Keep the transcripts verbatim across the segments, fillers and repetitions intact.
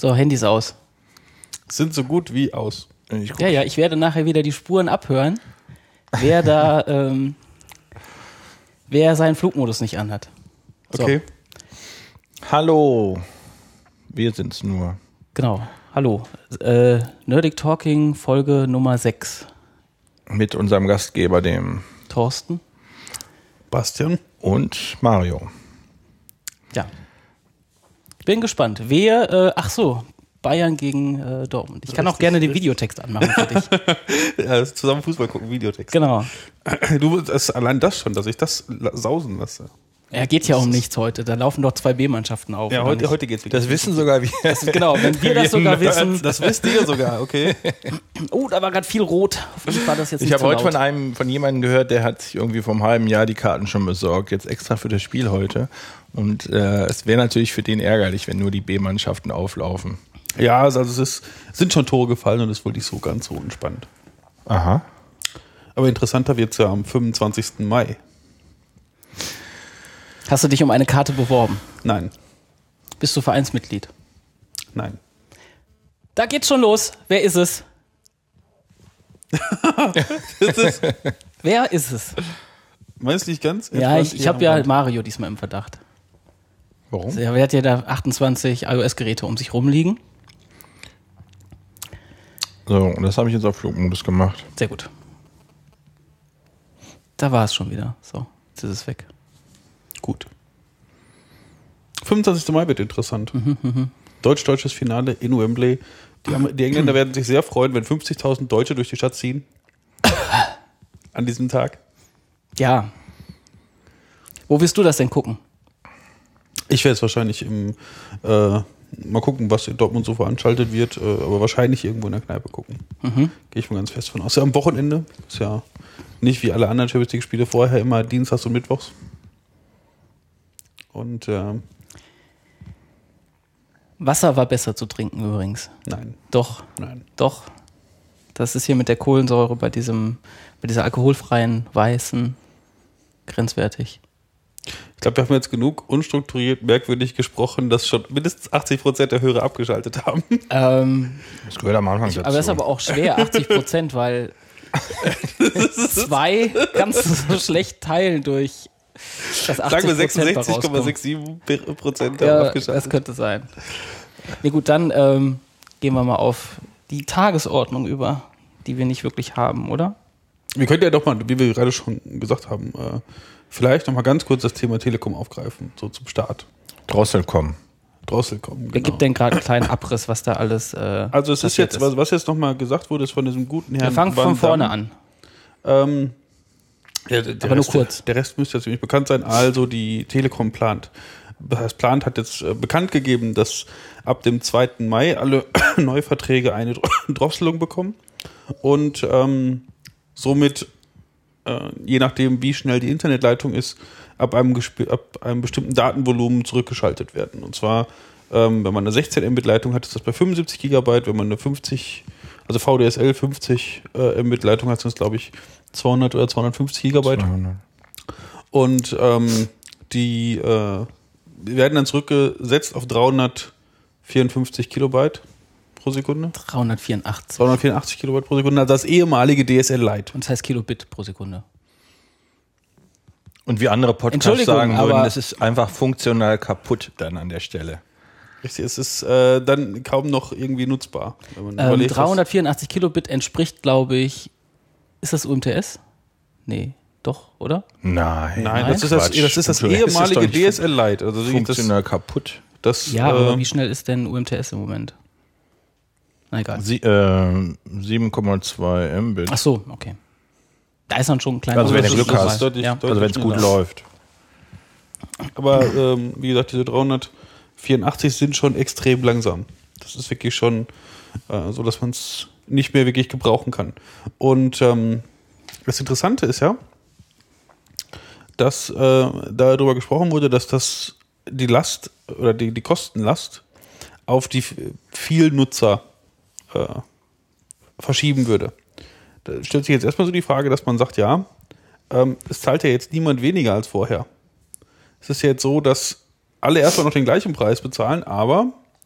So, Handys aus. Sind so gut wie aus. Ja, ja, ich werde nachher wieder die Spuren abhören, wer da, ähm, wer seinen Flugmodus nicht anhat. So. Okay. Hallo. Wir sind's nur. Genau. Hallo. Äh, Nerdic Talking Folge Nummer sechs. Mit unserem Gastgeber, dem Thorsten. Bastian. Und Mario. Ja. Bin gespannt. Wer, äh, ach so, Bayern gegen äh, Dortmund. Ich kann Richtig, auch gerne den richtig. Videotext anmachen für dich. Ja, zusammen Fußball gucken, Videotext. Genau. Du, das, allein das schon, dass ich das la- sausen lasse. Ja, geht ja um nichts heute. Da laufen doch zwei B-Mannschaften auf. Ja, oder heute, nicht? heute geht's wieder. Das wissen sogar wir. Das, genau, wenn wir das sogar wissen. Das wisst ihr sogar, okay. Oh, da war gerade viel rot. Hoffentlich war das jetzt Ich nicht habe so heute laut. von einem, von jemandem gehört, der hat sich irgendwie vor einem halben Jahr die Karten schon besorgt, jetzt extra für das Spiel heute. Und äh, es wäre natürlich für den ärgerlich, wenn nur die B-Mannschaften auflaufen. Ja, also es ist, sind schon Tore gefallen und es ist wohl nicht so ganz so entspannt. Aha. Aber interessanter wird's ja am fünfundzwanzigsten Mai. Hast du dich um eine Karte beworben? Nein, Bist du Vereinsmitglied? nein. Da geht's schon los. Wer ist es? Das ist, Wer ist es? meinst du nicht ganz? Ja, ich, ich habe ja halt Mario diesmal im Verdacht. Warum? Also, er hat ja da achtundzwanzig iOS-Geräte um sich rumliegen. So, und das habe ich jetzt auf Flugmodus gemacht. Sehr gut. Da war es schon wieder. So, jetzt ist es weg. Gut. fünfundzwanzigsten Mai wird interessant. Deutsch-deutsches Finale in Wembley. Die, Am- die Engländer werden sich sehr freuen, wenn fünfzigtausend Deutsche durch die Stadt ziehen. An diesem Tag. Ja. Wo willst du das denn gucken? Ich werde es wahrscheinlich im, äh, mal gucken, was in Dortmund so veranstaltet wird, äh, aber wahrscheinlich irgendwo in der Kneipe gucken. Mhm. Gehe ich mal ganz fest von aus. Ja, am Wochenende ist ja nicht wie alle anderen Champions League-Spiele vorher immer Dienstags und Mittwochs. Und äh, Wasser war besser zu trinken übrigens. nein, Doch, nein. doch. Das ist hier mit der Kohlensäure bei diesem, bei dieser alkoholfreien Weißen grenzwertig. Ich glaube, wir haben jetzt genug unstrukturiert, merkwürdig gesprochen, dass schon mindestens achtzig Prozent der Hörer abgeschaltet haben. Ähm, Das gehört am Anfang dazu. aber das ist aber auch schwer, achtzig Prozent, weil zwei kannst du so schlecht teilen durch das achtzig Sagen wir Prozent sechsundsechzig Komma siebenundsiebzig Prozent haben Ja, das abgeschaltet. könnte sein. Ja gut, dann ähm, gehen wir mal auf die Tagesordnung über, die wir nicht wirklich haben, oder? Wir könnten ja doch mal, wie wir gerade schon gesagt haben, äh, vielleicht noch mal ganz kurz das Thema Telekom aufgreifen, so zum Start. Drosselcom. Drosselkom, Wer genau. gibt denn gerade einen kleinen Abriss, was da alles äh, Also es ist passiert jetzt, was, was jetzt noch mal gesagt wurde, ist von diesem guten Herrn. Wir fangen Van von vorne Damme. an. Ähm, ja, der, der Aber nur Rest, kurz. Der Rest müsste ja ziemlich bekannt sein. Also die Telekom plant. Das heißt, plant hat jetzt äh, bekannt gegeben, dass ab dem zweiten Mai alle Neuverträge eine Dro- Drosselung bekommen und ähm, somit, äh, je nachdem wie schnell die Internetleitung ist, ab einem, gesp- ab einem bestimmten Datenvolumen zurückgeschaltet werden. Und zwar, ähm, wenn man eine sechzehn Mbit Leitung hat, ist das bei fünfundsiebzig Gigabyte. Wenn man eine fünfzig, also V D S L fünfzig äh, Mbit Leitung hat, sind es glaube ich zweihundert oder zweihundertfünfzig Gigabyte. zweihundert. Und ähm, die äh, werden dann zurückgesetzt auf dreihundertvierundfünfzig Kilobyte pro Sekunde. dreihundertvierundachtzig. dreihundertvierundachtzig Kilobyte pro Sekunde, also das ehemalige D S L Lite. Und das heißt Kilobit pro Sekunde. Und wie andere Podcasts Entschuldigung, sagen würden, aber- es ist einfach funktional kaputt dann an der Stelle. Richtig, es ist äh, dann kaum noch irgendwie nutzbar. Wenn man Ähm, überlegt, was- dreihundertvierundachtzig Kilobit entspricht, glaube ich, ist das U M T S? Nee, doch, oder? Nein. Nein, das ist das, Quatsch. das, ist das Das ist doch ehemalige nicht D S L Lite. Also wirklich das, Funktional kaputt. das, Ja, äh, aber wie schnell ist denn U M T S im Moment? Na egal. Sie, äh, sieben Komma zwei Mbit. Ach so, okay. Da ist dann schon ein kleiner Also wenn du Unterschied Glück hast. dabei. Deutlich- Ja. deutlich Also wenn es gut schneller. läuft. Aber ähm, wie gesagt, diese dreihundertvierundachtzig sind schon extrem langsam. Das ist wirklich schon äh, so, dass man es nicht mehr wirklich gebrauchen kann. Und ähm, das Interessante ist ja, dass äh, darüber gesprochen wurde, dass das die Last oder die, die Kostenlast auf die viel Nutzer äh, verschieben würde. Da stellt sich jetzt erstmal so die Frage, dass man sagt, ja, ähm, es zahlt ja jetzt niemand weniger als vorher. Es ist ja jetzt so, dass alle erstmal noch den gleichen Preis bezahlen, aber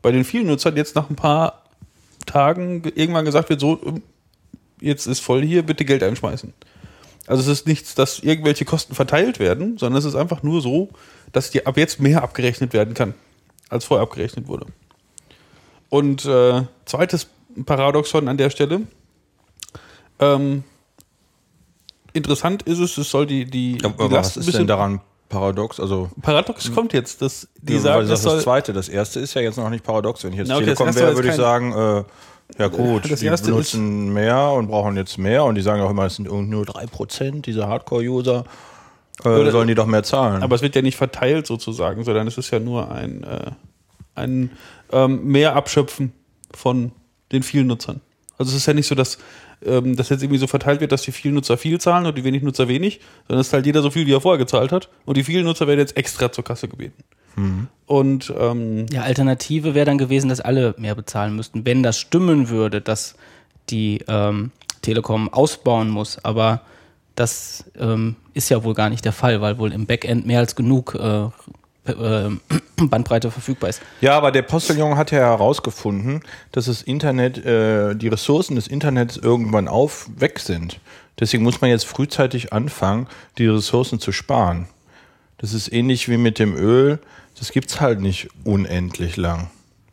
bei den vielen Nutzern jetzt nach ein paar Tagen irgendwann gesagt wird, so, jetzt ist voll hier, bitte Geld einschmeißen. Also es ist nichts, dass irgendwelche Kosten verteilt werden, sondern es ist einfach nur so, dass dir ab jetzt mehr abgerechnet werden kann, als vorher abgerechnet wurde. Und äh, zweites Paradoxon an der Stelle. Ähm, interessant ist es, es soll die, die, ja, die aber Last was ist denn daran paradox? Also Paradox kommt jetzt. Das, die ja, sagen, das, das, das soll, Zweite. Das Erste ist ja jetzt noch nicht paradox. Wenn ich jetzt Na, okay, Telekom das Erste wäre, ist würde ich kein- sagen, äh, ja gut, Das die Erste benutzen mehr und brauchen jetzt mehr und die sagen auch immer, es sind nur drei Prozent dieser Hardcore-User. Äh, Oder- sollen die doch mehr zahlen. aber es wird ja nicht verteilt sozusagen, sondern es ist ja nur ein, äh, ein ähm, mehr Abschöpfen von den vielen Nutzern. Also es ist ja nicht so, dass ähm, das jetzt irgendwie so verteilt wird, dass die vielen Nutzer viel zahlen und die wenig Nutzer wenig, sondern es zahlt jeder so viel, wie er vorher gezahlt hat und die vielen Nutzer werden jetzt extra zur Kasse gebeten. Mhm. Und ähm, Ja, Alternative wäre dann gewesen, dass alle mehr bezahlen müssten, wenn das stimmen würde, dass die ähm, Telekom ausbauen muss. Aber das ähm, ist ja wohl gar nicht der Fall, weil wohl im Backend mehr als genug äh, äh, Bandbreite verfügbar ist. Ja, aber der Postillon hat ja herausgefunden, dass das Internet, äh, die Ressourcen des Internets irgendwann auf weg sind. Deswegen muss man jetzt frühzeitig anfangen, die Ressourcen zu sparen. Das ist ähnlich wie mit dem Öl. Das gibt's halt nicht unendlich lang.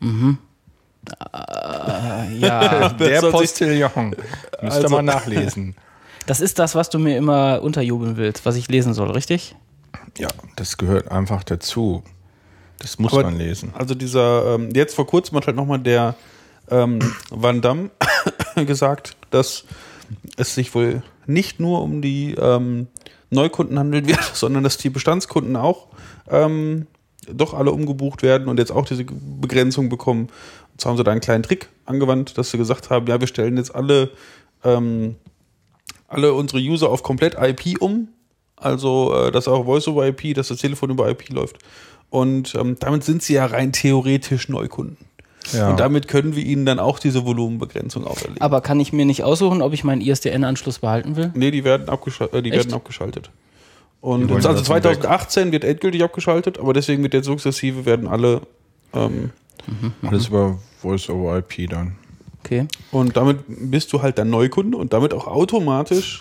Äh, ja, Der soll sich- Postillon. Müsst ihr Also- mal nachlesen. das ist das, was du mir immer unterjubeln willst, was ich lesen soll, richtig? Ja, das gehört einfach dazu. Das muss Aber- man lesen. also dieser, ähm, jetzt vor kurzem hat halt nochmal der ähm, Van Damme gesagt, dass es sich wohl nicht nur um die ähm, Neukunden handeln wird, sondern dass die Bestandskunden auch ähm, doch alle umgebucht werden und jetzt auch diese Begrenzung bekommen. Und zwar haben sie da einen kleinen Trick angewandt, dass sie gesagt haben, ja, wir stellen jetzt alle, ähm, alle unsere User auf komplett I P um. Also, äh, dass auch Voice-over-I P, dass das Telefon über I P läuft. Und ähm, damit sind sie ja rein theoretisch Neukunden. Ja. Und damit können wir ihnen dann auch diese Volumenbegrenzung auferlegen. Aber kann ich mir nicht aussuchen, ob ich meinen I S D N-Anschluss behalten will? Nee, die werden, abgeschal äh, die Echt? werden abgeschaltet. Und Die wollen also das dann zwanzig achtzehn wird endgültig abgeschaltet, aber deswegen wird jetzt sukzessive werden alle ähm, Alles über Voice-over-I P dann. Okay. und damit bist du halt dann Neukunde und damit auch automatisch.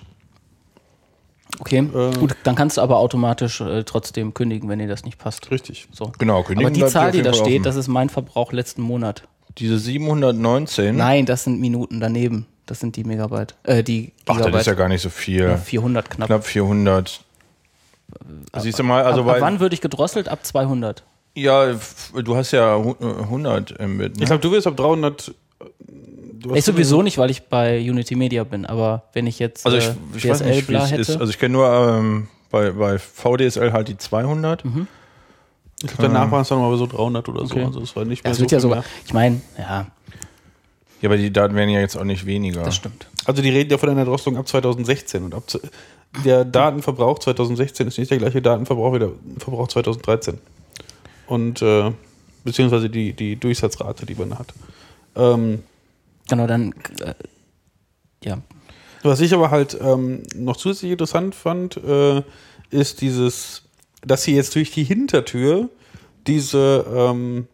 Okay, Äh. gut, dann kannst du aber automatisch äh, trotzdem kündigen, wenn dir das nicht passt. Richtig. So. Genau, kündigen Aber die bleibt Zahl, auf die jeden da Fall steht, offen. das ist mein Verbrauch letzten Monat. Diese siebenhundertneunzehn. Nein, das sind Minuten daneben. Das sind die Megabyte. Äh, die Ach, Gigabyte. das ist ja gar nicht so viel. Ja, vierhundert knapp. Knapp vierhundert. Siehst du mal, also ab, ab weil, wann würde ich gedrosselt? Ab zweihundert. ja, f- du hast ja hu- äh, hundert Mbit, ne? Ich glaube, du wirst ab dreihundert. Du hast Ich sowieso nicht, weil ich bei Unity Media bin, aber wenn ich jetzt Also ich, äh, ich weiß nicht, wie bla es hätte. ist. Also ich kenne nur ähm, bei, bei V D S L halt die zweihundert. Ich glaube, danach waren es dann mal so dreihundert oder Okay. so. Also es war nicht mehr das so wird ja viel sogar. mehr. Ich meine, ja, Ja, aber die Daten werden ja jetzt auch nicht weniger. das stimmt. Also die reden ja von einer Drosselung ab zweitausendsechzehn und ab z- der Datenverbrauch zweitausendsechzehn ist nicht der gleiche Datenverbrauch wie der Verbrauch zweitausenddreizehn. Und äh, beziehungsweise die, die Durchsatzrate, die man hat. Ähm, Genau, dann äh, ja. was ich aber halt ähm, noch zusätzlich interessant fand, äh, ist dieses, dass sie jetzt durch die Hintertür diese ähm,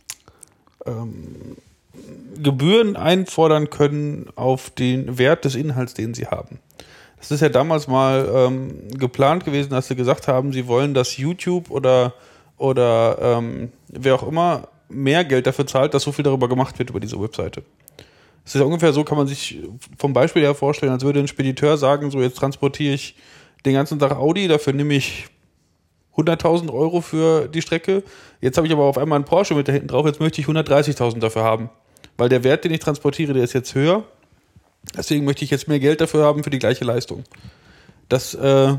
ähm, Gebühren einfordern können auf den Wert des Inhalts, den sie haben. Das ist ja damals mal ähm, geplant gewesen, dass sie gesagt haben, sie wollen, dass YouTube oder, oder ähm, wer auch immer mehr Geld dafür zahlt, dass so viel darüber gemacht wird über diese Webseite. Das ist ja ungefähr so, kann man sich vom Beispiel her vorstellen, als würde ein Spediteur sagen, so jetzt transportiere ich den ganzen Tag Audi, dafür nehme ich hunderttausend Euro für die Strecke. Jetzt habe ich aber auf einmal einen Porsche mit da hinten drauf, jetzt möchte ich hundertdreißigtausend dafür haben. Weil der Wert, den ich transportiere, der ist jetzt höher. Deswegen möchte ich jetzt mehr Geld dafür haben für die gleiche Leistung. Das äh,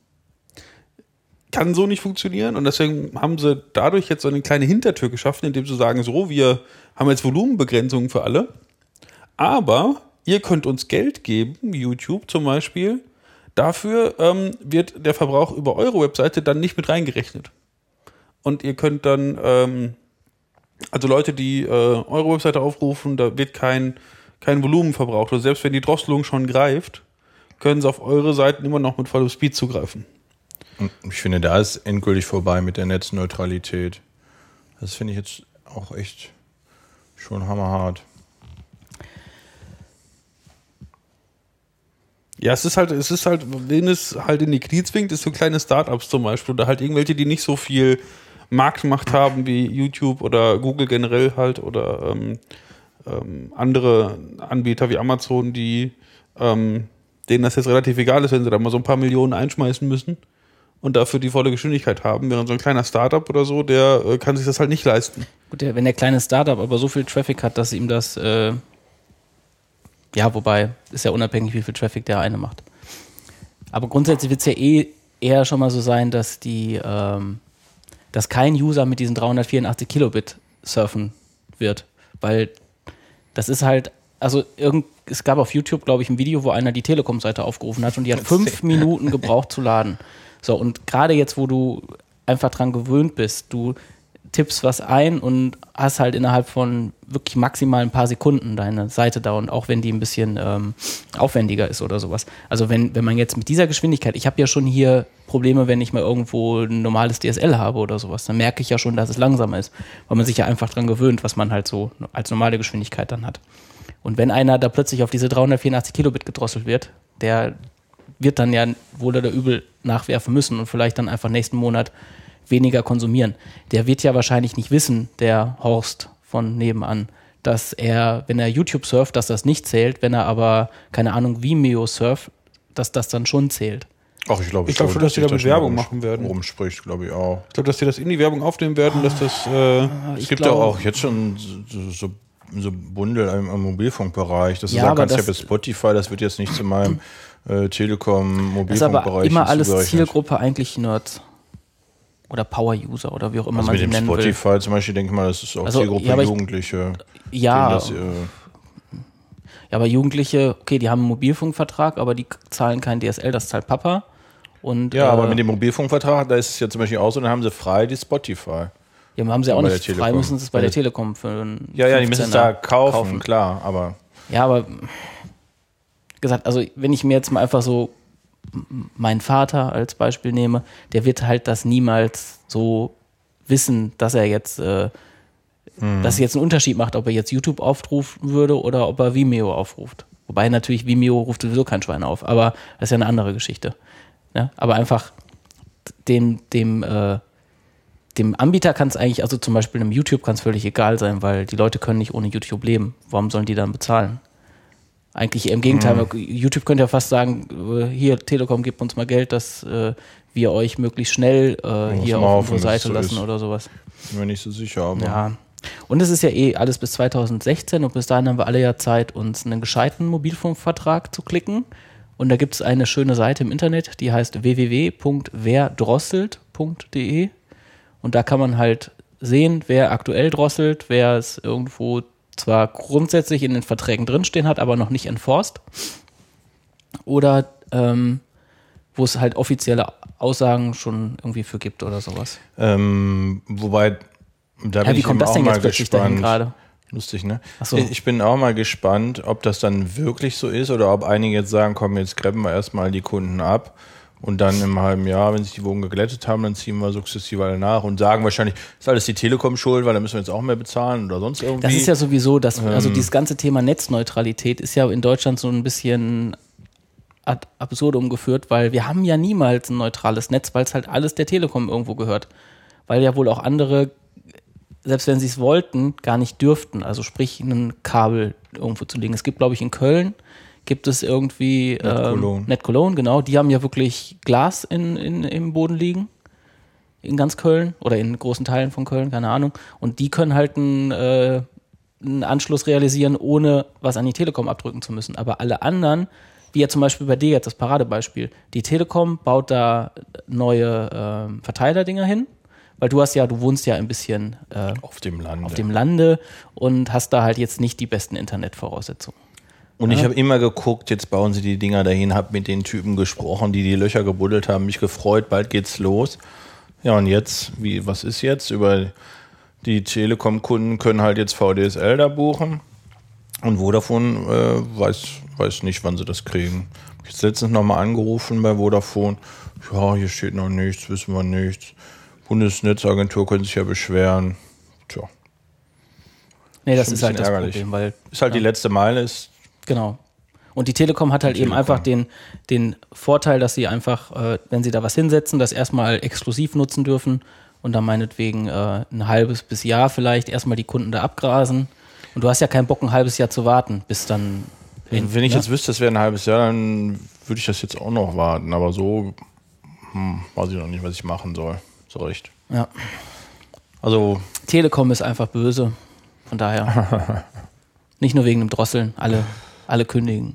kann so nicht funktionieren und deswegen haben sie dadurch jetzt so eine kleine Hintertür geschaffen, indem sie sagen, so, wir haben jetzt Volumenbegrenzungen für alle, aber ihr könnt uns Geld geben, YouTube zum Beispiel, dafür ähm, wird der Verbrauch über eure Webseite dann nicht mit reingerechnet. Und ihr könnt dann, ähm, also Leute, die äh, eure Webseite aufrufen, da wird kein, kein Volumen verbraucht. Also selbst wenn die Drosselung schon greift, können sie auf eure Seiten immer noch mit vollem Speed zugreifen. Und ich finde, da ist endgültig vorbei mit der Netzneutralität. Das finde ich jetzt auch echt Schon hammerhart. Ja, es ist halt, es ist halt, wen es halt in die Knie zwingt, ist so kleine Startups zum Beispiel oder halt irgendwelche, die nicht so viel Marktmacht haben wie YouTube oder Google generell halt oder ähm, ähm, andere Anbieter wie Amazon, die ähm, denen das jetzt relativ egal ist, wenn sie da mal so ein paar Millionen einschmeißen müssen und dafür die volle Geschwindigkeit haben, während so ein kleiner Startup oder so, der äh, kann sich das halt nicht leisten. Gut, der, wenn der kleine Startup aber so viel Traffic hat, dass ihm das, äh, ja, wobei, ist ja unabhängig, wie viel Traffic der eine macht. Aber grundsätzlich wird es ja eh eher schon mal so sein, dass die, ähm, dass kein User mit diesen dreihundertvierundachtzig Kilobit surfen wird, weil das ist halt, also irgend, es gab auf YouTube, glaube ich, ein Video, wo einer die Telekom-Seite aufgerufen hat und die hat fünf Minuten gebraucht zu laden. So, und gerade jetzt, wo du einfach dran gewöhnt bist, du tippst was ein und hast halt innerhalb von wirklich maximal ein paar Sekunden deine Seite da und auch wenn die ein bisschen ähm, aufwendiger ist oder sowas. Also wenn, wenn man jetzt mit dieser Geschwindigkeit, ich habe ja schon hier Probleme, wenn ich mal irgendwo ein normales D S L habe oder sowas, dann merke ich ja schon, dass es langsamer ist, weil man sich ja einfach dran gewöhnt, was man halt so als normale Geschwindigkeit dann hat. Und wenn einer da plötzlich auf diese dreihundertvierundachtzig Kilobit gedrosselt wird, der wird dann ja wohl oder übel nachwerfen müssen und vielleicht dann einfach nächsten Monat weniger konsumieren. Der wird ja wahrscheinlich nicht wissen, der Horst von nebenan, dass er, wenn er YouTube surft, dass das nicht zählt, wenn er aber, keine Ahnung, Vimeo surft, dass das dann schon zählt. Ach, ich glaube Ich glaube schon, dass die damit Werbung machen werden. Rumspricht, glaube ich auch. Ich glaube, dass die das in die Werbung aufnehmen werden, dass das äh, es gibt ja auch jetzt schon so, so, so Bundel im, im Mobilfunkbereich. Das Ja, du sagen aber kannst, das- ja bei Spotify, das wird jetzt nicht zu meinem äh, Telekom-Mobilfunkbereich Das ist aber immer alles zugerechnet. Zielgruppe eigentlich Nerds. Oder Power-User oder wie auch immer Also man mit sie dem nennen will. Spotify zum Beispiel, denke ich mal, das ist auch Also, Zielgruppe ja, aber ich- Jugendliche. Ja, denen das, äh, ja, aber Jugendliche, okay, die haben einen Mobilfunkvertrag, aber die zahlen kein D S L, das zahlt Papa. Und, ja, äh, aber mit dem Mobilfunkvertrag, da ist es ja zum Beispiel auch so, dann haben sie frei die Spotify. ja, haben sie auch bei nicht der frei, Telekom. müssen sie es bei der Telekom für einen Ja, ja, die müssen es fünfzehner da kaufen, klar, aber Ja, aber gesagt, also wenn ich mir jetzt mal einfach so m- meinen Vater als Beispiel nehme, der wird halt das niemals so wissen, dass er jetzt, äh, dass es jetzt einen Unterschied macht, ob er jetzt YouTube aufrufen würde oder ob er Vimeo aufruft. Wobei natürlich Vimeo ruft sowieso kein Schwein auf, aber das ist ja eine andere Geschichte. Ne? Aber einfach dem, dem, äh, dem Anbieter kann es eigentlich, also zum Beispiel einem YouTube kann es völlig egal sein, weil die Leute können nicht ohne YouTube leben. Warum sollen die dann bezahlen? Eigentlich im Gegenteil, Mhm. YouTube könnte ja fast sagen, äh, hier Telekom, gebt uns mal Geld, dass äh, wir euch möglichst schnell äh, Muss hier man auf hoffen, unsere dass es Seite so lassen ist. oder sowas. bin mir nicht so sicher. Aber Ja. Und es ist ja eh alles bis zweitausendsechzehn und bis dahin haben wir alle ja Zeit, uns einen gescheiten Mobilfunkvertrag zu klicken. Und da gibt es eine schöne Seite im Internet, die heißt w w w punkt wer drosselt punkt d e und da kann man halt sehen, wer aktuell drosselt, wer es irgendwo zwar grundsätzlich in den Verträgen drinstehen hat, aber noch nicht enforced. Oder ähm, wo es halt offizielle Aussagen schon irgendwie für gibt oder sowas. Ähm, wobei, da Ja, bin wie ich kommt eben das auch denn mal jetzt plötzlich dahin gespannt. gerade? Lustig, ne? Ach so. Ich bin auch mal gespannt, ob das dann wirklich so ist oder ob einige jetzt sagen, komm, jetzt gräben wir erstmal die Kunden ab und dann im halben Jahr, wenn sich die Wogen geglättet haben, dann ziehen wir sukzessive alle nach und sagen wahrscheinlich, ist alles die Telekom schuld, weil da müssen wir jetzt auch mehr bezahlen oder sonst irgendwie. Das ist ja sowieso, das, also Ähm. dieses ganze Thema Netzneutralität ist ja in Deutschland so ein bisschen ad absurdum geführt, weil wir haben ja niemals ein neutrales Netz, weil es halt alles der Telekom irgendwo gehört. Weil ja wohl auch andere, selbst wenn sie es wollten, gar nicht dürften. Also sprich, ein Kabel irgendwo zu legen. Es gibt, glaube ich, in Köln gibt es irgendwie NetCologne. ähm, NetCologne, genau. Die haben ja wirklich Glas in, in, im Boden liegen. In ganz Köln oder in großen Teilen von Köln, keine Ahnung. Und die können halt einen, äh, einen Anschluss realisieren, ohne was an die Telekom abdrücken zu müssen. Aber alle anderen, wie ja zum Beispiel bei dir jetzt das Paradebeispiel, die Telekom baut da neue ähm, Verteilerdinger hin, weil du hast ja, du wohnst ja ein bisschen äh, auf dem Land. auf dem Lande und hast da halt jetzt nicht die besten Internetvoraussetzungen. Und ich habe immer geguckt, jetzt bauen sie die Dinger dahin, habe mit den Typen gesprochen, die die Löcher gebuddelt haben, mich gefreut, bald geht's los. Ja, und jetzt, wie, was ist jetzt? Über die Telekom-Kunden können halt jetzt V D S L da buchen und Vodafone äh, weiß, weiß nicht, wann sie das kriegen. Ich habe jetzt letztens nochmal angerufen bei Vodafone. Ja, hier steht noch nichts, wissen wir nichts. Bundesnetzagentur können sich ja beschweren. Tja. Nee, das Schon ein ist halt das bisschen ärgerlich. Problem, weil Ist halt die letzte Meile, ist genau. Und die Telekom hat halt Die eben Telekom. einfach den, den Vorteil, dass sie einfach, äh, wenn sie da was hinsetzen, das erstmal exklusiv nutzen dürfen und dann meinetwegen äh, ein halbes bis Jahr vielleicht erstmal die Kunden da abgrasen. Und du hast ja keinen Bock, ein halbes Jahr zu warten, bis dann. Wenn, wenn ich ne? jetzt wüsste, es wäre ein halbes Jahr, dann würde ich das jetzt auch noch warten. Aber so hm, weiß ich noch nicht, was ich machen soll. So recht. Ja. Also, Telekom ist einfach böse. Von daher. Nicht nur wegen dem Drosseln. Alle, alle kündigen.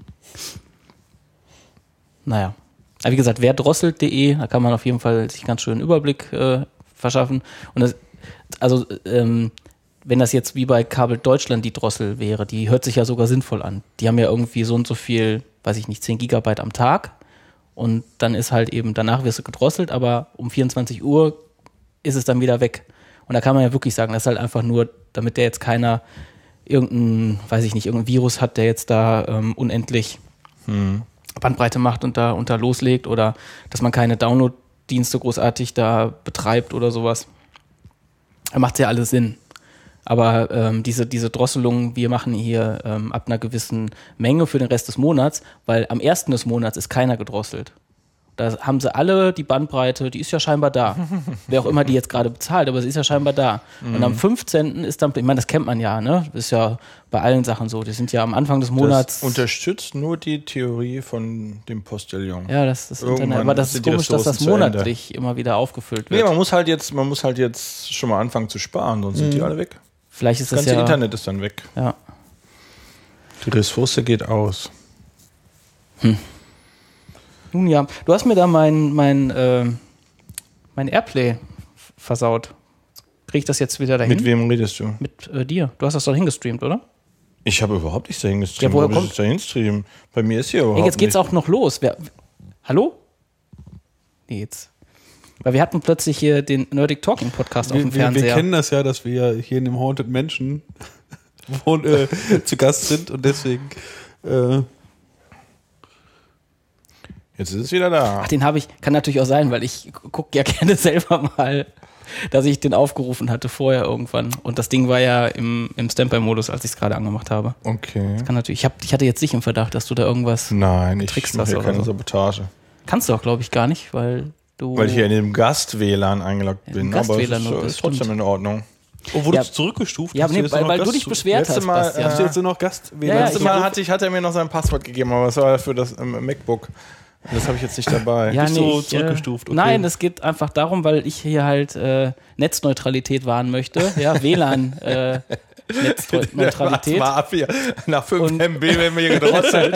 Naja. Aber wie gesagt, wer drosselt punkt de, da kann man auf jeden Fall sich ganz schön einen Überblick äh, verschaffen. Und das, also, ähm, wenn das jetzt wie bei Kabel Deutschland die Drossel wäre, die hört sich ja sogar sinnvoll an. Die haben ja irgendwie so und so viel, weiß ich nicht, zehn Gigabyte am Tag. Und dann ist halt eben, danach wirst du gedrosselt, aber um vierundzwanzig Uhr ist es dann wieder weg. Und da kann man ja wirklich sagen, das ist halt einfach nur, damit der jetzt keiner irgendein, weiß ich nicht, irgendein Virus hat, der jetzt da ähm, unendlich hm. Bandbreite macht und da, und da loslegt oder dass man keine Download-Dienste großartig da betreibt oder sowas. Da macht ja alles Sinn. Aber ähm, diese, diese Drosselung, wir machen hier ähm, ab einer gewissen Menge für den Rest des Monats, weil am ersten des Monats ist keiner gedrosselt. Da haben sie alle die Bandbreite, die ist ja scheinbar da. Wer auch immer die jetzt gerade bezahlt, aber sie ist ja scheinbar da. Mhm. Und am fünfzehnten ist dann, ich meine, das kennt man ja, ne? Das ist ja bei allen Sachen so. Die sind ja am Anfang des Monats. Das unterstützt nur die Theorie von dem Postillon. Ja, das ist Irgendwann Internet. Aber das ist sind die komisch, dass das Ressourcen zu Ende. monatlich immer wieder aufgefüllt Nee, wird. man muss halt jetzt, man muss halt jetzt schon mal anfangen zu sparen, sonst sind die alle weg. Vielleicht ist Das das ganze ja. Internet ist dann weg. Ja. Die Ressource geht aus. Nun ja, du hast mir da mein, mein, äh, mein Airplay f- versaut. Krieg ich das jetzt wieder dahin? Mit wem redest du? Mit äh, dir. Du hast das doch hingestreamt, oder? Ich habe überhaupt nichts dahin Ja, gestreamt. woher Wo habe ich kommt- das dahin streamen? Bei mir ist hier überhaupt Hey, jetzt geht's nicht. auch noch los. Wer, hallo? Nee, jetzt. Weil wir hatten plötzlich hier den Nerdic Talking Podcast auf dem Wir, wir, wir Fernseher. kennen das ja, dass wir hier in dem Haunted Mansion wohn, äh, zu Gast sind und deswegen äh, Jetzt ist es wieder da. Ach, den habe ich, kann natürlich auch sein, weil ich gucke ja gerne selber mal, dass ich den aufgerufen hatte vorher irgendwann. Und das Ding war ja im, im Standby-Modus, als ich es gerade angemacht habe. Okay. Kann natürlich, ich, hab, ich hatte jetzt nicht im Verdacht, dass du da irgendwas. Nein, ich Getrickst mache hast hier oder keine so. Sabotage. Kannst du auch, glaube ich, gar nicht, weil du. Weil ich hier in dem Gast-W L A N eingeloggt im bin. Aber es Gast-W L A N ist, nur ist bist, trotzdem stimmt. in Ordnung. oh, wurde Ja. es zurückgestuft? Ja, Hast du nee, jetzt weil, noch weil du Gast- dich beschwert Letzte hast, Mal, Bastian. Hast du jetzt nur noch Gast? Ja, ja, Letztes ich Mal hab- hatte, ich, hat er mir noch sein Passwort gegeben, aber das war für das ähm, MacBook. Das habe ich jetzt nicht dabei. Ja, Bist du ich, zurückgestuft, Äh, okay. Nein, es geht einfach darum, weil ich hier halt äh, Netzneutralität wahren möchte. Ja, W L A N äh, Netzneutralität. Warte mal ab hier. Nach fünf Und- M B werden wir hier gedrosselt.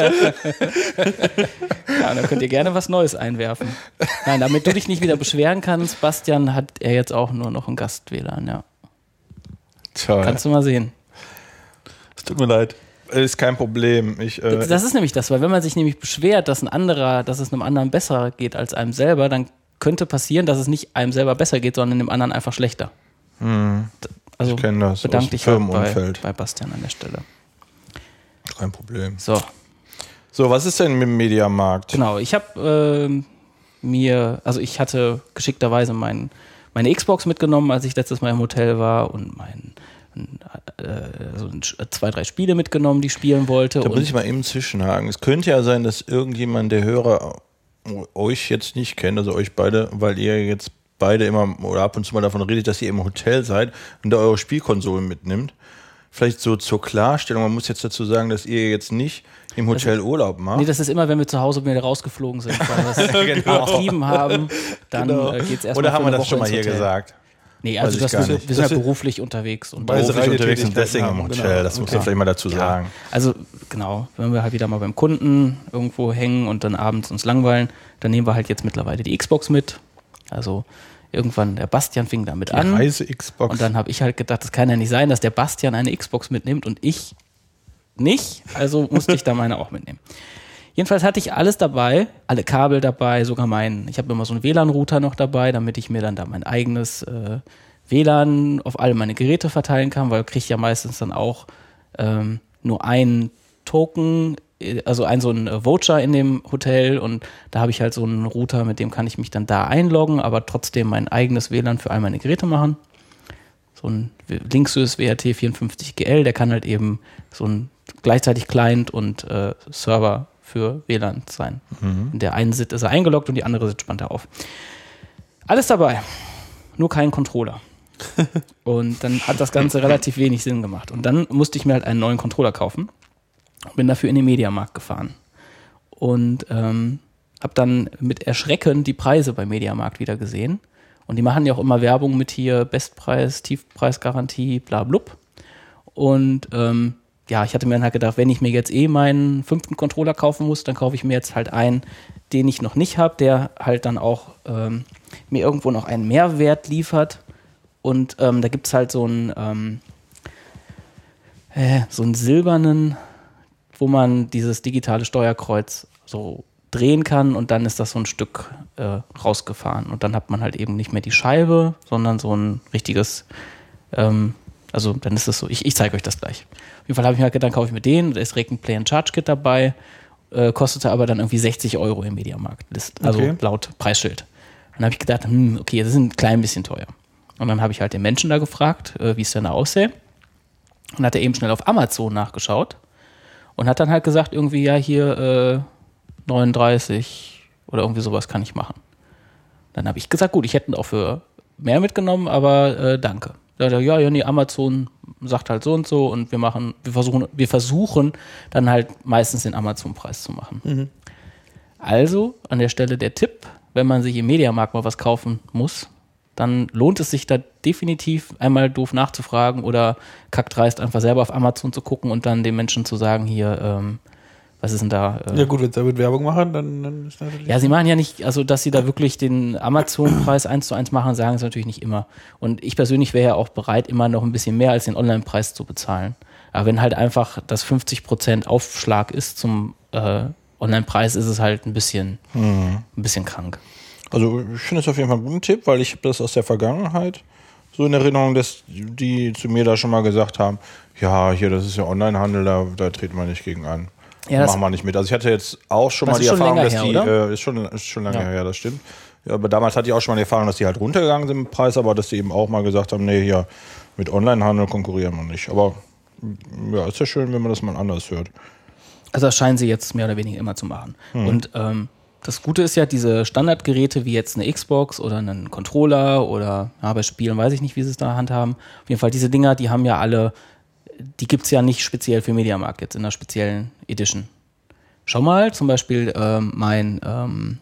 Ja, dann könnt ihr gerne was Neues einwerfen. Nein, damit du dich nicht wieder beschweren kannst, Bastian, hat er jetzt auch nur noch einen Gast-W L A N, ja. Toll. Kannst du mal sehen. Es tut mir leid. Ist kein Problem. Ich, äh, Das ist nämlich das, weil wenn man sich nämlich beschwert, dass ein anderer, dass es einem anderen besser geht als einem selber, dann könnte passieren, dass es nicht einem selber besser geht, sondern dem anderen einfach schlechter. Also Ich kenn das bedank aus dich halt bei, Firmenumfeld. bei Bastian an der Stelle. kein Problem. So, So, was ist denn mit dem Mediamarkt? genau. Ich habe ähm, mir, also ich hatte geschickterweise mein, meine Xbox mitgenommen, als ich letztes Mal im Hotel war und mein äh, so zwei, drei Spiele mitgenommen, die ich spielen wollte. Da und muss ich mal eben zwischenhaken. Es könnte ja sein, dass irgendjemand der Hörer euch jetzt nicht kennt, also euch beide, weil ihr jetzt beide immer oder ab und zu mal davon redet, dass ihr im Hotel seid und da eure Spielkonsolen mitnimmt. Vielleicht so zur Klarstellung, man muss jetzt dazu sagen, dass ihr jetzt nicht im Hotel Urlaub macht. Nee, das ist immer, wenn wir zu Hause wieder rausgeflogen sind, weil wir es Genau. übertrieben haben, dann Genau. äh, geht es erstmal Oder haben für wir eine das Woche schon mal ins hier Hotel. gesagt? Nee, Weiß also ich das gar wir, nicht. wir sind Das ja ist- beruflich unterwegs. Und Weil- Beruflich unterwegs und Reisetätigkeiten deswegen im haben, Hotel. genau. Das muss Okay. man vielleicht mal dazu sagen. Also genau, wenn wir halt wieder mal beim Kunden irgendwo hängen und dann abends uns langweilen, dann nehmen wir halt jetzt mittlerweile die Xbox mit. Also irgendwann, der Bastian fing damit an. Reise-Xbox. Und dann habe ich halt gedacht, das kann ja nicht sein, dass der Bastian eine Xbox mitnimmt und ich nicht. Also musste ich da meine auch mitnehmen. Jedenfalls hatte ich alles dabei, alle Kabel dabei, sogar mein, ich habe immer so einen W L A N-Router noch dabei, damit ich mir dann da mein eigenes äh, W L A N auf alle meine Geräte verteilen kann, weil kriege ich ja meistens dann auch ähm, nur einen Token, äh, also ein so ein äh, Voucher in dem Hotel und da habe ich halt so einen Router, mit dem kann ich mich dann da einloggen, aber trotzdem mein eigenes W L A N für all meine Geräte machen. so ein Linksys W R T vierundfünfzig G L, der kann halt eben so ein gleichzeitig Client und äh, Server für W L A N sein. Mhm. In der einen Sit ist er eingeloggt und die andere Sit spannt er auf. Alles dabei, nur kein Controller. Und dann hat das Ganze relativ wenig Sinn gemacht. Und dann musste ich mir halt einen neuen Controller kaufen. Bin dafür in den Mediamarkt gefahren. Und ähm, habe dann mit Erschrecken die Preise beim Mediamarkt wieder gesehen. Und die machen ja auch immer Werbung mit hier Bestpreis, Tiefpreisgarantie, bla blub. Und ähm, ja, ich hatte mir dann halt gedacht, wenn ich mir jetzt eh meinen fünften Controller kaufen muss, dann kaufe ich mir jetzt halt einen, den ich noch nicht habe, der halt dann auch ähm, mir irgendwo noch einen Mehrwert liefert. Und ähm, da gibt es halt so einen, ähm, äh, so einen silbernen, wo man dieses digitale Steuerkreuz so drehen kann und dann ist das so ein Stück äh, rausgefahren. Und dann hat man halt eben nicht mehr die Scheibe, sondern so ein richtiges, ähm, also dann ist es so, ich, ich zeige euch das gleich. Auf jeden Fall habe ich mir gedacht, dann kaufe ich mir den, da ist direkt ein Play-and-Charge-Kit dabei, äh, kostete aber dann irgendwie sechzig Euro im Mediamarkt, also okay. Laut Preisschild. Dann habe ich gedacht, hm, okay, das ist ein klein bisschen teuer. Und dann habe ich halt den Menschen da gefragt, äh, wie es denn da aussähe. Und hat er eben schnell auf Amazon nachgeschaut und hat dann halt gesagt, irgendwie, ja, hier äh, neununddreißig oder irgendwie sowas kann ich machen. Dann habe ich gesagt, gut, ich hätte ihn auch für mehr mitgenommen, aber äh, danke. Da ja, ja, nee, Amazon sagt halt so und so und wir machen, wir versuchen, wir versuchen dann halt meistens den Amazon-Preis zu machen. Mhm. Also an der Stelle der Tipp, wenn man sich im Mediamarkt mal was kaufen muss, dann lohnt es sich da definitiv einmal doof nachzufragen oder kackdreist einfach selber auf Amazon zu gucken und dann den Menschen zu sagen, hier, ähm, was ist denn da? Äh, ja gut, wenn sie damit Werbung machen, dann, dann ist natürlich... Ja, sie machen ja nicht, also dass sie da wirklich den Amazon-Preis eins zu eins machen, sagen sie natürlich nicht immer. Und ich persönlich wäre ja auch bereit, immer noch ein bisschen mehr als den Online-Preis zu bezahlen. Aber wenn halt einfach das fünfzig Prozent Aufschlag ist zum äh, Online-Preis, ist es halt ein bisschen, mhm. ein bisschen krank. Also ich finde es auf jeden Fall einen guten Tipp, weil ich habe das aus der Vergangenheit so in Erinnerung, dass die zu mir da schon mal gesagt haben, ja, hier, das ist ja Onlinehandel, da, da treten wir nicht gegen an. Ja, machen wir nicht mit. Also ich hatte jetzt auch schon mal die Erfahrung, dass die, äh, ist schon, ist schon lange ja. her, das stimmt. Ja, aber damals hatte ich auch schon mal die Erfahrung, dass die halt runtergegangen sind im Preis, aber dass die eben auch mal gesagt haben, nee, hier, mit Onlinehandel konkurrieren wir nicht. Aber ja, ist ja schön, wenn man das mal anders hört. Also das scheinen sie jetzt mehr oder weniger immer zu machen. Hm. Und ähm, das Gute ist ja, diese Standardgeräte wie jetzt eine Xbox oder einen Controller oder ja, bei Spielen weiß ich nicht, wie sie es da handhaben. Auf jeden Fall diese Dinger, die haben ja alle, die gibt es ja nicht speziell für Mediamarkt jetzt in einer speziellen Edition. Schau mal, zum Beispiel ähm, mein, ähm,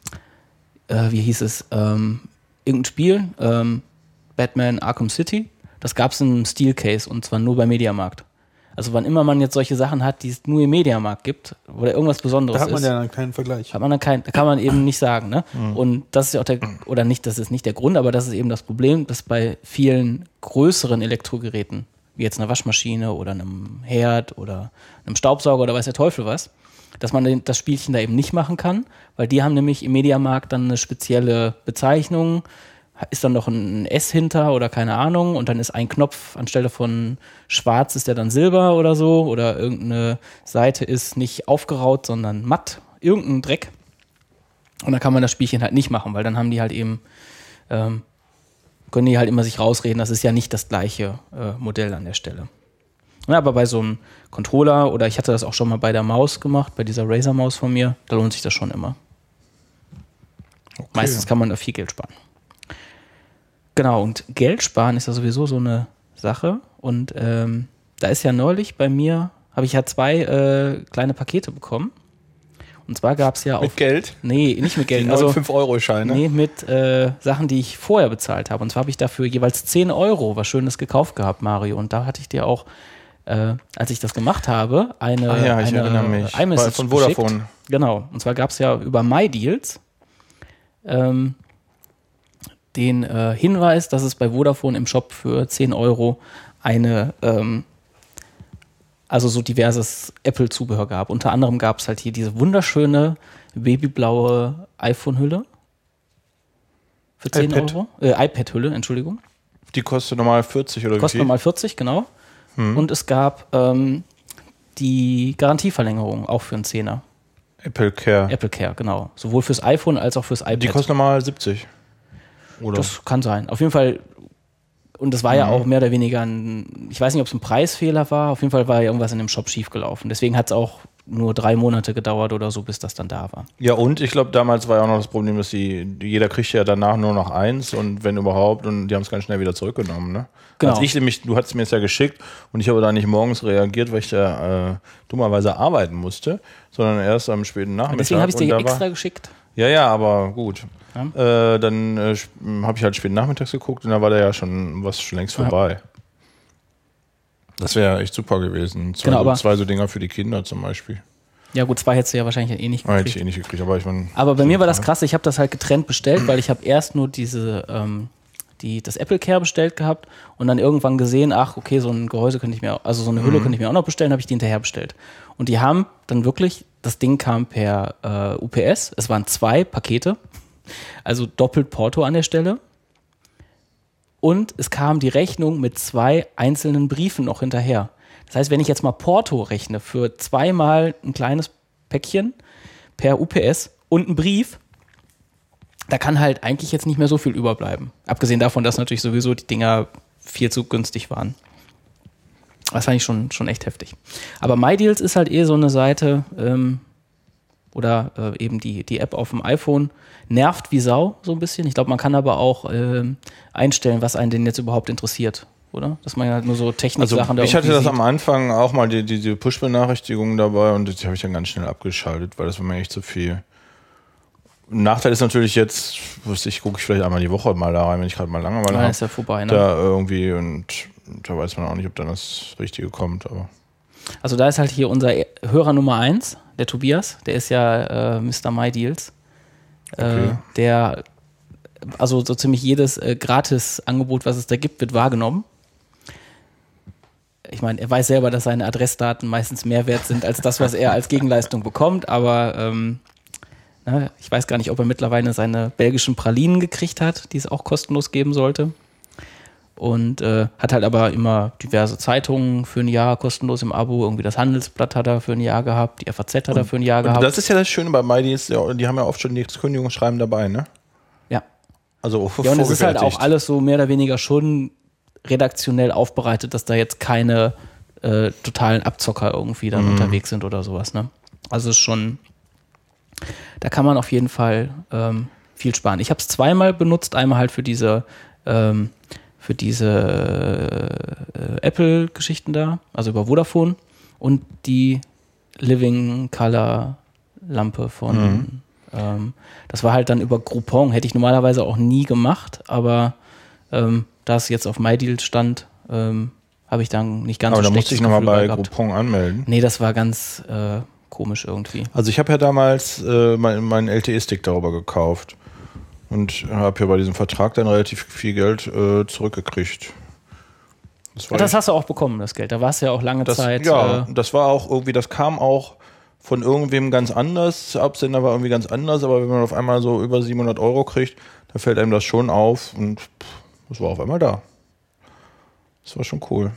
äh, wie hieß es, ähm, irgendein Spiel, ähm, Batman Arkham City, das gab es in einem Steelcase und zwar nur bei Mediamarkt. Also wann immer man jetzt solche Sachen hat, die es nur im Mediamarkt gibt oder irgendwas Besonderes ist. Da hat man ist, ja dann keinen Vergleich. Hat man dann keinen, da kann man eben nicht sagen. Ne? Mhm. Und das ist ja auch der, oder nicht, das ist nicht der Grund, aber das ist eben das Problem, dass bei vielen größeren Elektrogeräten, wie jetzt einer Waschmaschine oder einem Herd oder einem Staubsauger oder weiß der Teufel was, dass man das Spielchen da eben nicht machen kann, weil die haben nämlich im Mediamarkt dann eine spezielle Bezeichnung, ist dann noch ein S hinter oder keine Ahnung und dann ist ein Knopf anstelle von schwarz ist der dann silber oder so oder irgendeine Seite ist nicht aufgeraut, sondern matt, irgendein Dreck und dann kann man das Spielchen halt nicht machen, weil dann haben die halt eben ähm, können die halt immer sich rausreden, das ist ja nicht das gleiche äh, Modell an der Stelle. Ja, aber bei so einem Controller oder ich hatte das auch schon mal bei der Maus gemacht, bei dieser Razer-Maus von mir, da lohnt sich das schon immer. Okay. Meistens kann man da viel Geld sparen. Genau, und Geld sparen ist ja sowieso so eine Sache. Und ähm, da ist ja neulich bei mir, habe ich ja zwei äh, kleine Pakete bekommen. Und zwar gab es ja auch... Mit Geld? Nee, nicht mit Geld. Die also fünf Euro Scheine? Nee, mit äh, Sachen, die ich vorher bezahlt habe. Und zwar habe ich dafür jeweils zehn Euro was Schönes gekauft gehabt, Mario. Und da hatte ich dir auch, äh, als ich das gemacht habe, eine, ah ja, ich eine erinnere mich. iMessage von Vodafone. Geschickt. Genau. Und zwar gab es ja über MyDeals ähm, den äh, Hinweis, dass es bei Vodafone im Shop für zehn Euro eine, ähm, also so diverses Apple-Zubehör gab. Unter anderem gab es halt hier diese wunderschöne babyblaue iPhone-Hülle für zehn iPad. Euro. Äh, iPad-Hülle, Entschuldigung. Die kostet normal vierzig oder wie? Kostet normal vierzig, genau. Hm. Und es gab ähm, die Garantieverlängerung auch für einen Zehner. Apple Care. Apple Care, genau. Sowohl fürs iPhone als auch fürs iPad. Die kostet normal siebzig. Oder? Das kann sein. Auf jeden Fall und das war ja auch mehr oder weniger ein, ich weiß nicht, ob es ein Preisfehler war, auf jeden Fall war ja irgendwas in dem Shop schiefgelaufen. Deswegen hat es auch nur drei Monate gedauert oder so, bis das dann da war. Ja, und ich glaube, damals war ja auch noch das Problem, dass die, jeder kriegt ja danach nur noch eins und wenn überhaupt, und die haben es ganz schnell wieder zurückgenommen, ne? Genau. Als ich nämlich, du hattest mir es ja geschickt und ich habe da nicht morgens reagiert, weil ich da äh, dummerweise arbeiten musste, sondern erst am späten Nachmittag. Deswegen habe ich dir und da extra war, geschickt. Ja, ja, aber gut. Ja. Äh, dann äh, habe ich halt spät nachmittags geguckt und da war da ja schon was schon längst vorbei. Ja. Das wäre echt super gewesen. Zwei, Genau, so, aber zwei so Dinger für die Kinder zum Beispiel. Ja gut, zwei hättest du ja wahrscheinlich eh nicht Ah, hätte gekriegt. ich eh nicht gekriegt, aber ich mein, Aber bei mir war das krass, ich habe das halt getrennt bestellt, weil ich habe erst nur diese, ähm, die, das Apple Care bestellt gehabt und dann irgendwann gesehen, ach okay, so ein Gehäuse könnte ich mir, auch, also so eine Hülle Mhm. könnte ich mir auch noch bestellen, habe ich die hinterher bestellt. Und die haben dann wirklich, das Ding kam per äh, U P S, es waren zwei Pakete, also doppelt Porto an der Stelle. Und es kam die Rechnung mit zwei einzelnen Briefen noch hinterher. Das heißt, wenn ich jetzt mal Porto rechne für zweimal ein kleines Päckchen per U P S und einen Brief, da kann halt eigentlich jetzt nicht mehr so viel überbleiben. Abgesehen davon, dass natürlich sowieso die Dinger viel zu günstig waren. Das fand ich schon, schon echt heftig. Aber MyDeals ist halt eh so eine Seite, ähm, oder äh, eben die, die App auf dem iPhone, nervt wie Sau so ein bisschen. Ich glaube, man kann aber auch ähm, einstellen, was einen denn jetzt überhaupt interessiert, oder? Dass man halt nur so Techniksachen also da ich hatte das sieht. am Anfang auch mal, die, diese Push-Benachrichtigungen dabei und die habe ich dann ganz schnell abgeschaltet, weil das war mir echt zu viel. Ein Nachteil ist natürlich jetzt, wusste ich, gucke ich vielleicht einmal die Woche mal da rein, wenn ich gerade mal Langeweile Ah, habe. ist ja vorbei, ne? Da irgendwie und da weiß man auch nicht, ob dann das Richtige kommt, aber. Also da ist halt hier unser Hörer Nummer eins, der Tobias, der ist ja äh, Mister MyDeals. Äh, Okay. Der, also so ziemlich jedes äh, Gratis-Angebot, was es da gibt, wird wahrgenommen. Ich meine, er weiß selber, dass seine Adressdaten meistens mehr wert sind als das, was er als Gegenleistung bekommt, aber ähm, na, ich weiß gar nicht, ob er mittlerweile seine belgischen Pralinen gekriegt hat, die es auch kostenlos geben sollte. Und äh, hat halt aber immer diverse Zeitungen für ein Jahr kostenlos im Abo. Irgendwie das Handelsblatt hat er für ein Jahr gehabt, die F A Z hat er für ein Jahr Und gehabt. das ist ja das Schöne bei MyDeals, ja, die haben ja oft schon das Kündigungsschreiben dabei, ne? Ja. Also Ja, und es ist halt auch vorgefertigt. alles so mehr oder weniger schon redaktionell aufbereitet, dass da jetzt keine äh, totalen Abzocker irgendwie dann Mhm. unterwegs sind oder sowas, ne? Also es ist schon, da kann man auf jeden Fall ähm, viel sparen. Ich habe es zweimal benutzt, einmal halt für diese ähm, für diese äh, Apple-Geschichten da, also über Vodafone und die Living Color Lampe von Mhm. ähm, das war halt dann über Groupon, hätte ich normalerweise auch nie gemacht, aber ähm, da es jetzt auf MyDeals stand, ähm, habe ich dann nicht ganz Aber so da musste schlechtes ich nochmal Gefühl bei gehabt. Groupon anmelden. Nee, das war ganz äh, komisch irgendwie. Also ich habe ja damals äh, meinen mein L T E-Stick darüber gekauft und habe ja bei diesem Vertrag dann relativ viel Geld äh, zurückgekriegt. Das war Ja, das echt- hast du auch bekommen, das Geld. Da warst du ja auch lange das, Zeit. ja, Äh, das war auch irgendwie, das kam auch von irgendwem ganz anders. Der Absender war irgendwie ganz anders, aber wenn man auf einmal so über siebenhundert Euro kriegt, dann fällt einem das schon auf und pff, das war auf einmal da. Das war schon cool.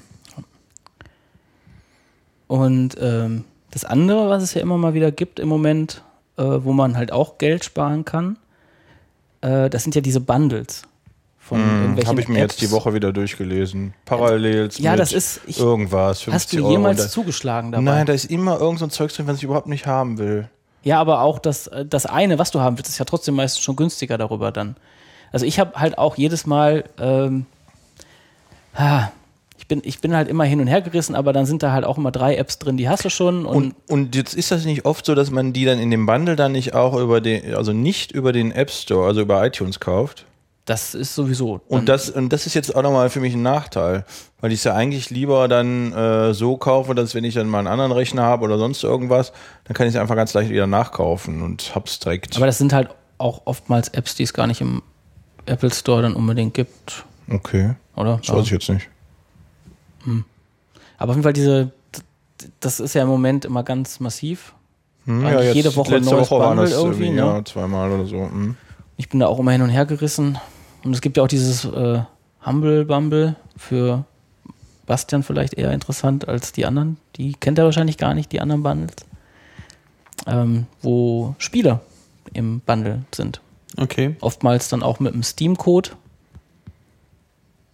Und ähm, das andere, was es ja immer mal wieder gibt im Moment, äh, wo man halt auch Geld sparen kann, äh, das sind ja diese Bundles von irgendwelchen Habe ich mir Apps. jetzt die Woche wieder durchgelesen. Parallels Ja, mit das ist- ich- irgendwas. Hast du fünfzig jemals Euro. zugeschlagen dabei? Nein, da ist immer irgend so ein Zeug drin, was ich überhaupt nicht haben will. Ja, aber auch das, äh, das eine, was du haben willst, ist ja trotzdem meistens schon günstiger darüber dann. Also ich habe halt auch jedes Mal, ähm, ah, ich bin, ich bin halt immer hin und her gerissen, aber dann sind da halt auch immer drei Apps drin, die hast du schon. Und, Und, und jetzt ist das nicht oft so, dass man die dann in dem Bundle dann nicht auch über den, also nicht über den App Store, also über iTunes kauft. das ist sowieso. Und dann- das, und das ist jetzt auch nochmal für mich ein Nachteil, weil ich es ja eigentlich lieber dann äh, so kaufe, dass wenn ich dann mal einen anderen Rechner habe oder sonst irgendwas, dann kann ich es einfach ganz leicht wieder nachkaufen und hab's direkt. Aber das sind halt auch oftmals Apps, die es gar nicht im Apple Store dann unbedingt gibt, Okay, oder? das weiß ich jetzt nicht. Aber auf jeden Fall diese, das ist ja im Moment immer ganz massiv. Hm, Eigentlich jede Woche ein letzte neues Woche waren Bundle das irgendwie, irgendwie, ne? ja, zweimal oder so. Hm. Ich bin da auch immer hin und her gerissen. Und es gibt ja auch dieses äh, Humble Bumble für Bastian vielleicht eher interessant als die anderen. Die kennt er wahrscheinlich gar nicht, die anderen Bundles. Ähm, wo Spiele im Bundle sind. Okay. Oftmals dann auch mit einem Steam-Code.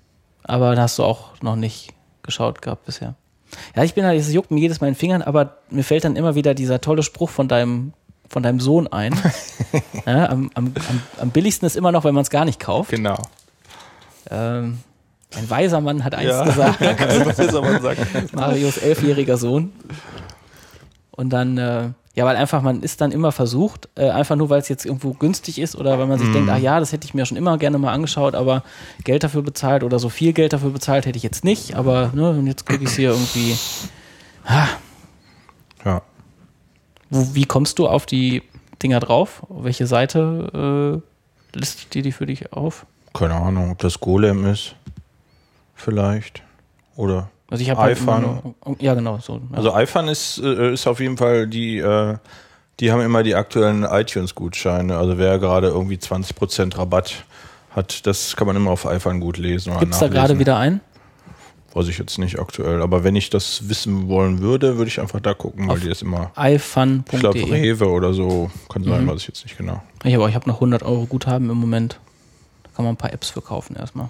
aber da hast du auch noch nicht geschaut gehabt bisher. Ja, ich bin halt, es juckt mir jedes Mal in den Fingern, aber mir fällt dann immer wieder dieser tolle Spruch von deinem, von deinem Sohn ein. Ja, am, am, am, am billigsten ist immer noch, wenn man es gar nicht kauft. Genau. Ähm, ein weiser Mann hat eins Ja. gesagt. Ein weiser Mann sagt. Marios elfjähriger Sohn. Und dann, äh, ja, weil einfach, man ist dann immer versucht, äh, einfach nur, weil es jetzt irgendwo günstig ist oder weil man sich Mhm. denkt, ah ja, das hätte ich mir schon immer gerne mal angeschaut, aber Geld dafür bezahlt oder so viel Geld dafür bezahlt hätte ich jetzt nicht, aber ne, und jetzt kriege ich es hier irgendwie. Ah, Ja. wo, wie kommst du auf die Dinger drauf? Auf welche Seite äh, listet die die für dich auf? Keine Ahnung, ob das Golem ist. Vielleicht. Oder. Also ich habe halt immer iFun. nur, ja genau so. Ja. Also iFun ist, äh, ist auf jeden Fall die, äh, die haben immer die aktuellen iTunes-Gutscheine. Also wer gerade irgendwie zwanzig Prozent Rabatt hat, das kann man immer auf iFun gut lesen. Gibt es da gerade wieder einen? Weiß ich jetzt nicht aktuell. Aber wenn ich das wissen wollen würde, würde ich einfach da gucken, weil Auf die das immer. ifun Ich punkt glaube, de. Rewe oder so. Kann sein, Mhm. weiß ich jetzt nicht genau. Ich habe ich hab noch hundert Euro Guthaben im Moment. Da kann man ein paar Apps für kaufen erstmal.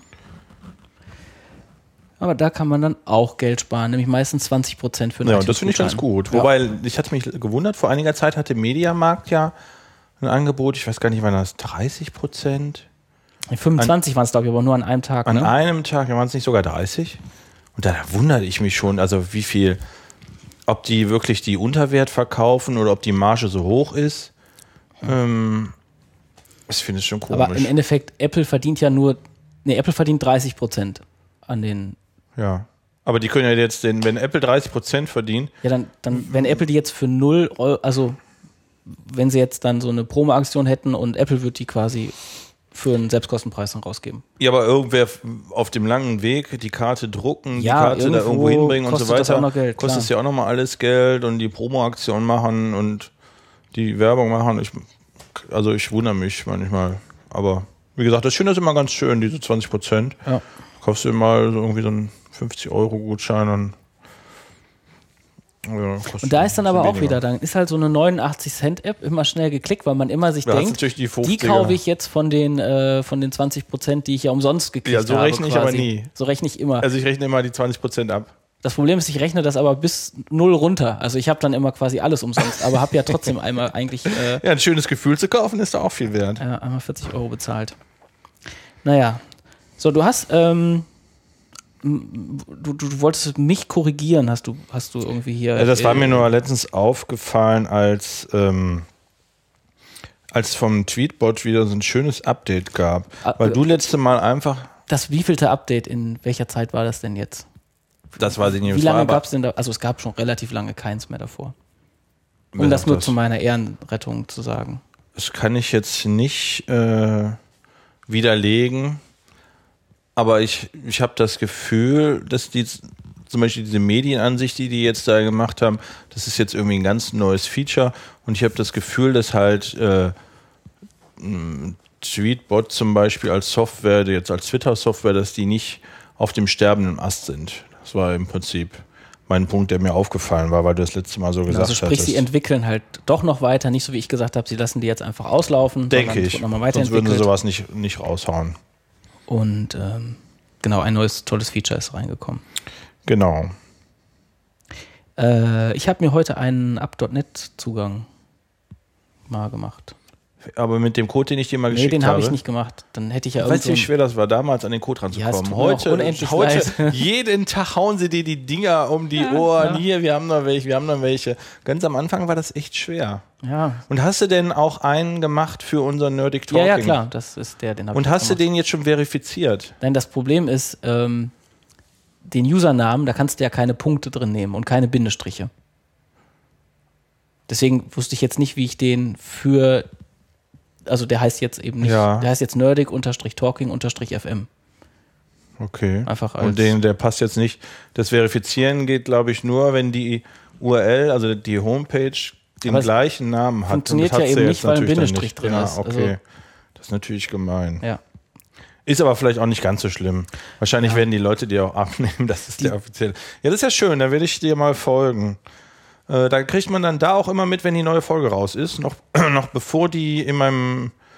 Aber da kann man dann auch Geld sparen, nämlich meistens zwanzig Prozent für einen Ja, und das finde ich ganz iTunes-Gutschein. gut. Wobei, ich hatte mich gewundert, vor einiger Zeit hatte Mediamarkt ja ein Angebot, ich weiß gar nicht, wann das, dreißig Prozent? Ja, fünfundzwanzig waren es, glaube ich, aber nur an einem Tag. An Ne? einem Tag, waren es nicht sogar dreißig? Und da wunderte ich mich schon, also wie viel, ob die wirklich die Unterwert verkaufen oder ob die Marge so hoch ist. Ähm, ich finde es schon komisch. Aber im Endeffekt, Apple verdient ja nur, nee, Apple verdient dreißig Prozent an den, ja. Aber die können ja jetzt, den, wenn Apple dreißig Prozent verdient, ja dann, dann, wenn Apple die jetzt für null Euro, also wenn sie jetzt dann so eine Promo-Aktion hätten und Apple wird die quasi für einen Selbstkostenpreis dann rausgeben. ja, aber irgendwer auf dem langen Weg die Karte drucken, Ja, die Karte da irgendwo irgendwo hinbringen und so kostet das weiter, auch noch Geld, kostet klar. es ja auch nochmal alles Geld und die Promo-Aktion machen und die Werbung machen. Ich, also ich wundere mich manchmal. Aber wie gesagt, das Schöne ist immer ganz schön, diese zwanzig Prozent. Ja. Kaufst du mal so irgendwie so einen fünfzig Euro Gutschein und ja, kostet Und da ist dann ein aber bisschen auch wieder, dann ist halt so eine neunundachtzig Cent App immer schnell geklickt, weil man immer sich Da hast denkt, natürlich die die fünfziger. kaufe ich jetzt von den, äh, von den zwanzig Prozent, die ich ja umsonst gekriegt Ja, so habe. rechne ich quasi. aber nie. So rechne ich immer. Also ich rechne immer die zwanzig Prozent ab. Das Problem ist, ich rechne das aber bis null runter. Also ich habe dann immer quasi alles umsonst, aber habe ja trotzdem einmal eigentlich äh, Ja, ein schönes Gefühl zu kaufen ist da auch viel wert. ja, einmal vierzig Euro bezahlt. Naja. So, du hast, ähm, m- du, du wolltest mich korrigieren, hast du, hast du irgendwie hier. Ja, das war äh, mir nur letztens aufgefallen, als, ähm, als vom Tweetbot wieder so ein schönes Update gab. Ah, Weil äh, du letzte Mal einfach, Das wievielte Update, in welcher Zeit war das denn jetzt? das weiß ich nicht, Wie es war lange aber- gab es denn da? Also es gab schon relativ lange keins mehr davor. Um Wer das sagt nur das? zu meiner Ehrenrettung zu sagen. Das kann ich jetzt nicht äh, widerlegen, aber ich, ich habe das Gefühl, dass die zum Beispiel diese Medienansicht, die die jetzt da gemacht haben, das ist jetzt irgendwie ein ganz neues Feature und ich habe das Gefühl, dass halt äh, m, Tweetbot zum Beispiel als Software, die jetzt als Twitter-Software, dass die nicht auf dem sterbenden Ast sind. Das war im Prinzip mein Punkt, der mir aufgefallen war, weil du das letzte Mal so gesagt Also sprich, hattest. sie entwickeln halt doch noch weiter, nicht so wie ich gesagt habe, sie lassen die jetzt einfach auslaufen. Denke sondern es ich. wird nochmal Sonst würden sie weiterentwickelt. sowas nicht, nicht raushauen. Und ähm, genau, ein neues tolles Feature ist reingekommen. Genau. Äh, ich habe mir heute einen App Punkt net Zugang mal gemacht. Aber mit dem Code, den ich dir mal Nee, geschickt den habe. habe ich nicht gemacht. Dann hätte ich ja Weißt du, wie irgend so schwer das war, damals an den Code Ja, es ranzukommen? tut mir auch heute, unendlich heute leid. jeden Tag hauen sie dir die Dinger um die Ohren. ja. Hier, wir haben noch welche, wir haben noch welche. Ganz am Anfang war das echt schwer. ja. Und hast du denn auch einen gemacht für unser Nerdic Talking? ja, ja, klar, das ist der, den habe ich Und auch hast du gemacht. den jetzt schon verifiziert? Nein, das Problem ist, ähm, den Usernamen, da kannst du ja keine Punkte drin nehmen und keine Bindestriche. Deswegen wusste ich jetzt nicht, wie ich den für, also der heißt jetzt eben nicht, Ja. der heißt jetzt nerdig-talking-f m. Okay. Einfach als- Und den, der passt jetzt nicht. Das Verifizieren geht, glaube ich, nur, wenn die U R L, also die Homepage, den Aber es gleichen Namen hat. funktioniert Und das ja hat sie eben jetzt nicht, weil ein natürlich dann Bindestrich nicht. drin ja, ist. Okay. Also- Das ist natürlich gemein. Ja. Ist aber vielleicht auch nicht ganz so schlimm. Wahrscheinlich werden die Leute dir auch abnehmen, das ist der offizielle. Ja, das ist ja schön, da werde ich dir mal folgen. Äh, da kriegt man dann da auch immer mit, wenn die neue Folge raus ist, noch, noch bevor die in meinem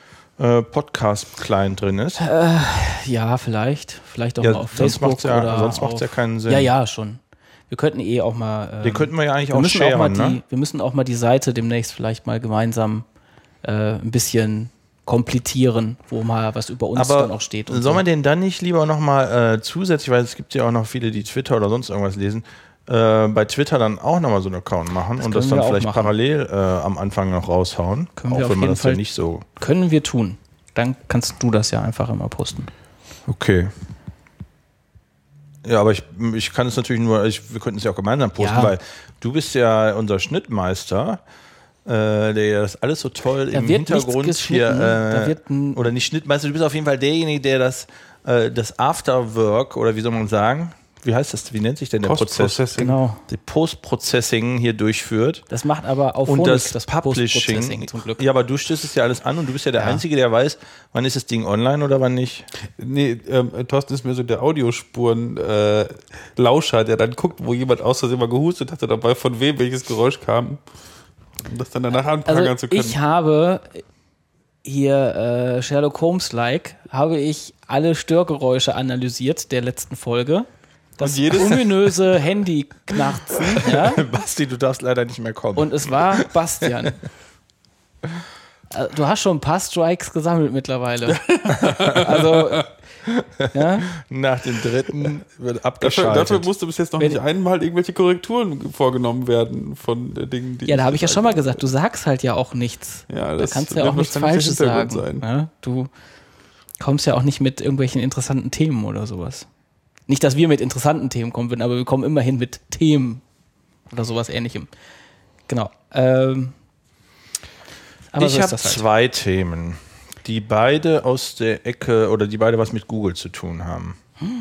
äh, Podcast-Client drin ist. Äh, ja, vielleicht. Vielleicht auch Ja, mal auf sonst Facebook. macht's ja- oder sonst macht's auf, ja keinen Sinn. Ja, ja, schon. Wir könnten eh auch mal. Ähm, Den könnten wir ja eigentlich wir auch müssen auch mal sharen, die, ne? Wir müssen auch mal die Seite demnächst vielleicht mal gemeinsam äh, ein bisschen komplettieren, wo mal was über uns Aber dann auch steht. Und soll so. man den dann nicht lieber nochmal äh, zusätzlich, weil es gibt ja auch noch viele, die Twitter oder sonst irgendwas lesen, äh, bei Twitter dann auch nochmal so einen Account machen Das und das können dann wir auch vielleicht machen. parallel äh, am Anfang noch raushauen. Können auch wir auf wenn man jeden das ja Fall- nicht so. Können wir tun. Dann kannst du das ja einfach immer posten. Okay. Ja, aber ich, ich kann es natürlich nur, ich, wir könnten es ja auch gemeinsam posten, Ja. weil du bist ja unser Schnittmeister, äh, der das alles so toll Da im wird nichts Hintergrund hier, geschnitten, äh, da wird ein- oder nicht Schnittmeister, du bist auf jeden Fall derjenige, der das, äh, das Afterwork, oder wie soll man sagen, wie heißt das, wie nennt sich denn der Prozess? Post-Processing. Genau. Die Post-Processing hier durchführt. Das macht aber auf Und Phonics, das, Post-Processing Publishing. zum Glück. Ja, aber du stößt es ja alles an und du bist ja der Ja. Einzige, der weiß, wann ist das Ding online oder wann nicht. Nee, ähm, Thorsten ist mir so der Audiospuren-Lauscher, äh, der dann guckt, wo jemand aus Versehen mal gehustet hatte, dabei von wem welches Geräusch kam. Um das dann danach anprangern Also zu können. ich habe hier äh, Sherlock Holmes-like, habe ich alle Störgeräusche analysiert der letzten Folge. Das Und jedes- ominöse Handyknarzen, ja. Basti, du darfst leider nicht mehr kommen. Und es war Bastian. Äh, Du hast schon ein paar Strikes gesammelt mittlerweile. Also, ja. Nach dem dritten wird Dafür, abgeschaltet. dafür musste bis jetzt noch Wenn- nicht einmal irgendwelche Korrekturen vorgenommen werden von äh, Dingen, die Ja, da habe ich ja schon mal gesagt, du sagst halt ja auch nichts. Ja, Da das kannst du ja wird auch nichts wahrscheinlich Falsches der sagen. Hintergrund sein. Ja, du kommst ja auch nicht mit irgendwelchen interessanten Themen oder sowas. Nicht, dass wir mit interessanten Themen kommen würden, aber wir kommen immerhin mit Themen oder sowas Ähnlichem. Genau. Ähm, aber ich so ist habe das halt. zwei Themen, die beide aus der Ecke oder die beide was mit Google zu tun haben.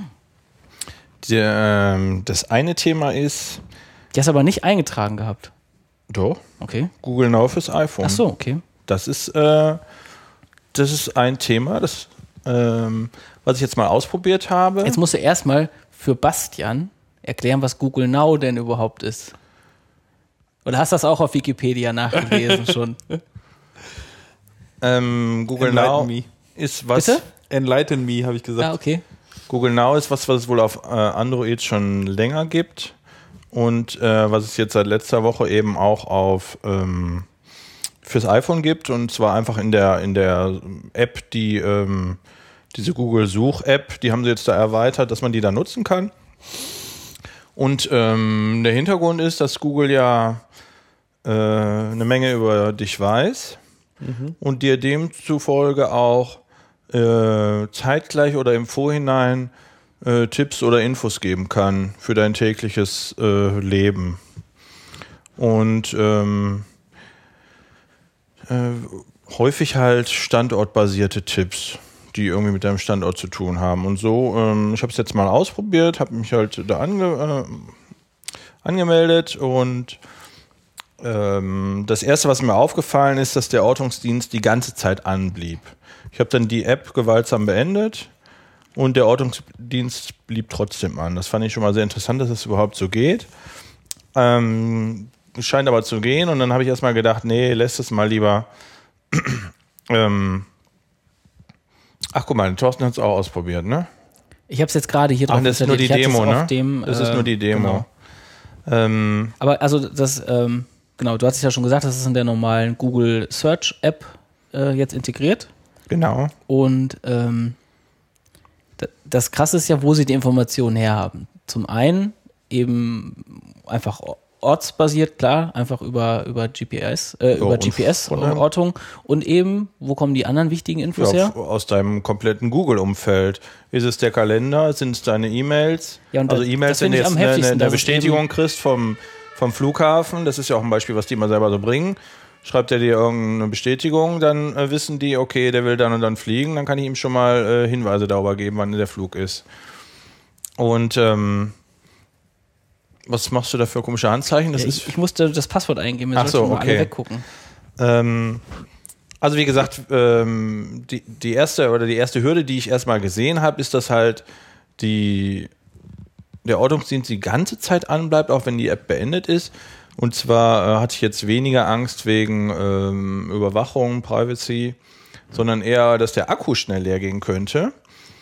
Der, ähm, das eine Thema ist, Die hast du aber nicht eingetragen gehabt. doch, Okay. Google Now fürs iPhone. Ach so, okay. Das ist, äh, das ist ein Thema, das, ähm, was ich jetzt mal ausprobiert habe. Jetzt musst du erstmal für Bastian erklären, was Google Now denn überhaupt ist. Oder hast du das auch auf Wikipedia nachgelesen schon? Ähm, Google Enlighten Now me. ist was. Bitte? Enlighten me, habe ich gesagt. Ja, okay. Google Now ist was, was es wohl auf äh, Android schon länger gibt und äh, was es jetzt seit letzter Woche eben auch auf ähm, fürs iPhone gibt, und zwar einfach in der in der App, die ähm, diese Google Such-App, die haben sie jetzt da erweitert, dass man die da nutzen kann. Und ähm, der Hintergrund ist, dass Google ja äh, eine Menge über dich weiß und dir demzufolge auch äh, zeitgleich oder im Vorhinein äh, Tipps oder Infos geben kann für dein tägliches äh, Leben. Und ähm, äh, häufig halt standortbasierte Tipps, die irgendwie mit deinem Standort zu tun haben. Und so, ähm, ich habe es jetzt mal ausprobiert, habe mich halt da ange, äh, angemeldet und ähm, das erste, was mir aufgefallen ist, dass der Ortungsdienst die ganze Zeit anblieb. Ich habe dann die App gewaltsam beendet und der Ortungsdienst blieb trotzdem an. Das fand ich schon mal sehr interessant, dass das überhaupt so geht. Ähm, scheint aber zu gehen, und dann habe ich erstmal gedacht, nee, lässt es mal lieber. ähm, ach, guck mal, Thorsten hat es auch ausprobiert, ne? Ich habe es jetzt gerade hier drauf Ach, das ist nur die installiert. Ich hatte Demo, es auf ne? Dem, Das ist äh, nur die Demo. Genau. Ähm, Aber also das, ähm, genau, du hast es ja schon gesagt, das ist in der normalen Google Search App äh, jetzt integriert. genau. Und ähm, d- das Krasse ist ja, wo sie die Informationen herhaben. Zum einen eben einfach ortsbasiert, klar, einfach über, über G P S, äh, über und G P von der- S-Ortung, und eben, wo kommen die anderen wichtigen Infos Ja, her? aus deinem kompletten Google-Umfeld. Ist es der Kalender? Sind es deine E-Mails? Ja, und also das- E-Mails, das wenn finde du ich jetzt am eine, eine, heftigsten, eine dass es Bestätigung kriegst vom, vom Flughafen, das ist ja auch ein Beispiel, was die immer selber so bringen. Schreibt er dir irgendeine Bestätigung, dann äh, wissen die, okay, der will dann und dann fliegen, dann kann ich ihm schon mal äh, Hinweise darüber geben, wann der Flug ist. Und ähm, was machst du da für komische Handzeichen? Das Ja, ist ich, ich musste das Passwort eingeben, wir Ach sollten so, schon mal okay. alle weggucken. Ähm, also wie gesagt, ähm, die, die erste oder die erste Hürde, die ich erstmal gesehen habe, ist, dass halt die, der Ortungsdienst die ganze Zeit anbleibt, auch wenn die App beendet ist. Und zwar äh, hatte ich jetzt weniger Angst wegen ähm, Überwachung, Privacy, sondern eher, dass der Akku schnell leer gehen könnte.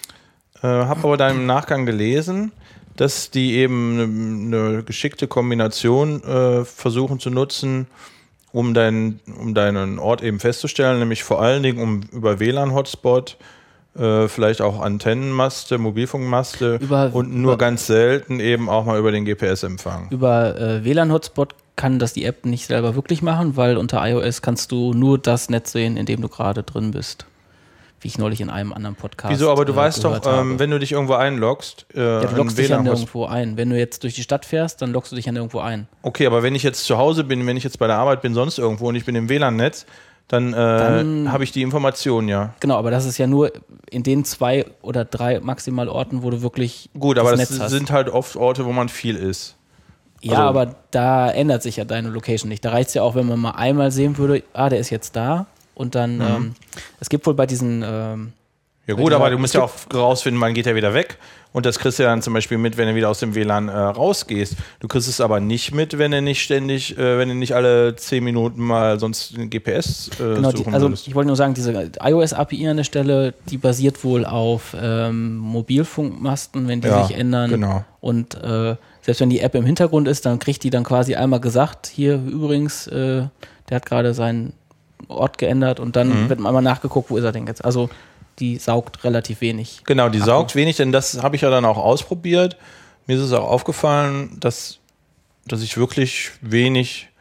Äh, habe aber dann im Nachgang gelesen, dass die eben eine, eine geschickte Kombination äh, versuchen zu nutzen, um, dein, um deinen Ort eben festzustellen, nämlich vor allen Dingen um über W L A N-Hotspot, äh, vielleicht auch Antennenmaste, Mobilfunkmaste über, und nur über, ganz selten eben auch mal über den G P S-Empfang. Über äh, W L A N-Hotspot kann das die App nicht selber wirklich machen, weil unter iOS kannst du nur das Netz sehen, in dem du gerade drin bist. Wie ich neulich in einem anderen Podcast Wieso, aber du äh, weißt doch, ähm, wenn du dich irgendwo einloggst, äh, ja, du loggst dich ja W L A N nirgendwo ein. Wenn du jetzt durch die Stadt fährst, dann loggst du dich ja nirgendwo ein. Okay, aber wenn ich jetzt zu Hause bin, wenn ich jetzt bei der Arbeit bin, sonst irgendwo und ich bin im W L A N-Netz, dann, äh, dann habe ich die Information, ja. Genau, aber das ist ja nur in den zwei oder drei maximal Orten, wo du wirklich Gut, das aber Netz das hast. sind halt oft Orte, wo man viel ist. Ja, also, aber da ändert sich ja deine Location nicht. Da reicht es ja auch, wenn man mal einmal sehen würde, ah, der ist jetzt da und dann, mhm. ähm, es gibt wohl bei diesen ähm, ja gut, aber du musst ja auch rausfinden, wann geht er wieder weg. Und das kriegst du dann zum Beispiel mit, wenn du wieder aus dem W L A N äh, rausgehst. Du kriegst es aber nicht mit, wenn du nicht ständig, äh, wenn du nicht alle zehn Minuten mal sonst den G P S äh, genau, suchen die, also würdest. Ich wollte nur sagen, diese iOS-A P I an der Stelle, die basiert wohl auf ähm, Mobilfunkmasten, wenn die ja, sich ändern. Genau. Und äh, selbst wenn die App im Hintergrund ist, dann kriegt die dann quasi einmal gesagt, hier übrigens, äh, der hat gerade seinen Ort geändert und dann mhm. wird einmal nachgeguckt, wo ist er denn jetzt. Also die saugt relativ wenig. Genau, die Akku. saugt wenig, denn das habe ich ja dann auch ausprobiert. Mir ist es auch aufgefallen, dass, dass ich wirklich wenig,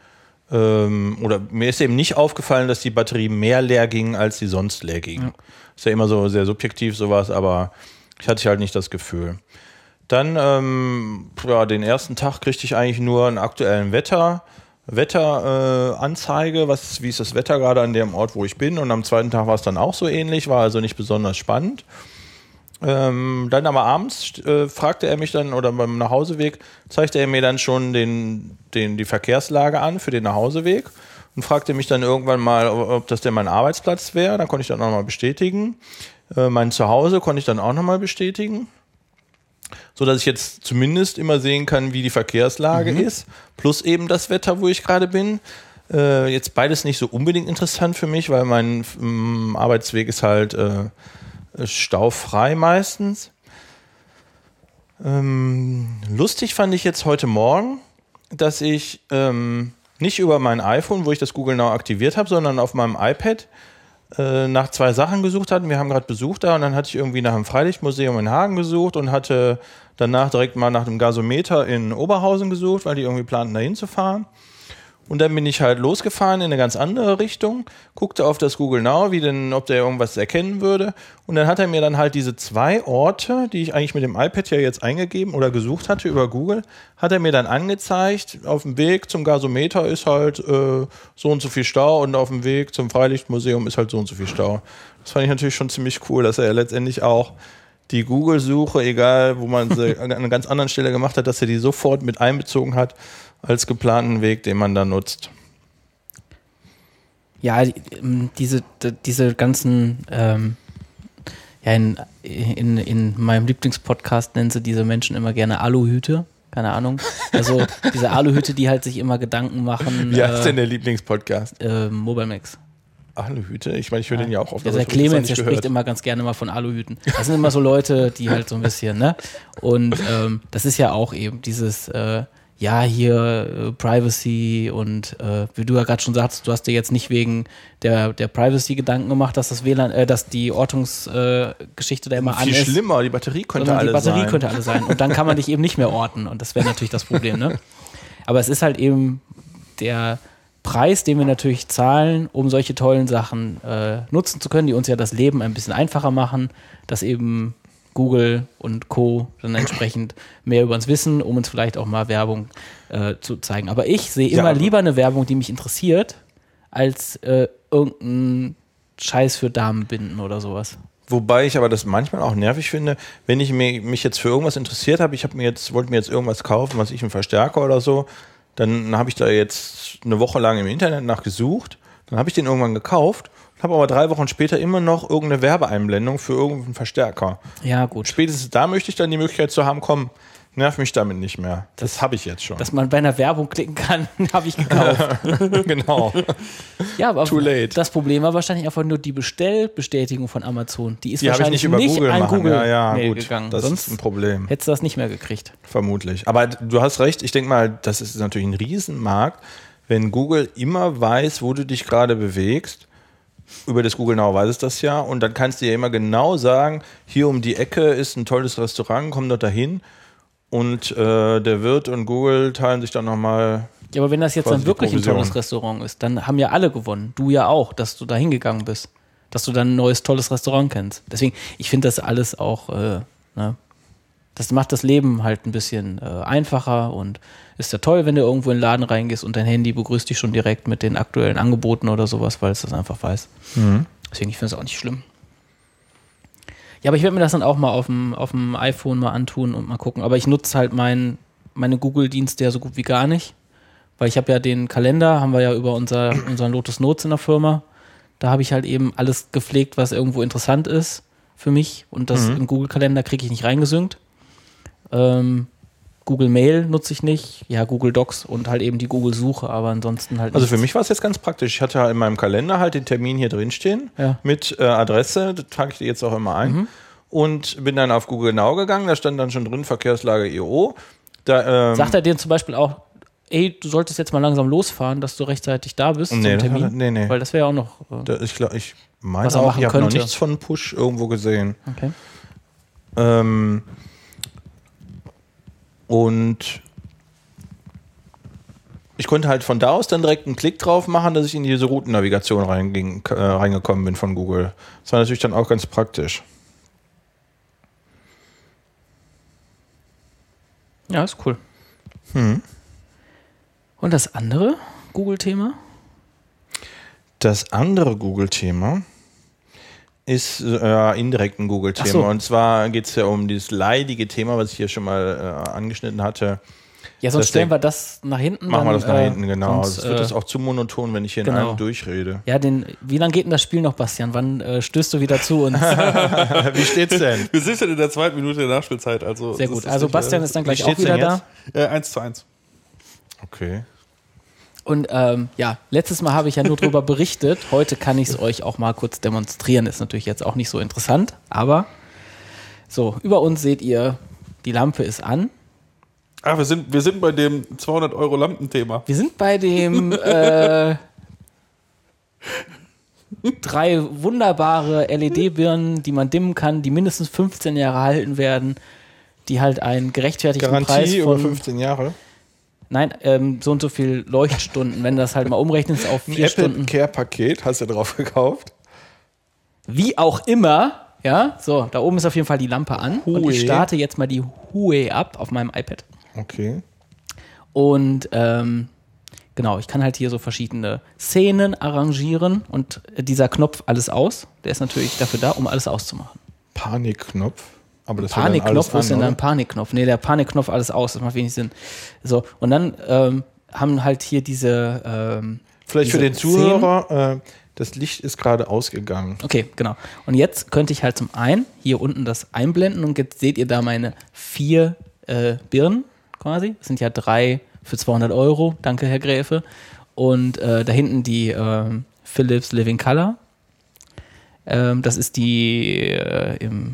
ähm, oder mir ist eben nicht aufgefallen, dass die Batterie mehr leer ging, als sie sonst leer ging. Ja. Ist ja immer so sehr subjektiv sowas, aber ich hatte halt nicht das Gefühl. Dann, ähm, ja, den ersten Tag kriegte ich eigentlich nur einen aktuellen Wetter. Wetteranzeige, äh, was, wie ist das Wetter gerade an dem Ort, wo ich bin, und am zweiten Tag war es dann auch so ähnlich, war also nicht besonders spannend. Ähm, dann aber abends äh, fragte er mich dann, oder beim Nachhauseweg zeigte er mir dann schon den, den, die Verkehrslage an für den Nachhauseweg und fragte mich dann irgendwann mal, ob das denn mein Arbeitsplatz wäre. Da konnte ich dann auch nochmal bestätigen. Äh, mein Zuhause konnte ich dann auch nochmal bestätigen. So dass ich jetzt zumindest immer sehen kann, wie die Verkehrslage mhm. ist, plus eben das Wetter, wo ich gerade bin. Äh, jetzt beides nicht so unbedingt interessant für mich, weil mein ähm, Arbeitsweg ist halt äh, staufrei meistens. Ähm, lustig fand ich jetzt heute Morgen, dass ich ähm, nicht über mein iPhone, wo ich das Google Now aktiviert habe, sondern auf meinem iPad nach zwei Sachen gesucht hatten. Wir haben gerade Besuch da und dann hatte ich irgendwie nach dem Freilichtmuseum in Hagen gesucht und hatte danach direkt mal nach dem Gasometer in Oberhausen gesucht, weil die irgendwie planten, da hinzufahren. Und dann bin ich halt losgefahren in eine ganz andere Richtung, guckte auf das Google Now, wie denn, ob der irgendwas erkennen würde. Und dann hat er mir dann halt diese zwei Orte, die ich eigentlich mit dem iPad ja jetzt eingegeben oder gesucht hatte über Google, hat er mir dann angezeigt, auf dem Weg zum Gasometer ist halt äh, so und so viel Stau und auf dem Weg zum Freilichtmuseum ist halt so und so viel Stau. Das fand ich natürlich schon ziemlich cool, dass er ja letztendlich auch die Google-Suche, egal wo man sie an einer ganz anderen Stelle gemacht hat, dass er die sofort mit einbezogen hat als geplanten Weg, den man da nutzt. Ja, diese, diese ganzen, ähm, ja, in, in, in meinem Lieblingspodcast nennen sie diese Menschen immer gerne Aluhüte. Keine Ahnung. Also diese Aluhüte, die halt sich immer Gedanken machen. Wie heißt äh, denn der Lieblingspodcast? Äh, Mobile Max. Aluhüte? Ich meine, ich höre ja. den ja auch oft. Ja, der Clemens, der spricht immer ganz gerne mal von Aluhüten. Das sind immer so Leute, die halt so ein bisschen, ne? Und ähm, das ist ja auch eben dieses, äh, ja, hier äh, Privacy und äh, wie du ja gerade schon sagst, du hast dir jetzt nicht wegen der, der Privacy Gedanken gemacht, dass das W L A N, äh, dass die Ortungsgeschichte äh, da immer an ist. Viel schlimmer, die Batterie könnte alle sein. Die Batterie sein. könnte alle sein. Und dann kann man dich eben nicht mehr orten und das wäre natürlich das Problem, ne? Aber es ist halt eben der Preis, den wir natürlich zahlen, um solche tollen Sachen äh, nutzen zu können, die uns ja das Leben ein bisschen einfacher machen, dass eben Google und Co. dann entsprechend mehr über uns wissen, um uns vielleicht auch mal Werbung äh, zu zeigen. Aber ich sehe immer ja, lieber eine Werbung, die mich interessiert, als äh, irgendeinen Scheiß für Damenbinden oder sowas. Wobei ich aber das manchmal auch nervig finde, wenn ich mich, mich jetzt für irgendwas interessiert habe, ich habe mir jetzt, wollte mir jetzt irgendwas kaufen, was ich, einen Verstärker oder so, dann habe ich da jetzt eine Woche lang im Internet nach gesucht, dann habe ich den irgendwann gekauft, habe aber drei Wochen später immer noch irgendeine Werbeeinblendung für irgendeinen Verstärker. Ja, gut. Spätestens da möchte ich dann die Möglichkeit zu haben, komm, Nerv mich damit nicht mehr. Das, das habe ich jetzt schon. Dass man bei einer Werbung klicken kann, habe ich gekauft. Genau. Ja, aber Too late. Das Problem war wahrscheinlich einfach nur die Bestellbestätigung von Amazon. Die ist Die habe ich wahrscheinlich nicht über nicht Google an machen. Google Ja, ja, Mail gut. gegangen. Das Sonst ist ein Problem. hättest du das nicht mehr gekriegt. Vermutlich. Aber du hast recht, ich denke mal, das ist natürlich ein Riesenmarkt, wenn Google immer weiß, wo du dich gerade bewegst. Über das Google Now weiß es das ja. Und dann kannst du ja immer genau sagen, hier um die Ecke ist ein tolles Restaurant, komm dort dahin. Und äh, der Wirt und Google teilen sich dann nochmal. Ja, aber wenn das jetzt quasi dann wirklich die ein Provision. tolles Restaurant ist, dann haben ja alle gewonnen. Du ja auch, dass du da hingegangen bist. Dass du dann ein neues, tolles Restaurant kennst. Deswegen, ich finde das alles auch, äh, ne? Das macht das Leben halt ein bisschen äh, einfacher und ist ja toll, wenn du irgendwo in den Laden reingehst und dein Handy begrüßt dich schon direkt mit den aktuellen Angeboten oder sowas, weil es das einfach weiß. Mhm. Deswegen, ich finde es auch nicht schlimm. Ja, aber ich werde mir das dann auch mal auf dem, auf dem iPhone mal antun und mal gucken. Aber ich nutze halt mein, meine Google-Dienste ja so gut wie gar nicht, weil ich habe ja den Kalender, haben wir ja über unser, unseren Lotus Notes in der Firma. Da habe ich halt eben alles gepflegt, was irgendwo interessant ist für mich und das Mhm. im Google-Kalender kriege ich nicht reingesynkt. Ähm, Google Mail nutze ich nicht, ja, Google Docs und halt eben die Google-Suche, aber ansonsten halt Also für nichts. mich war es jetzt ganz praktisch. Ich hatte halt in meinem Kalender halt den Termin hier drin stehen Ja. mit äh, Adresse, das trage ich dir jetzt auch immer ein. Mhm. Und bin dann auf Google Now gegangen, da stand dann schon drin Verkehrslage I O. Da, ähm, Sagt er dir zum Beispiel auch, ey, du solltest jetzt mal langsam losfahren, dass du rechtzeitig da bist Nee, zum das Termin? hat er- nee, nee. Weil das wäre ja auch noch... Äh, da, ich glaube, ich meine Was er auch, machen ich habe noch könnte. nichts von Push irgendwo gesehen. okay. Ähm, und ich konnte halt von da aus dann direkt einen Klick drauf machen, dass ich in diese Routennavigation reinging, äh, reingekommen bin von Google. Das war natürlich dann auch ganz praktisch. Ja, ist cool. Hm. Und das andere Google-Thema? Das andere Google-Thema ist äh, indirekt ein Ach Google-Thema. so. Und zwar geht es ja um dieses leidige Thema, was ich hier schon mal äh, angeschnitten hatte. Ja, sonst Das stellen Ding- wir das nach hinten. Machen wir dann, das nach äh, hinten, genau. sonst, Das wird äh, das auch zu monoton, wenn ich hier in genau. einem durchrede. Ja, den, wie lange geht denn das Spiel noch, Bastian? Wann äh, stößt du wieder zu uns? Wie steht's denn? Wir sind schon in der zweiten Minute der Nachspielzeit. Also Sehr das gut. ist Also nicht, Bastian äh, ist dann wie gleich auch steht's wieder denn da. jetzt? Äh, eins zu eins. Okay. Und ähm, ja, letztes Mal habe ich ja nur darüber berichtet. Heute kann ich es euch auch mal kurz demonstrieren. Ist natürlich jetzt auch nicht so interessant, aber so, über uns seht ihr, die Lampe ist an. Ah, wir sind, wir sind bei dem zweihundert Euro Lampenthema. Wir sind bei dem äh, drei wunderbare L E D-Birnen, die man dimmen kann, die mindestens fünfzehn Jahre halten werden, die halt einen gerechtfertigten Preis Garantie von... über fünfzehn Jahre. Nein, ähm, so und so viel Leuchtstunden, wenn du das halt mal umrechnest auf Ein vier Apple Stunden. Care Paket hast du drauf gekauft. Wie auch immer, ja, so, da oben ist auf jeden Fall die Lampe an und Huawei. ich starte jetzt mal die Huawei ab auf meinem iPad. Okay. Und ähm, genau, ich kann halt hier so verschiedene Szenen arrangieren und dieser Knopf alles aus, der ist natürlich dafür da, um alles auszumachen. Panikknopf. Aber das wäre dann Panikknopf, alles wo ist denn da an, ein Panikknopf? Nee, der Panikknopf alles aus, das macht wenig Sinn. So, und dann ähm, haben halt hier diese ähm, Vielleicht für diese den Zuhörer, äh, das Licht ist gerade ausgegangen. Okay, genau. Und jetzt könnte ich halt zum einen hier unten das einblenden und jetzt seht ihr da meine vier äh, Birnen quasi. Das sind ja drei für zweihundert Euro. Danke, Herr Gräfe. Und äh, da hinten die äh, Philips Living Color. Ähm, das ist die äh, im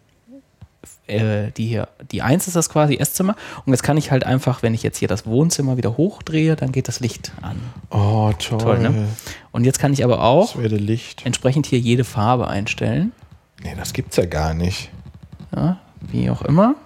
äh, die hier, die eins ist das quasi, Esszimmer. Und jetzt kann ich halt einfach, wenn ich jetzt hier das Wohnzimmer wieder hochdrehe, dann geht das Licht an. Oh, toll. Toll, ne? Und jetzt kann ich aber auch Das wäre Licht. entsprechend hier jede Farbe einstellen. Nee, das gibt's ja gar nicht. Ja, wie auch immer.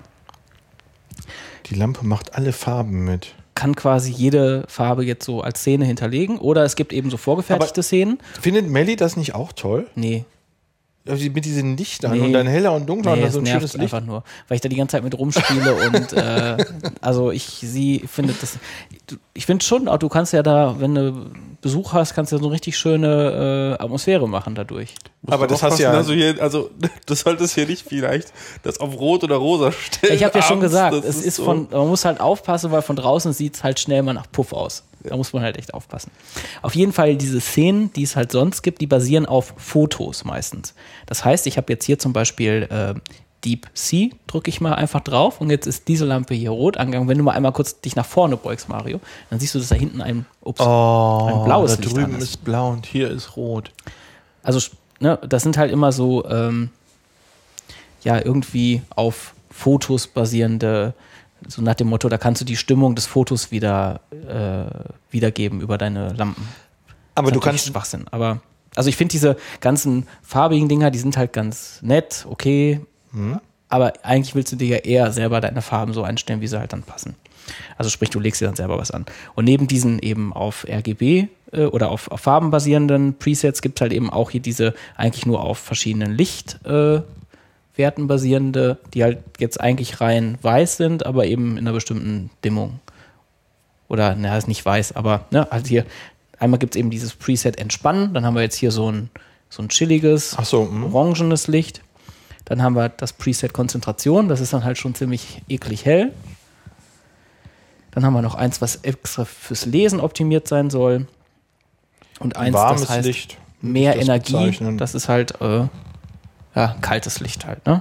Die Lampe macht alle Farben mit. Kann quasi jede Farbe jetzt so als Szene hinterlegen. Oder es gibt eben so vorgefertigte Aber- Szenen. Findet Melli das nicht auch toll? Nee, Also mit diesen Lichtern Nee. und dann heller und dunkler und nee dann es so ein nervt schönes Licht. einfach nur. Weil ich da die ganze Zeit mit rumspiele und äh, also ich sie finde das. du- Ich finde schon, auch du kannst ja da, wenn du Besuch hast, kannst du ja so eine richtig schöne äh, Atmosphäre machen dadurch. Musst Aber du das hast aufpassen, ja- Also, hier, also du solltest hier nicht vielleicht das auf Rot oder Rosa stellen. Ich habe ja schon abends. gesagt, Das es ist so. von, man muss halt aufpassen, weil von draußen sieht es halt schnell mal nach Puff aus. Da muss man halt echt aufpassen. Auf jeden Fall diese Szenen, die es halt sonst gibt, die basieren auf Fotos meistens. Das heißt, ich habe jetzt hier zum Beispiel äh, Deep Sea, drücke ich mal einfach drauf und jetzt ist diese Lampe hier rot angegangen. Wenn du mal einmal kurz dich nach vorne beugst, Mario, dann siehst du, dass da hinten ein, ups, oh, ein blaues da Licht drüben an ist. ist blau und hier ist rot. Also, ne, das sind halt immer so, ähm, ja, irgendwie auf Fotos basierende, so nach dem Motto, da kannst du die Stimmung des Fotos wieder äh, wiedergeben über deine Lampen. Aber du natürlich kannst Schwachsinn. Aber, also ich finde diese ganzen farbigen Dinger, die sind halt ganz nett, okay, hm. aber eigentlich willst du dir ja eher selber deine Farben so einstellen, wie sie halt dann passen. Also sprich, du legst dir dann selber was an. Und neben diesen eben auf R G B äh, oder auf, auf Farben basierenden Presets gibt es halt eben auch hier diese eigentlich nur auf verschiedenen Lichtwerten äh, basierende, die halt jetzt eigentlich rein weiß sind, aber eben in einer bestimmten Dimmung. Oder, naja, ist nicht weiß, aber ne, halt hier, einmal gibt es eben dieses Preset Entspannen, dann haben wir jetzt hier so ein, so ein chilliges, Ach so, hm. orangenes Licht. Dann haben wir das Preset Konzentration, das ist dann halt schon ziemlich eklig hell. Dann haben wir noch eins, was extra fürs Lesen optimiert sein soll. Und eins, warmes das heißt Licht, mehr das Energie. bezeichnen. Das ist halt äh, ja, kaltes Licht halt, ne?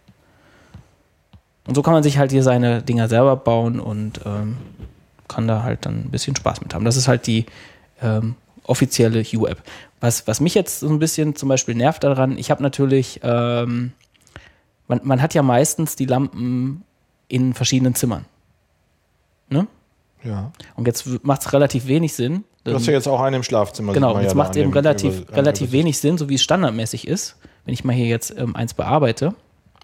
Und so kann man sich halt hier seine Dinger selber bauen und ähm, kann da halt dann ein bisschen Spaß mit haben. Das ist halt die ähm, offizielle Hue-App. Was, was mich jetzt so ein bisschen zum Beispiel nervt daran, ich habe natürlich, ähm, man, man hat ja meistens die Lampen in verschiedenen Zimmern. Ne? Ja. Und jetzt macht es relativ wenig Sinn. Du hast ja jetzt auch einen im Schlafzimmer. Genau, sieht man jetzt ja macht da es an eben dem relativ, Über- relativ Übersicht. wenig Sinn, so wie es standardmäßig ist, wenn ich mal hier jetzt ähm, eins bearbeite.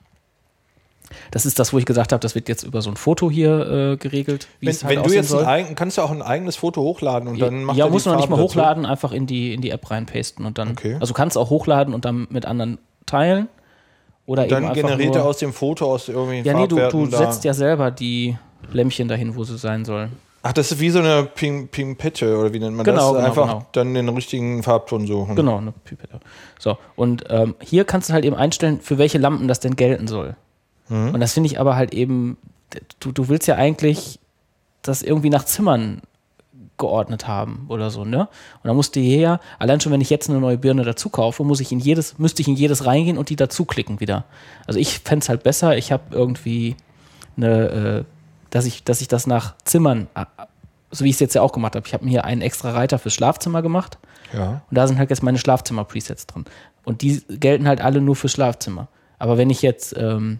Das ist das, wo ich gesagt habe, das wird jetzt über so ein Foto hier äh, geregelt, wie Wenn, es halt wenn du aussehen jetzt soll. ein eigen, kannst du auch ein eigenes Foto hochladen und dann macht ja, er die muss man nicht Farbe mal dazu? hochladen, einfach in die, in die App reinpasten und dann, Okay. also du kannst auch hochladen und dann mit anderen teilen oder Dann eben einfach generiert nur, er aus dem Foto aus irgendwelchen ja, nee, du, Farbwerten du da. setzt ja selber die Lämpchen dahin, wo sie sein sollen. Ach, das ist wie so eine Ping, Pingpette oder wie nennt man Genau, das? genau, Einfach genau. dann den richtigen Farbton suchen. Genau, eine Pipette. So, und ähm, hier kannst du halt eben einstellen, für welche Lampen das denn gelten soll. Mhm. Und das finde ich aber halt eben, du, du willst ja eigentlich das irgendwie nach Zimmern geordnet haben oder so, ne? Und dann musst du hier, allein schon wenn ich jetzt eine neue Birne dazu kaufe, muss ich in jedes, müsste ich in jedes reingehen und die dazu klicken wieder. Also ich fände es halt besser, ich habe irgendwie eine, äh, dass ich, dass ich das nach Zimmern, äh, so wie ich es jetzt ja auch gemacht habe, ich habe mir hier einen extra Reiter fürs Schlafzimmer gemacht. Ja. Und da sind halt jetzt meine Schlafzimmer-Presets drin. Und die gelten halt alle nur für Schlafzimmer. Aber wenn ich jetzt, ähm,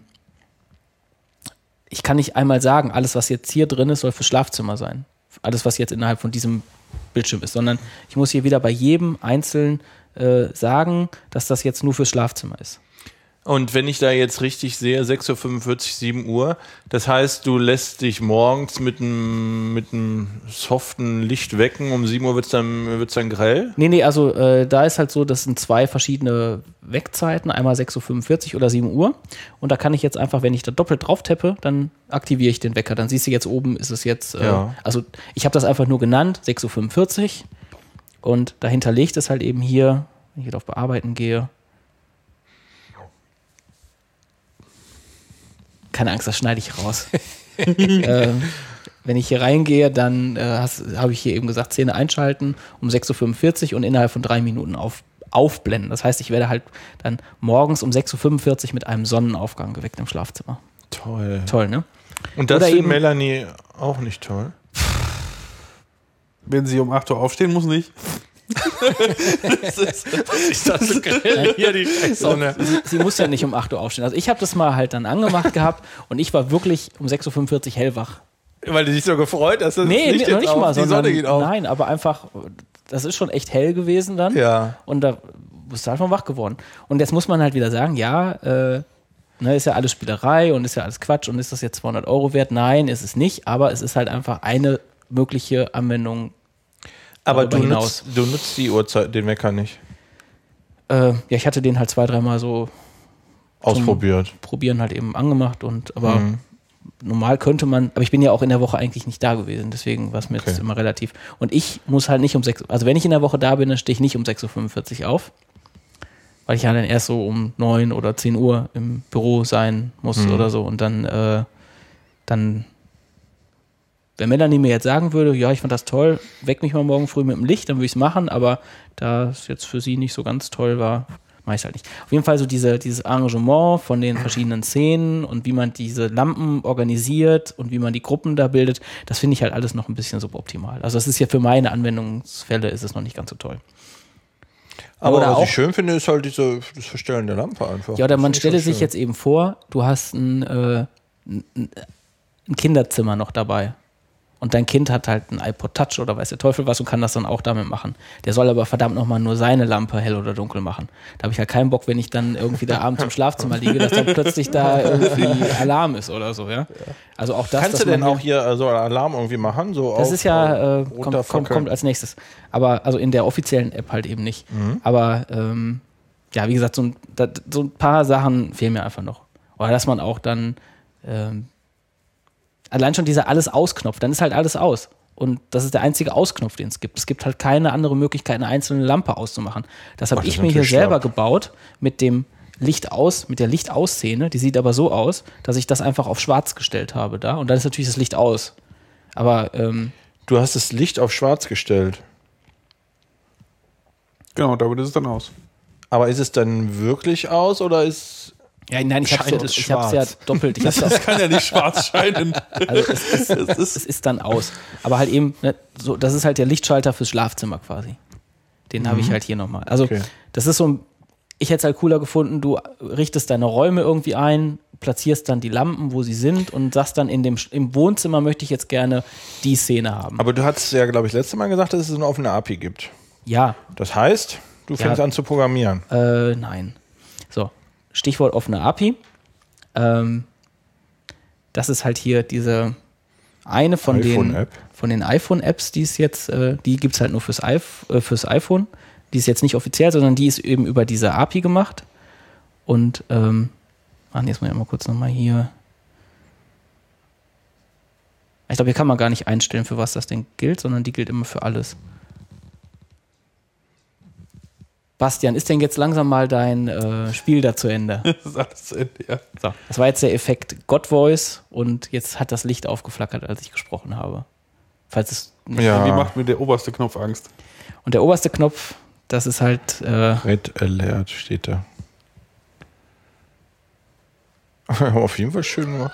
ich kann nicht einmal sagen, alles, was jetzt hier drin ist, soll für Schlafzimmer sein. Alles, was jetzt innerhalb von diesem Bildschirm ist. Sondern ich muss hier wieder bei jedem einzeln äh, sagen, dass das jetzt nur für Schlafzimmer ist. Und wenn ich da jetzt richtig sehe, sechs Uhr fünfundvierzig, sieben Uhr, das heißt, du lässt dich morgens mit einem mit einem soften Licht wecken, um sieben Uhr wird es dann, wird's dann grell? Nee, nee, also äh, da ist halt so, das sind zwei verschiedene Weckzeiten, einmal sechs Uhr fünfundvierzig oder sieben Uhr. Und da kann ich jetzt einfach, wenn ich da doppelt drauf tappe, dann aktiviere ich den Wecker. Dann siehst du jetzt oben, ist es jetzt, äh, Ja. also ich habe das einfach nur genannt, sechs Uhr fünfundvierzig. Und dahinter liegt es halt eben hier, wenn ich wieder auf Bearbeiten gehe. Keine Angst, das schneide ich raus. ähm, wenn ich hier reingehe, dann äh, habe ich hier eben gesagt, Szene einschalten um sechs Uhr fünfundvierzig und innerhalb von drei Minuten auf, aufblenden. Das heißt, ich werde halt dann morgens um sechs Uhr fünfundvierzig mit einem Sonnenaufgang geweckt im Schlafzimmer. Toll. Toll, ne? Und das Oder findet eben- Melanie auch nicht toll? Wenn sie um acht Uhr aufstehen muss, nicht. Ich dachte, hier die Sonne. Sie, sie muss ja nicht um acht Uhr aufstehen. Also ich habe das mal halt dann angemacht gehabt und ich war wirklich um sechs Uhr fünfundvierzig hellwach. Weil du dich so gefreut hast, dass Nee, das Licht noch jetzt nicht auf, mal, die sondern Sonne geht auf. nein, aber einfach, das ist schon echt hell gewesen dann. Ja. Und da bist du halt von wach geworden. Und jetzt muss man halt wieder sagen, ja, äh, ne, ist ja alles Spielerei und ist ja alles Quatsch und ist das jetzt zweihundert Euro wert? Nein, ist es nicht, aber es ist halt einfach eine mögliche Anwendung. Aber darüber du hinaus. nutzt, du nutzt die Uhrzeit, den Wecker nicht. Äh, ja, ich hatte den halt zwei, dreimal so Ausprobiert. probieren halt eben angemacht und aber Mhm. normal könnte man, aber ich bin ja auch in der Woche eigentlich nicht da gewesen, deswegen war es mir Okay. jetzt immer relativ. Und ich muss halt nicht um sechs, also wenn ich in der Woche da bin, dann stehe ich nicht um sechs Uhr fünfundvierzig auf, weil ich ja dann erst so um neun oder zehn Uhr im Büro sein muss Mhm. oder so und dann, äh, dann, wenn Melanie mir jetzt sagen würde, ja, ich fand das toll, weck mich mal morgen früh mit dem Licht, dann würde ich es machen, aber da es jetzt für sie nicht so ganz toll war, Mach ich halt nicht. Auf jeden Fall so diese, dieses Arrangement von den verschiedenen Szenen und wie man diese Lampen organisiert und wie man die Gruppen da bildet, das finde ich halt alles noch ein bisschen suboptimal. Also das ist ja für meine Anwendungsfälle ist es noch nicht ganz so toll. Aber oder was auch, ich schön finde, ist halt diese, das Verstellen der Lampe einfach. Ja, oder Das man finde ich stelle schon sich schön. jetzt eben vor, du hast ein, äh, ein, ein Kinderzimmer noch dabei. Und dein Kind hat halt ein iPod Touch oder weiß der Teufel was und kann das dann auch damit machen. Der soll aber verdammt nochmal nur seine Lampe hell oder dunkel machen. Da habe ich halt keinen Bock, wenn ich dann irgendwie da abends im Schlafzimmer liege, dass dann plötzlich da irgendwie Alarm ist oder so, ja. Also auch das, Kannst dass du denn man auch hier so einen Alarm irgendwie machen? So Das auf, ist ja, äh, kommt, kommt, runterfackeln? kommt als nächstes. Aber, also in der offiziellen App halt eben nicht. Mhm. Aber, ähm, ja, wie gesagt, so ein, da, so ein paar Sachen fehlen mir einfach noch. Oder dass man auch dann, ähm, allein schon dieser Alles-Aus-Knopf, dann ist halt alles aus. Und das ist der einzige Ausknopf, den es gibt. Es gibt halt keine andere Möglichkeit, eine einzelne Lampe auszumachen. Das habe Ach, das ich ist mir hier natürlich selber schlau. gebaut mit dem Licht aus, mit der Licht-aus-Szene. Die sieht aber so aus, dass ich das einfach auf schwarz gestellt habe da. Und dann ist natürlich das Licht aus. Aber, ähm, Du hast das Licht auf schwarz gestellt. Genau, damit ist es dann aus. Aber ist es dann wirklich aus oder ist... ja, nein, ich habe Scheint so, es ich hab's ja schwarz? doppelt. Ich hab's auch, Das kann ja nicht schwarz scheinen. also es ist, es ist dann aus. Aber halt eben, ne, so, das ist halt der Lichtschalter fürs Schlafzimmer quasi. Den habe ich halt hier nochmal. Also Okay. das ist so ein, ich hätte es halt cooler gefunden, du richtest deine Räume irgendwie ein, platzierst dann die Lampen, wo sie sind und sagst dann in dem, im Wohnzimmer möchte ich jetzt gerne die Szene haben. Aber du hattest ja, glaube ich, letztes Mal gesagt, dass es eine offene A P I gibt. Ja, Das heißt, du fängst Ja. an zu programmieren. äh, nein. So, Stichwort offene A P I. Ähm, das ist halt hier diese eine von den, iPhone-App. von den iPhone-Apps, die es jetzt, äh, die gibt es halt nur fürs, iPh- äh, fürs iPhone. Die ist jetzt nicht offiziell, sondern die ist eben über diese A P I gemacht. Und, ähm, ach nee, jetzt muss ich mal kurz nochmal hier. Ich glaube, hier kann man gar nicht einstellen, für was das denn gilt, sondern die gilt immer für alles. Bastian, ist denn jetzt langsam mal dein äh, Spiel da zu Ende? Das ist alles zu Ende, ja. So, das war jetzt der Effekt God Voice und jetzt hat das Licht aufgeflackert, als ich gesprochen habe. Falls es nicht. Ja. Wie macht mir der oberste Knopf Angst? Und der oberste Knopf, das ist halt, äh, Red Alert steht da. Auf jeden Fall schön gemacht.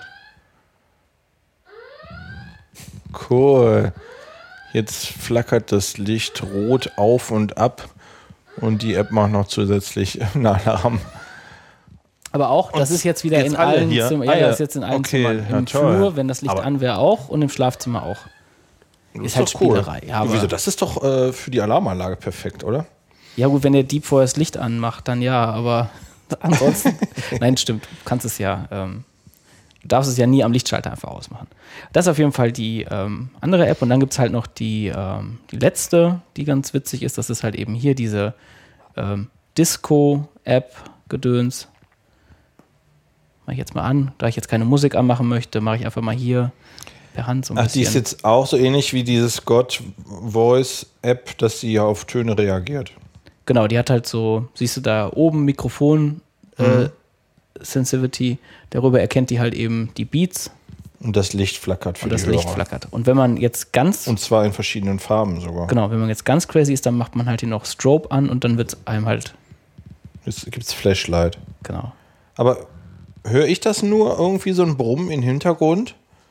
Cool. Jetzt flackert das Licht rot auf und ab und die App macht noch zusätzlich einen Alarm. aber auch, das ist jetzt wieder jetzt in alle allen hier? Zimmern. Ja, Alle? ja, das ist jetzt in allen Okay, Zimmern. ja, Im toll. Flur, wenn das Licht Aber- an wäre, auch und im Schlafzimmer auch. Ist halt doch cool. Spielerei. Ja, aber, Wieso? Das ist doch äh, für die Alarmanlage perfekt, oder? ja gut, wenn der Dieb vorher das Licht anmacht, dann ja, aber ansonsten, nein, stimmt, du kannst es ja, ähm, du darfst es ja nie am Lichtschalter einfach ausmachen. Das ist auf jeden Fall die ähm, andere App und dann gibt es halt noch die, ähm, die letzte, die ganz witzig ist, das ist halt eben hier diese ähm, Disco-App-Gedöns. Mache ich jetzt mal an, da ich jetzt keine Musik anmachen möchte, mache ich einfach mal hier per Hand so ein Ach, bisschen. die ist jetzt auch so ähnlich wie dieses God Voice App, dass sie auf Töne reagiert. Genau, die hat halt so, siehst du da oben Mikrofon äh, Sensitivity, darüber erkennt die halt eben die Beats Und das Licht flackert für und die das Licht Hörer. flackert. Und wenn man jetzt ganz, Und zwar in verschiedenen Farben sogar. genau, wenn man jetzt ganz crazy ist, dann macht man halt hier noch Strobe an und dann wird es einem halt, Jetzt gibt es Flashlight. genau. Aber höre ich das nur irgendwie so ein Brummen im Hintergrund?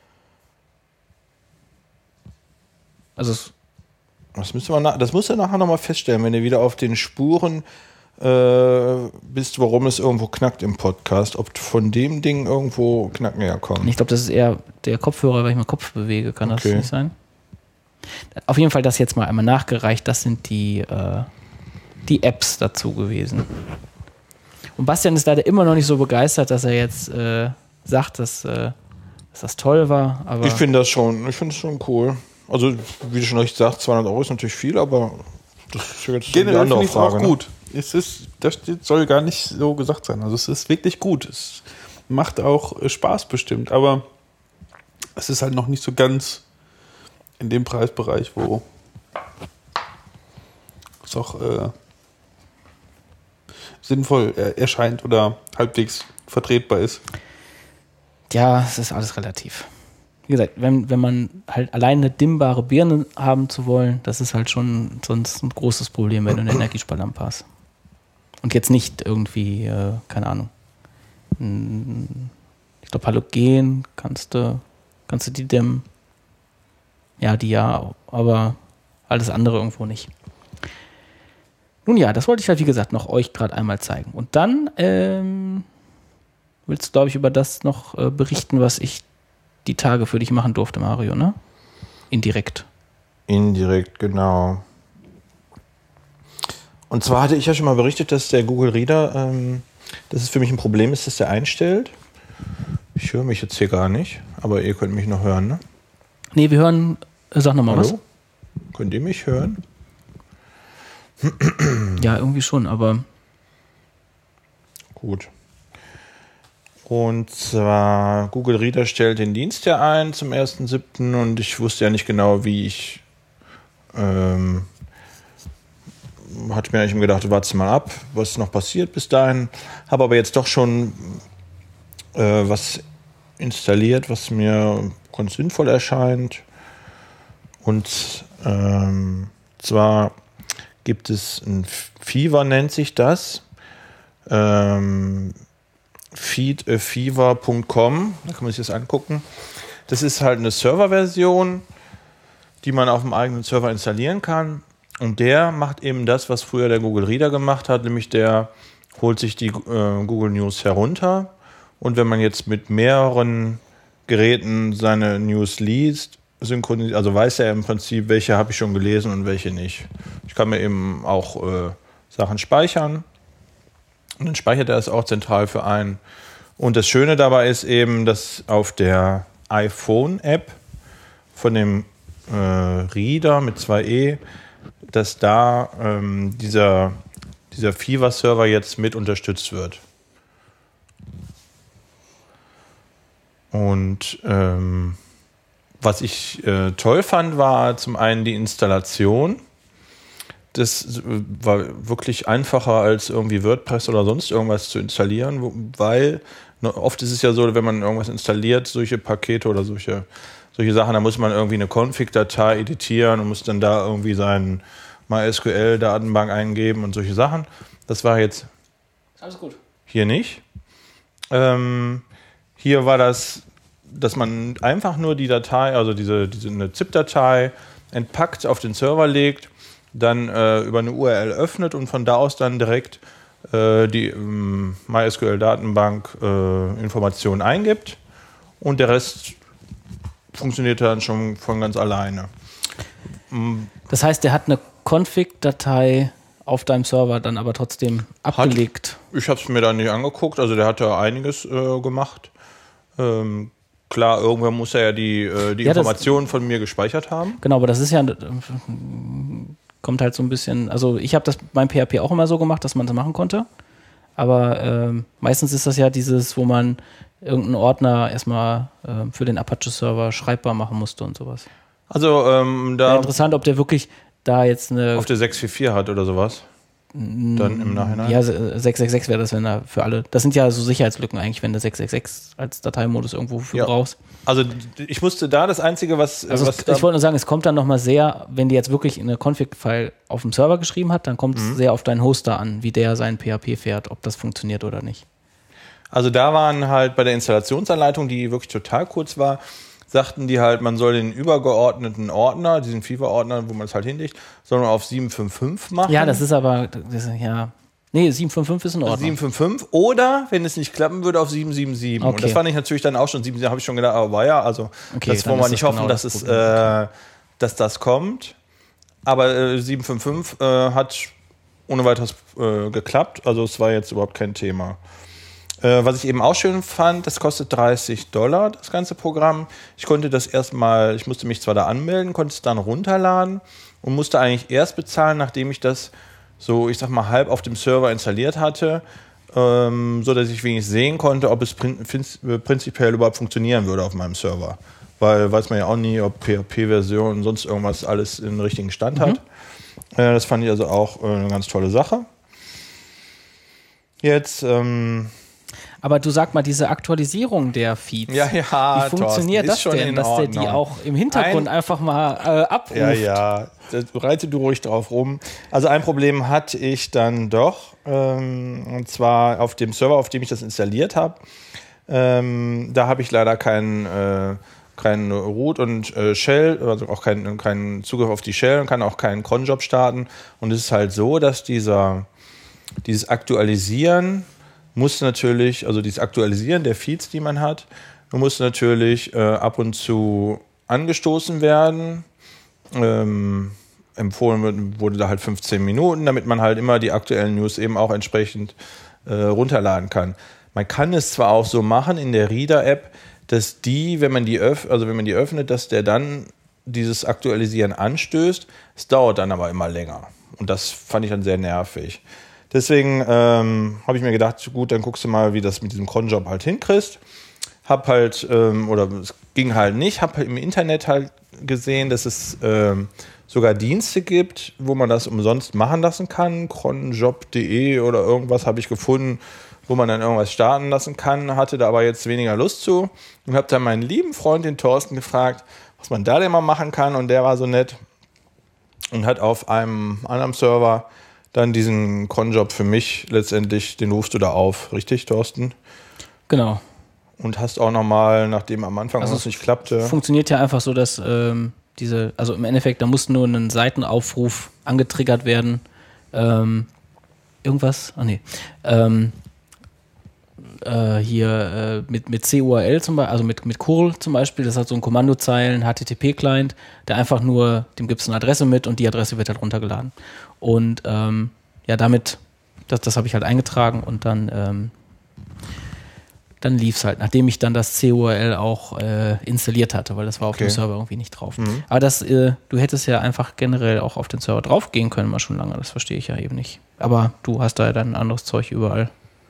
Also es, Das, müssen wir na- das musst du nachher nochmal feststellen, wenn du wieder auf den Spuren äh, bist, warum es irgendwo knackt im Podcast. Ob von dem Ding irgendwo Knacken herkommt. ich glaube, das ist eher der Kopfhörer, weil ich meinen Kopf bewege, kann das Okay. nicht sein? Auf jeden Fall das jetzt mal einmal nachgereicht, das sind die, äh, die Apps dazu gewesen. Und Bastian ist leider immer noch nicht so begeistert, dass er jetzt äh, sagt, dass, äh, dass das toll war. Aber Ich finde das schon, ich finde es schon cool. Also, wie du schon recht sagst, zweihundert Euro ist natürlich viel, aber das ist ja jetzt eine Generell andere finde ich es auch Frage. Ne? gut. Es ist, das steht- soll gar nicht so gesagt sein. Also es ist wirklich gut. Es macht auch äh, Spaß bestimmt, aber es ist halt noch nicht so ganz in dem Preisbereich, wo es auch äh, sinnvoll äh, erscheint oder halbwegs vertretbar ist. ja, es ist alles relativ. Wie gesagt, wenn, wenn man halt allein eine dimmbare Birne haben zu wollen, das ist halt schon sonst ein großes Problem, wenn du eine Energiesparlampe hast. Und jetzt nicht irgendwie, äh, keine Ahnung. Ich glaube, Halogen kannst du, kannst du die dämmen. Ja, die ja, aber alles andere irgendwo nicht. Nun ja, das wollte ich halt, wie gesagt, noch euch gerade einmal zeigen. Und dann ähm, willst du, glaube ich, über das noch äh, berichten, was ich die Tage für dich machen durfte, Mario, ne? Indirekt. Indirekt, genau. Und zwar hatte ich ja schon mal berichtet, dass der Google Reader, ähm, dass es für mich ein Problem ist, dass der einstellt. Ich höre mich jetzt hier gar nicht, aber ihr könnt mich noch hören, ne? Nee, wir hören, äh, sag nochmal was. Könnt ihr mich hören? Ja, irgendwie schon, aber... Gut. Und zwar, Google Reader stellt den Dienst ja ein zum ersten siebten und ich wusste ja nicht genau, wie ich... Ähm, hatte mir eigentlich gedacht, warte mal ab, was noch passiert bis dahin. Habe aber jetzt doch schon äh, was installiert, was mir ganz sinnvoll erscheint. Und ähm, zwar gibt es ein Fever, nennt sich das. Ähm, feed a fever punkt com, da kann man sich das angucken. Das ist halt eine Serverversion, die man auf dem eigenen Server installieren kann. Und der macht eben das, was früher der Google Reader gemacht hat, nämlich der holt sich die äh, Google News herunter. Und wenn man jetzt mit mehreren Geräten seine News liest, synchronisiert, also weiß er im Prinzip, welche habe ich schon gelesen und welche nicht. Ich kann mir eben auch äh, Sachen speichern und dann speichert er es auch zentral für einen. Und das Schöne dabei ist eben, dass auf der iPhone-App von dem äh, Reader mit zwei E, dass da ähm, dieser, dieser Fever-Server jetzt mit unterstützt wird. Und ähm, was ich äh, toll fand, war zum einen die Installation. Das war wirklich einfacher als irgendwie WordPress oder sonst irgendwas zu installieren, wo, weil oft ist es ja so, wenn man irgendwas installiert, solche Pakete oder solche, solche Sachen, da muss man irgendwie eine Config-Datei editieren und muss dann da irgendwie seinen MySQL-Datenbank eingeben und solche Sachen. Das war jetzt alles gut. Hier nicht. Ähm, hier war das, dass man einfach nur die Datei, also diese, diese eine ZIP-Datei entpackt, auf den Server legt, dann äh, über eine U R L öffnet und von da aus dann direkt äh, die ähm, MySQL-Datenbank äh, Informationen eingibt und der Rest funktioniert dann schon von ganz alleine. Das heißt, der hat eine Config-Datei auf deinem Server dann aber trotzdem abgelegt. Hat, ich habe es mir dann nicht angeguckt, also der hat da einiges äh, gemacht. Ähm, klar, irgendwann muss er ja die, äh, die ja, Informationen von mir gespeichert haben. Genau, aber das ist ja, äh, kommt halt so ein bisschen, also ich habe das beim P H P auch immer so gemacht, dass man das machen konnte, aber äh, meistens ist das ja dieses, wo man irgendeinen Ordner erstmal äh, für den Apache-Server schreibbar machen musste und sowas. Also ähm, da... Wäre interessant, ob der wirklich da jetzt eine... Auf der sechs vier vier hat oder sowas. Dann im Nachhinein? Ja, sechs sechs sechs wäre das, wenn er für alle... Das sind ja so Sicherheitslücken eigentlich, wenn du sechs sechs sechs als Dateimodus irgendwo für ja. brauchst. Also ich musste da das Einzige, was... Also was es, ich wollte nur sagen, es kommt dann nochmal sehr, wenn die jetzt wirklich eine Config-File auf dem Server geschrieben hat, dann kommt es mhm. sehr auf deinen Hoster an, wie der seinen P H P fährt, ob das funktioniert oder nicht. Also da waren halt bei der Installationsanleitung, die wirklich total kurz war, sagten die halt, man soll den übergeordneten Ordner, diesen Fever-Ordner, wo man es halt hinlegt, soll man auf sieben fünf fünf machen. Ja, das ist aber, das ist, ja... Nee, sieben fünf fünf ist in Ordnung. sieben fünf fünf oder, wenn es nicht klappen würde, auf sieben sieben sieben. Okay. Und das fand ich natürlich dann auch schon, sieben sieben habe ich schon gedacht, aber ja, also okay, das wollen wir nicht hoffen, genau dass, das es, äh, dass das kommt. Aber äh, sieben fünf fünf äh, hat ohne weiteres äh, geklappt, also es war jetzt überhaupt kein Thema. Äh, was ich eben auch schön fand, das kostet dreißig Dollar, das ganze Programm. Ich konnte das erstmal, ich musste mich zwar da anmelden, konnte es dann runterladen und musste eigentlich erst bezahlen, nachdem ich das so, ich sag mal, halb auf dem Server installiert hatte, ähm, so dass ich wenigstens sehen konnte, ob es prin- prinzipiell überhaupt funktionieren würde auf meinem Server. Weil weiß man ja auch nie, ob P H P-Version und sonst irgendwas alles in den richtigen Stand hat. Mhm. Äh, das fand ich also auch äh, eine ganz tolle Sache. Jetzt, ähm, Aber du sag mal, diese Aktualisierung der Feeds, Ja, ja, wie funktioniert Thorsten, das denn, dass der die auch im Hintergrund ein, einfach mal äh, abruft? Ja, ja, das, reite du ruhig drauf rum. Also ein Problem hatte ich dann doch, ähm, und zwar auf dem Server, auf dem ich das installiert habe. Ähm, da habe ich leider keinen äh, kein Root und äh, Shell, also auch keinen kein Zugriff auf die Shell und kann auch keinen cronjob starten. Und es ist halt so, dass dieser, dieses Aktualisieren muss natürlich, also dieses Aktualisieren der Feeds, die man hat, muss natürlich äh, ab und zu angestoßen werden. Ähm, empfohlen wird, wurde da halt fünfzehn Minuten, damit man halt immer die aktuellen News eben auch entsprechend äh, runterladen kann. Man kann es zwar auch so machen in der Reader-App, dass die, wenn man die öff- also wenn man die öffnet, dass der dann dieses Aktualisieren anstößt. Es dauert dann aber immer länger. Und das fand ich dann sehr nervig. Deswegen ähm, habe ich mir gedacht, gut, dann guckst du mal, wie das mit diesem cronjob halt hinkriegst. Hab halt, ähm, oder es ging halt nicht, hab im Internet halt gesehen, dass es ähm, sogar Dienste gibt, wo man das umsonst machen lassen kann. cronjob punkt de oder irgendwas habe ich gefunden, wo man dann irgendwas starten lassen kann. Hatte da aber jetzt weniger Lust zu. Und habe dann meinen lieben Freund, den Thorsten, gefragt, was man da denn mal machen kann. Und der war so nett und hat auf einem anderen Server dann diesen cronjob für mich letztendlich, den rufst du da auf. Richtig, Thorsten? Genau. Und hast auch nochmal, nachdem am Anfang also es nicht klappte. Funktioniert ja einfach so, dass ähm, diese, also im Endeffekt, da muss nur ein Seitenaufruf angetriggert werden. Ähm, irgendwas? Ah, nee. Ähm, äh, hier äh, mit, mit C U R L zum Beispiel, also mit, mit curl zum Beispiel, das hat so ein Kommandozeilen H T T P-Client, der einfach nur, dem gibt es eine Adresse mit und die Adresse wird halt runtergeladen. Und ähm, ja, damit, das, das habe ich halt eingetragen und dann ähm, dann lief es halt, nachdem ich dann das C U R L auch äh, installiert hatte, weil das war auf Okay. dem Server irgendwie nicht drauf. Mhm. Aber das, äh, du hättest ja einfach generell auch auf den Server draufgehen können, mal schon lange, das verstehe ich ja eben nicht. Aber du hast da ja dann anderes Zeug überall.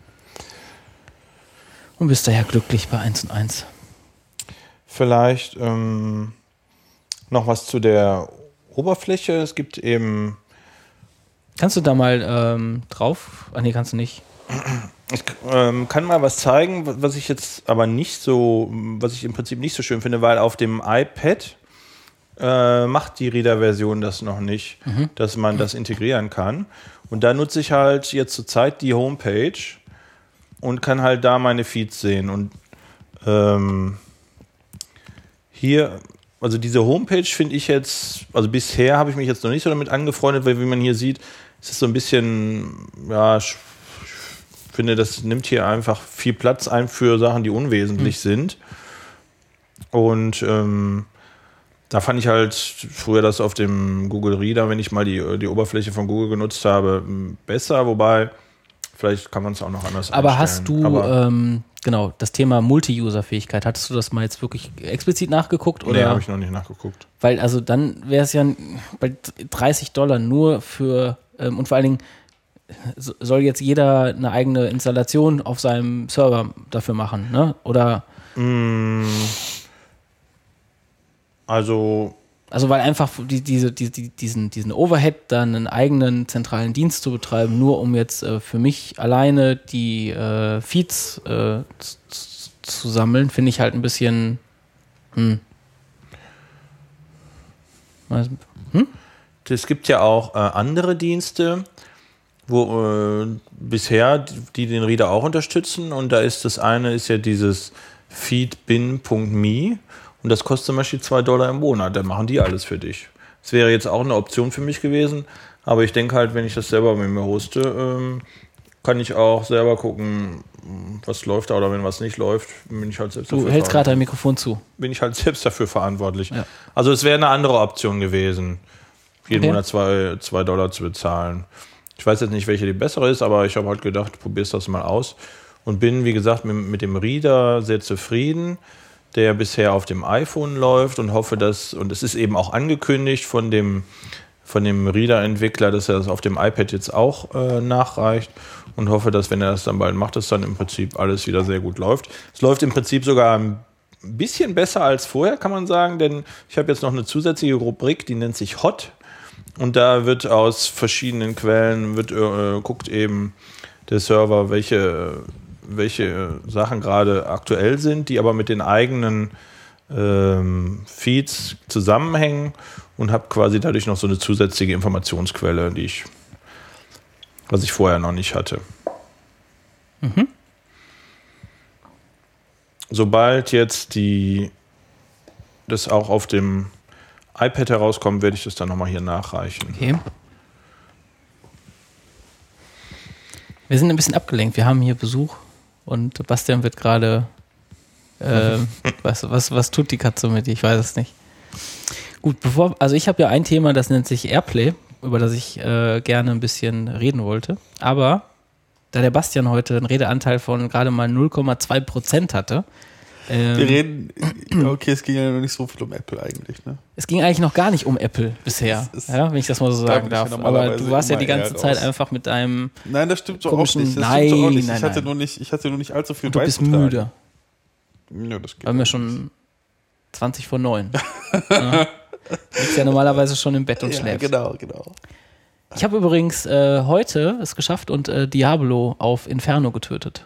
Und bist daher glücklich bei eins und eins. Vielleicht ähm, noch was zu der Oberfläche. Es gibt eben... Kannst du da mal ähm, drauf? Ach nee, kannst du nicht. Ich ähm, kann mal was zeigen, was ich jetzt aber nicht so, was ich im Prinzip nicht so schön finde, weil auf dem iPad äh, macht die Reader-Version das noch nicht, mhm. dass man das integrieren kann. Und da nutze ich halt jetzt zurzeit die Homepage und kann halt da meine Feeds sehen. Und ähm, hier, also diese Homepage finde ich jetzt, also bisher habe ich mich jetzt noch nicht so damit angefreundet, weil wie man hier sieht, ist es so ein bisschen, ja, ich finde, das nimmt hier einfach viel Platz ein für Sachen, die unwesentlich mhm. sind. Und ähm, da fand ich halt früher das auf dem Google Reader, wenn ich mal die, die Oberfläche von Google genutzt habe, besser, wobei vielleicht kann man es auch noch anders Aber einstellen. hast du, Aber ähm, genau, das Thema Multi-User-Fähigkeit, hattest du das mal jetzt wirklich explizit nachgeguckt? Oder? Nee, habe ich noch nicht nachgeguckt. Weil, also dann wäre es ja bei dreißig Dollar nur für, ähm, und vor allen Dingen soll jetzt jeder eine eigene Installation auf seinem Server dafür machen, ne? Oder? Also Also weil einfach die, diese, die, die, diesen, diesen Overhead, dann einen eigenen zentralen Dienst zu betreiben, nur um jetzt äh, für mich alleine die äh, Feeds äh, zu, zu sammeln, finde ich halt ein bisschen hm. Hm? Es gibt ja auch äh, andere Dienste, wo äh, bisher die den Reader auch unterstützen, und da ist das eine ist ja dieses feedbin punkt me und das kostet zum Beispiel zwei Dollar im Monat, dann machen die alles für dich. Das wäre jetzt auch eine Option für mich gewesen, aber ich denke halt, wenn ich das selber mit mir hoste, ähm, kann ich auch selber gucken, was läuft da, oder wenn was nicht läuft, bin ich halt selbst du dafür hältst gerade dein Mikrofon zu. Bin ich halt selbst dafür verantwortlich. Ja. Also es wäre eine andere Option gewesen, jeden Okay. Monat zwei, zwei Dollar zu bezahlen. Ich weiß jetzt nicht, welche die bessere ist, aber ich habe halt gedacht, probier's das mal aus. Und bin, wie gesagt, mit, mit dem Reader sehr zufrieden, der bisher auf dem iPhone läuft, und hoffe, dass, und es ist eben auch angekündigt von dem, von dem Reader-Entwickler, dass er das auf dem iPad jetzt auch äh, nachreicht, und hoffe, dass, wenn er das dann bald macht, dass dann im Prinzip alles wieder sehr gut läuft. Es läuft im Prinzip sogar ein bisschen besser als vorher, kann man sagen, denn ich habe jetzt noch eine zusätzliche Rubrik, die nennt sich Hot. Und da wird aus verschiedenen Quellen, wird, äh, guckt eben der Server, welche welche Sachen gerade aktuell sind, die aber mit den eigenen ähm, Feeds zusammenhängen und habe quasi dadurch noch so eine zusätzliche Informationsquelle, die ich, was ich vorher noch nicht hatte. Mhm. Sobald jetzt die das auch auf dem iPad herauskommt, werde ich das dann nochmal hier nachreichen. Okay. Wir sind ein bisschen abgelenkt. Wir haben hier Besuch und Bastian wird gerade äh, was, was, was tut die Katze mit dir? Ich weiß es nicht. Gut, bevor, also ich habe ja ein Thema, das nennt sich Airplay, über das ich äh, gerne ein bisschen reden wollte. Aber da der Bastian heute einen Redeanteil von gerade mal null Komma zwei Prozent hatte. Ähm, Wir reden, okay, es ging ja noch nicht so viel um Apple eigentlich, ne? Es ging eigentlich noch gar nicht um Apple bisher, Es ist- ja, wenn ich das mal so da sagen bin ich ja darf. Aber normalerweise du warst ja die immer ganze eher Zeit raus. einfach mit deinem, Nein, das stimmt so auch Komischen- nicht. Das Nein, stimmt so auch nicht. nein, Ich hatte nein. nur nicht, ich hatte nur nicht allzu viel du bist beizutragen. müde. Ja, das geht Wir haben ja auch schon zwanzig vor neun. Ja. Du liegst ja normalerweise schon im Bett und nicht. Ja, schläfst. genau, genau. Ich habe übrigens äh, heute es geschafft und äh, Diablo auf Inferno getötet.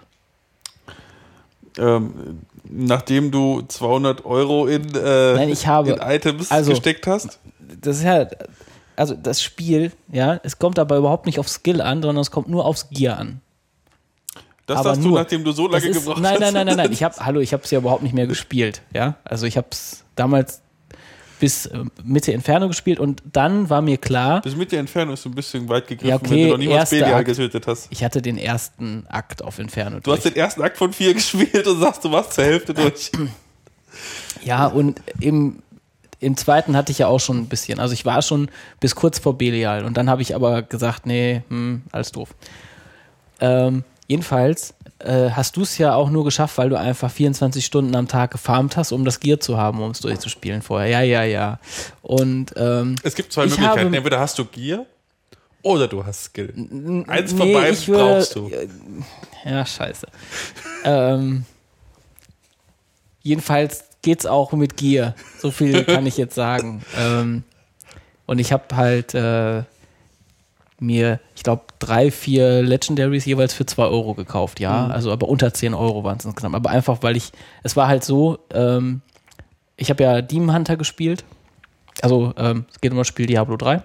Ähm, nachdem du zweihundert Euro in, äh, Nein, ich habe- in Items also- gesteckt hast. Das ist ja, also das Spiel, ja, es kommt aber überhaupt nicht auf Skill an, sondern es kommt nur aufs Gear an. Das aber darfst du, nur- nachdem du so Das lange ist, gebraucht nein, hast. nein, nein, nein, nein. Ich habe, hallo, ich habe es ja überhaupt nicht mehr gespielt, ja. Also ich habe es damals bis äh, Mitte Inferno gespielt und dann war mir klar, Bis mit der Entfernung ist so ein bisschen weit gegriffen, Ja, okay, wenn du noch niemals erster Belial Akt. getötet hast. ich hatte den ersten Akt auf Inferno Du hast den ersten Akt von vier gespielt und sagst, du warst zur Hälfte durch. Ja, und im, im zweiten hatte ich ja auch schon ein bisschen. Also ich war schon bis kurz vor Belial und dann habe ich aber gesagt, nee, hm, alles doof. Ähm, jedenfalls äh, hast du es ja auch nur geschafft, weil du einfach vierundzwanzig Stunden am Tag gefarmt hast, um das Gear zu haben, um es durchzuspielen vorher. Ja, ja, ja. Und ähm, Es gibt zwei Ich Möglichkeiten. habe- Entweder hast du Gear oder du hast Skill. Eins von nee, beiden ich würde- brauchst du. ja, scheiße. ähm, jedenfalls geht's auch mit Gear. So viel kann ich jetzt sagen. Ähm, und ich habe halt äh, mir, ich glaube, drei, vier Legendaries jeweils für zwei Euro gekauft, ja. Mhm. Also aber unter zehn Euro waren es insgesamt. Aber einfach, weil ich, es war halt so, ähm, ich habe ja Demon Hunter gespielt. Also ähm, es geht um das Spiel Diablo drei.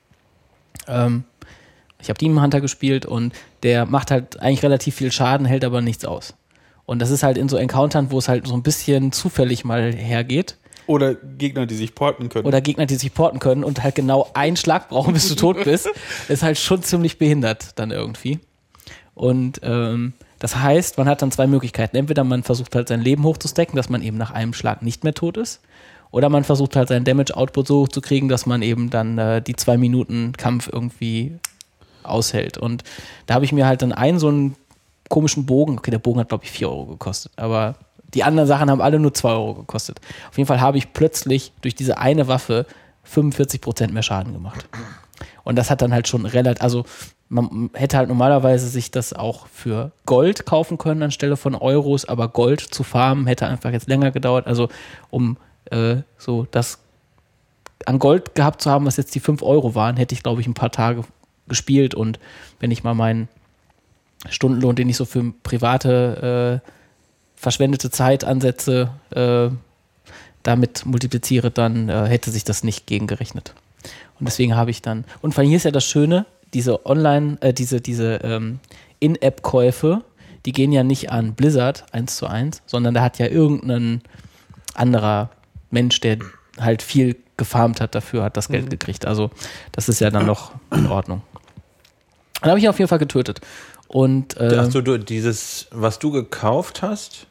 Ähm, ich habe Demon Hunter gespielt und der macht halt eigentlich relativ viel Schaden, hält aber nichts aus. Und das ist halt in so Encountern, wo es halt so ein bisschen zufällig mal hergeht. Oder Gegner, die sich porten können. Oder Gegner, die sich porten können und halt genau einen Schlag brauchen, bis du tot bist, ist halt schon ziemlich behindert dann irgendwie. Und ähm, das heißt, man hat dann zwei Möglichkeiten. Entweder man versucht halt sein Leben hochzustacken, dass man eben nach einem Schlag nicht mehr tot ist. Oder man versucht halt seinen Damage-Output so hoch zu kriegen, dass man eben dann äh, die zwei Minuten Kampf irgendwie aushält. Und da habe ich mir halt dann einen so einen komischen Bogen, okay, der Bogen hat glaube ich vier Euro gekostet, aber die anderen Sachen haben alle nur zwei Euro gekostet. Auf jeden Fall habe ich plötzlich durch diese eine Waffe fünfundvierzig Prozent mehr Schaden gemacht. Und das hat dann halt schon relativ, also man hätte halt normalerweise sich das auch für Gold kaufen können anstelle von Euros, aber Gold zu farmen hätte einfach jetzt länger gedauert. Also um äh, so das an Gold gehabt zu haben, was jetzt die fünf Euro waren, hätte ich glaube ich ein paar Tage gespielt und wenn ich mal meinen Stundenlohn, den ich so für private äh, verschwendete Zeit ansetze, äh, damit multipliziere, dann äh, hätte sich das nicht gegengerechnet. Und deswegen habe ich dann, und vor allem hier ist ja das Schöne, diese Online, äh, diese, diese ähm, In-App-Käufe, die gehen ja nicht an Blizzard eins zu eins, sondern da hat ja irgendein anderer Mensch, der halt viel gefarmt hat dafür, hat das Geld gekriegt. Also das ist ja dann noch in Ordnung. Dann habe ich ihn auf jeden Fall getötet. Und äh, Achso, du, dieses, was du gekauft hast,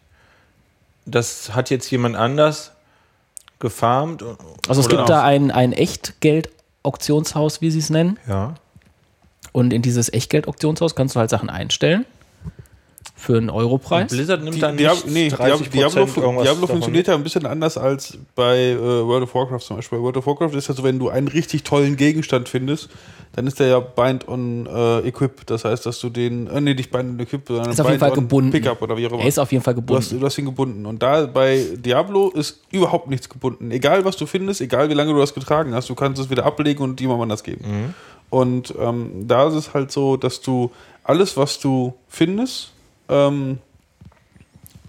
das hat jetzt jemand anders gefarmt? also es Oder gibt da ein, ein Echtgeld-Auktionshaus, wie sie es nennen. Ja. Und in dieses Echtgeld-Auktionshaus kannst du halt Sachen einstellen für einen Europreis. Blizzard nimmt Die, dann Diab nicht nee, dreißig Diablo, Prozent Diablo, irgendwas Diablo davon. funktioniert ja ein bisschen anders als bei äh, World of Warcraft zum Beispiel. Bei World of Warcraft ist ja so, wenn du einen richtig tollen Gegenstand findest, dann ist der ja Bind on äh, Equip. Das heißt, dass du den, äh, nee, nicht Bind on Equip, sondern Ist auf jeden Bind Fall on gebunden. Pickup oder wie auch immer. Er ist auf jeden Fall Du hast, gebunden. du hast ihn gebunden. Und da bei Diablo ist überhaupt nichts gebunden. Egal, was du findest, egal, wie lange du das getragen hast, du kannst es wieder ablegen und jemandem anders geben. Mhm. Und ähm, da ist es halt so, dass du alles, was du findest, ähm,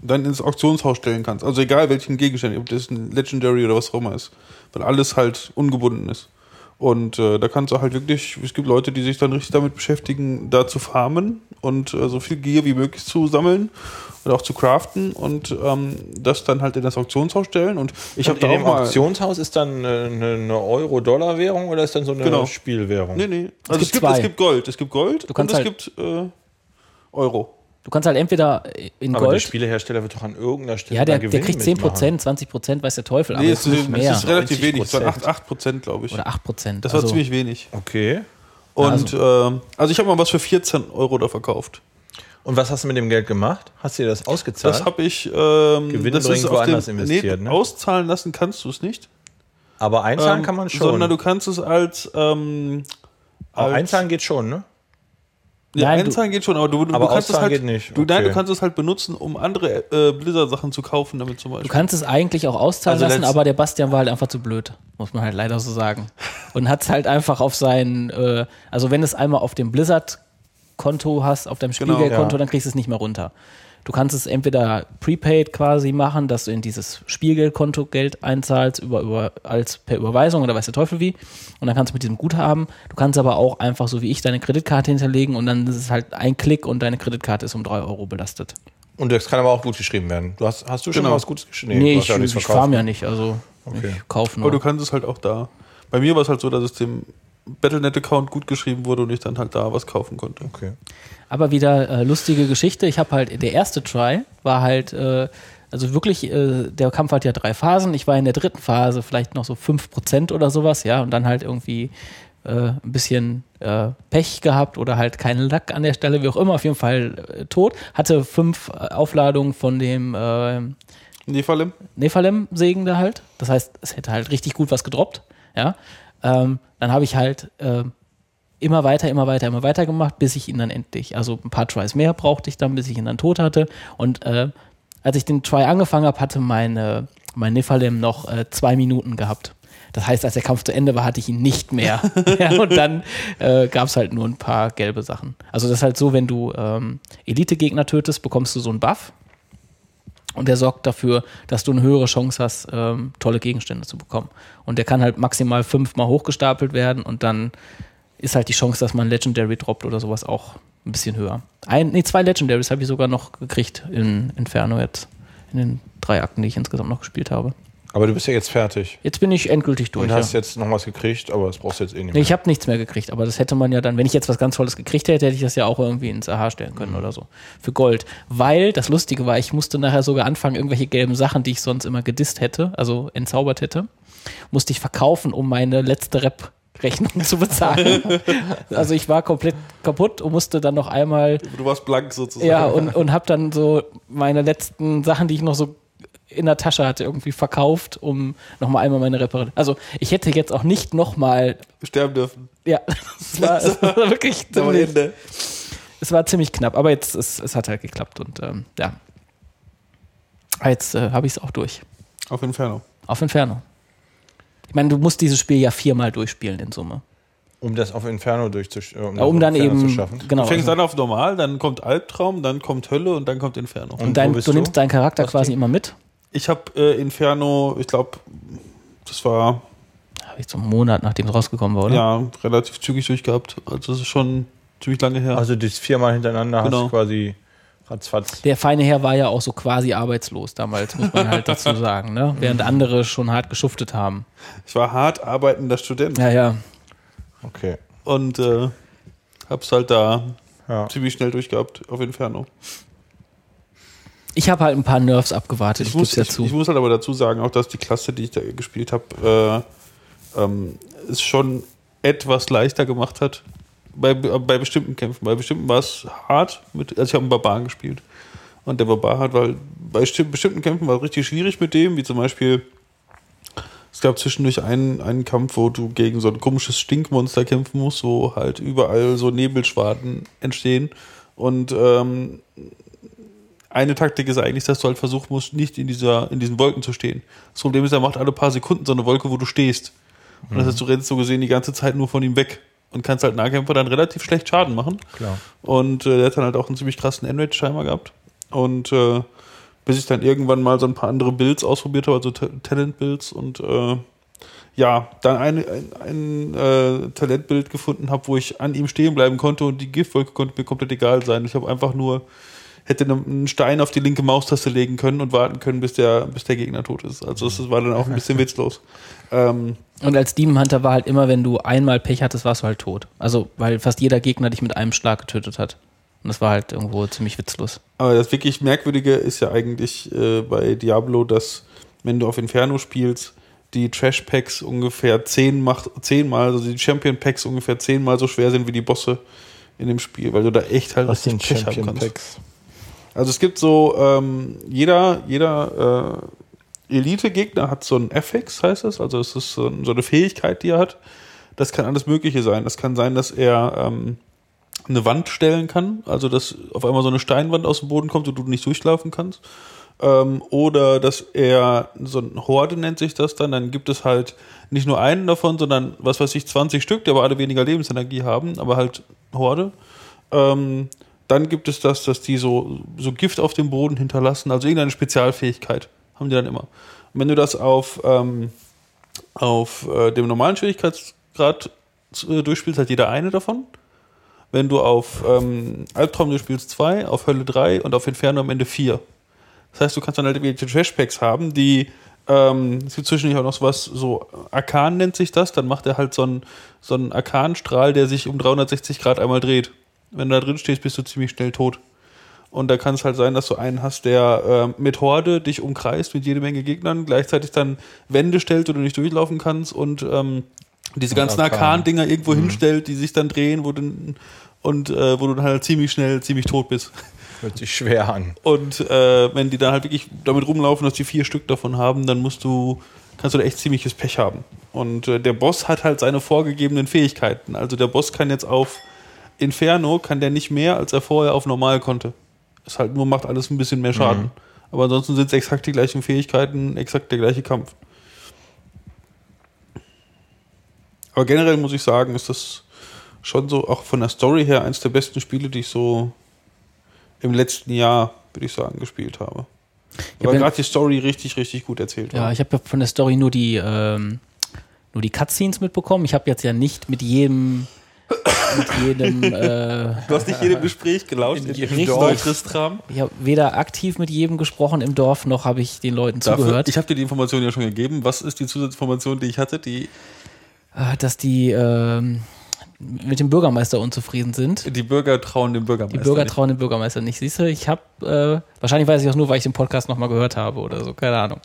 dann ins Auktionshaus stellen kannst. Also egal welchen Gegenstand, ob das ein Legendary oder was auch immer ist. Weil alles halt ungebunden ist. Und äh, da kannst du halt wirklich, es gibt Leute, die sich dann richtig damit beschäftigen, da zu farmen und äh, so viel Gear wie möglich zu sammeln und auch zu craften und ähm, das dann halt in das Auktionshaus stellen. Und ich habe da in auch dem mal Auktionshaus ist dann eine, eine Euro-Dollar-Währung oder ist dann so eine Genau. Spielwährung? Nee, nee. Also gibt es gibt, zwei. es gibt Gold. Es gibt Gold Du kannst und es halt- gibt äh, Euro. Du kannst halt entweder in Aber der Gold. Spielehersteller wird doch an irgendeiner Stelle Ja, der, mal der Gewinn kriegt zehn mitmachen. Prozent, zwanzig Prozent, weiß der Teufel, aber Nee, das es ist ist, nicht mehr. es ist relativ neunzig wenig. Es waren Prozent. acht Prozent, glaube ich. Oder acht Prozent. Das war also, ziemlich wenig. Okay. Und ähm, also ich habe mal was für vierzehn Euro da verkauft. Und was hast du mit dem Geld gemacht? Hast du dir das ausgezahlt? Das habe ich ähm, Gewinn das bringend ist auf woanders dem- investiert, nee, ne? Auszahlen lassen kannst du es nicht. Aber einzahlen Ähm, kann man schon. Sondern du kannst es als, ähm, Aber als einzahlen geht schon, ne? Ja, Nein, du- einzahlen geht schon, aber du, du Aber kannst es auszahlen halt geht nicht, Du, nein, okay. du kannst es halt benutzen, um andere äh, Blizzard-Sachen zu kaufen, damit zum Beispiel. Du kannst es eigentlich auch auszahlen Also lassen, letzt- aber der Bastian war halt einfach zu blöd, muss man halt leider so sagen. Und hat es halt einfach auf sein, äh, also wenn es einmal auf dem Blizzard-Konto hast, auf deinem Genau, Spielgeldkonto, ja. dann kriegst du es nicht mehr runter. Du kannst es entweder prepaid quasi machen, dass du in dieses Spielgeldkonto Geld einzahlst über, über, als per Überweisung oder weiß der Teufel wie. Und dann kannst du mit diesem Guthaben, du kannst aber auch einfach so wie ich deine Kreditkarte hinterlegen und dann ist es halt ein Klick und deine Kreditkarte ist um drei Euro belastet. Und das kann aber auch gut geschrieben werden. Du hast, hast du schon Genau. mal was Gutes geschrieben? Nee, du ich, hast ja nichts ich verkauft. farm ja nicht, also Okay. ich kaufe aber nur. du kannst es halt auch da. Bei mir war es halt so, dass es dem Battle Punkt net-Account gut geschrieben wurde und ich dann halt da was kaufen konnte. Okay. Aber wieder äh, lustige Geschichte. Ich habe halt, der erste Try war halt, äh, also wirklich, äh, der Kampf hat ja drei Phasen. Ich war in der dritten Phase vielleicht noch so fünf Prozent oder sowas, ja, und dann halt irgendwie äh, ein bisschen äh, Pech gehabt oder halt keinen Lack an der Stelle, wie auch immer, auf jeden Fall äh, tot. Hatte fünf äh, Aufladungen von dem äh, Nephalem? Nephalem-Segen da halt. Das heißt, es hätte halt richtig gut was gedroppt, ja. Ähm, dann habe ich halt äh, immer weiter, immer weiter, immer weiter gemacht, bis ich ihn dann endlich, also ein paar Tries mehr brauchte ich dann, bis ich ihn dann tot hatte. Und äh, als ich den Try angefangen habe, hatte meine, mein Nephalem noch äh, zwei Minuten gehabt. Das heißt, als der Kampf zu Ende war, hatte ich ihn nicht mehr. Ja, und dann äh, gab es halt nur ein paar gelbe Sachen. Also das ist halt so, wenn du ähm, Elite-Gegner tötest, bekommst du so einen Buff. Und der sorgt dafür, dass du eine höhere Chance hast, ähm, tolle Gegenstände zu bekommen. Und der kann halt maximal fünfmal hochgestapelt werden und dann ist halt die Chance, dass man Legendary droppt oder sowas auch ein bisschen höher. Ein, nee, zwei Legendaries habe ich sogar noch gekriegt in Inferno jetzt. In den drei Akten, die ich insgesamt noch gespielt habe. Aber du bist ja jetzt fertig. Jetzt bin ich endgültig durch. Und Ja. hast jetzt noch was gekriegt, aber das brauchst du jetzt eh nicht Nee, mehr. ich habe nichts mehr gekriegt, aber das hätte man ja dann, wenn ich jetzt was ganz Tolles gekriegt hätte, hätte ich das ja auch irgendwie ins A H stellen können oder so. Für Gold. Weil das Lustige war, ich musste nachher sogar anfangen, irgendwelche gelben Sachen, die ich sonst immer gedisst hätte, also entzaubert hätte, musste ich verkaufen, um meine letzte Rep-Rechnung zu bezahlen. Also ich war komplett kaputt und musste dann noch einmal, Du warst blank sozusagen. ja, und, und habe dann so meine letzten Sachen, die ich noch so in der Tasche hatte, irgendwie verkauft, um nochmal einmal meine Reparatur. Also ich hätte jetzt auch nicht nochmal, Sterben dürfen. ja, es war, es war wirklich Aber ziemlich, Ende. es war ziemlich knapp, aber jetzt, es, es hat halt geklappt und ähm, ja. Aber jetzt äh, habe ich es auch durch. Auf Inferno. Auf Inferno. Ich meine, du musst dieses Spiel ja viermal durchspielen in Summe. Um das auf Inferno durchzusch- äh, um, Ja, um dann Inferno eben, zu schaffen. genau. Du fängst also, an auf normal, dann kommt Albtraum, dann kommt Hölle und dann kommt Inferno. Und und dein, wo bist du du? nimmst deinen Charakter Was quasi du? immer mit. Ich habe äh, Inferno, ich glaube, das war Habe ich so einen Monat, nachdem es rausgekommen war, oder? ja relativ zügig durchgehabt. Also das ist schon ziemlich lange her. Also das viermal hintereinander Genau. hast du quasi ratzfatz. Der feine Herr war ja auch so quasi arbeitslos damals, muss man halt dazu sagen, ne? Während andere schon hart geschuftet haben. Ich war hart arbeitender Student Ja, ja. Okay. und äh, hab's halt da Ja. ziemlich schnell durchgehabt auf Inferno. Ich habe halt ein paar Nerfs abgewartet, ich, Ich muss, gebe ich, ja zu. ich muss halt aber dazu sagen, auch dass die Klasse, die ich da gespielt habe, äh, ähm, es schon etwas leichter gemacht hat. Bei, bei bestimmten Kämpfen. Bei bestimmten war es hart. Mit, also ich habe einen Barbaren gespielt. Und der Barbar hat, weil bei besti- bestimmten Kämpfen war es richtig schwierig mit dem, wie zum Beispiel, es gab zwischendurch einen, einen Kampf, wo du gegen so ein komisches Stinkmonster kämpfen musst, wo halt überall so Nebelschwaden entstehen. Und ähm, eine Taktik ist eigentlich, dass du halt versuchen musst, nicht in dieser, in diesen Wolken zu stehen. Das Problem ist, er macht alle paar Sekunden so eine Wolke, wo du stehst. Und das heißt, du rennst so gesehen die ganze Zeit nur von ihm weg und kannst halt Nahkämpfer dann relativ schlecht Schaden machen. Klar. Und äh, der hat dann halt auch einen ziemlich krassen Enrage-Timer gehabt. Und äh, bis ich dann irgendwann mal so ein paar andere Builds ausprobiert habe, also T- Talent-Builds und äh, ja, dann ein, ein, ein äh, Talentbild gefunden habe, wo ich an ihm stehen bleiben konnte und die Giftwolke konnte mir komplett egal sein. Ich habe einfach nur, hätte einen Stein auf die linke Maustaste legen können und warten können, bis der, bis der Gegner tot ist. Also das war dann auch ein bisschen witzlos. Ähm, und als Demon Hunter war halt immer, wenn du einmal Pech hattest, warst du halt tot. Also, weil fast jeder Gegner dich mit einem Schlag getötet hat. Und das war halt irgendwo ziemlich witzlos. Aber das wirklich Merkwürdige ist ja eigentlich äh, bei Diablo, dass wenn du auf Inferno spielst, die Trash-Packs ungefähr zehnmal, zehnmal, also die Champion-Packs ungefähr zehnmal so schwer sind wie die Bosse in dem Spiel, weil du da echt halt Was sind Pech haben kannst. Champion-Packs? Also es gibt so, ähm, jeder, jeder äh, Elite-Gegner hat so ein Affix, heißt das, also es ist so, so eine Fähigkeit, die er hat. Das kann alles Mögliche sein. Das kann sein, dass er ähm, eine Wand stellen kann, also dass auf einmal so eine Steinwand aus dem Boden kommt und du nicht durchlaufen kannst. Ähm, oder dass er, so ein Horde nennt sich das dann, dann gibt es halt nicht nur einen davon, sondern, was weiß ich, zwanzig Stück, die aber alle weniger Lebensenergie haben, aber halt Horde. Ähm, dann gibt es das, dass die so, so Gift auf dem Boden hinterlassen, also irgendeine Spezialfähigkeit haben die dann immer. Und wenn du das auf, ähm, auf äh, dem normalen Schwierigkeitsgrad äh, durchspielst, hat jeder eine davon. Wenn du auf ähm, Albtraum durchspielst, zwei, auf Hölle drei und auf Inferno am Ende vier. Das heißt, du kannst dann halt irgendwelche Trash-Packs haben, die, ähm, es gibt zwischendurch auch noch sowas, so Arkan nennt sich das, dann macht er halt so einen, so einen Arkanstrahl, der sich um dreihundertsechzig Grad einmal dreht. Wenn du da drin stehst, bist du ziemlich schnell tot. Und da kann es halt sein, dass du einen hast, der äh, mit Horde dich umkreist, mit jede Menge Gegnern, gleichzeitig dann Wände stellt, wo du nicht durchlaufen kannst und ähm, diese ganzen Arkan-Dinger irgendwo mhm. hinstellt, die sich dann drehen, wo du, und äh, wo du dann halt ziemlich schnell, ziemlich tot bist. Hört sich schwer an. Und äh, wenn die dann halt wirklich damit rumlaufen, dass die vier Stück davon haben, dann musst du, kannst du da echt ziemliches Pech haben. Und äh, der Boss hat halt seine vorgegebenen Fähigkeiten. Also der Boss kann jetzt auf Inferno, kann der nicht mehr, als er vorher auf Normal konnte. Es halt nur macht alles ein bisschen mehr Schaden. Mhm. Aber ansonsten sind es exakt die gleichen Fähigkeiten, exakt der gleiche Kampf. Aber generell muss ich sagen, ist das schon so, auch von der Story her, eins der besten Spiele, die ich so im letzten Jahr, würde ich sagen, gespielt habe. Ja, weil gerade die Story richtig, richtig gut erzählt war. Ja, ich habe ja von der Story nur die, ähm, nur die Cutscenes mitbekommen. Ich habe jetzt ja nicht mit jedem mit jedem äh, Du hast nicht jedem Gespräch gelauscht in jedem Dorf. Ich habe weder aktiv mit jedem gesprochen im Dorf, noch habe ich den Leuten Dafür, zugehört. Ich habe dir die Information ja schon gegeben. Was ist die Zusatzinformation, die ich hatte? Die Dass die ähm, mit dem Bürgermeister unzufrieden sind. Die Bürger trauen dem Bürgermeister Die Bürger nicht. trauen dem Bürgermeister nicht. Siehst du, ich habe, äh, wahrscheinlich weiß ich das nur, weil ich den Podcast nochmal gehört habe oder so, keine Ahnung.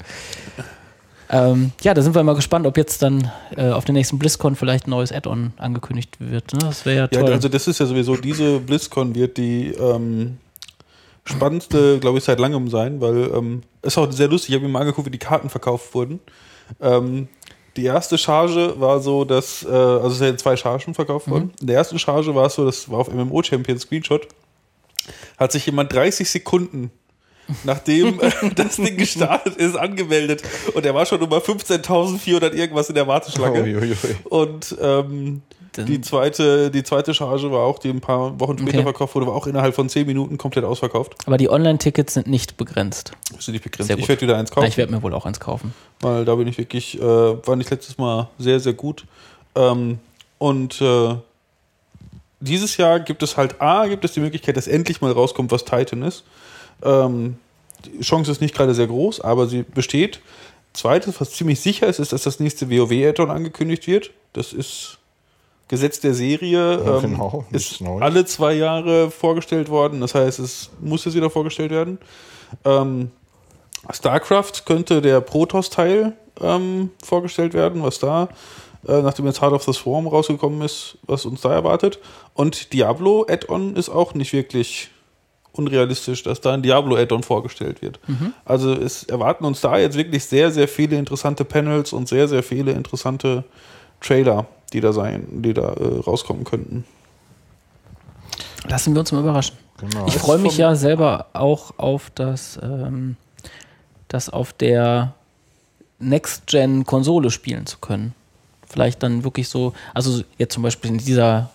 Ähm, ja, da sind wir mal gespannt, ob jetzt dann äh, auf der nächsten BlizzCon vielleicht ein neues Add-on angekündigt wird. Ne? Das wäre ja toll. Ja, also das ist ja sowieso, diese BlizzCon wird die ähm, spannendste, glaube ich, seit langem sein, weil ähm, ist auch sehr lustig, ich habe mir mal angeguckt, wie die Karten verkauft wurden. Ähm, Die erste Charge war so, dass, äh, also es sind zwei Chargen verkauft worden. Mhm. In der ersten Charge war es so, das war auf M M O Champion Screenshot, hat sich jemand dreißig Sekunden nachdem äh, das Ding gestartet ist, angemeldet. Und er war schon über fünfzehntausendvierhundert irgendwas in der Warteschlange. Oh, ui, ui. Und ähm, die zweite, die zweite Charge war auch, die ein paar Wochen später okay. verkauft wurde, war auch innerhalb von zehn Minuten komplett ausverkauft. Aber die Online-Tickets sind nicht begrenzt. Sind nicht begrenzt. Ich werde wieder eins kaufen. Ja, ich werde mir wohl auch eins kaufen. Weil da bin ich wirklich, äh, fand ich letztes Mal sehr, sehr gut. Ähm, und äh, dieses Jahr gibt es halt, A, gibt es die Möglichkeit, dass endlich mal rauskommt, was Titan ist. Ähm, die Chance ist nicht gerade sehr groß, aber sie besteht. Zweites, was ziemlich sicher ist, ist, dass das nächste WoW-Add-on angekündigt wird. Das ist Gesetz der Serie. Ja, ähm, genau, ist alle zwei Jahre vorgestellt worden. Das heißt, es muss jetzt wieder vorgestellt werden. Ähm, StarCraft könnte der Protoss-Teil ähm, vorgestellt werden, was da, äh, nachdem jetzt Heart of the Swarm rausgekommen ist, was uns da erwartet. Und Diablo Add-on ist auch nicht wirklich unrealistisch, dass da ein Diablo Add-on vorgestellt wird. Mhm. Also es erwarten uns da jetzt wirklich sehr, sehr viele interessante Panels und sehr, sehr viele interessante Trailer, die da sein, die da äh, rauskommen könnten. Lassen wir uns mal überraschen. Genau. Ich freue mich ja selber auch auf das, ähm, das auf der Next-Gen-Konsole spielen zu können. Vielleicht dann wirklich so, also jetzt zum Beispiel in dieser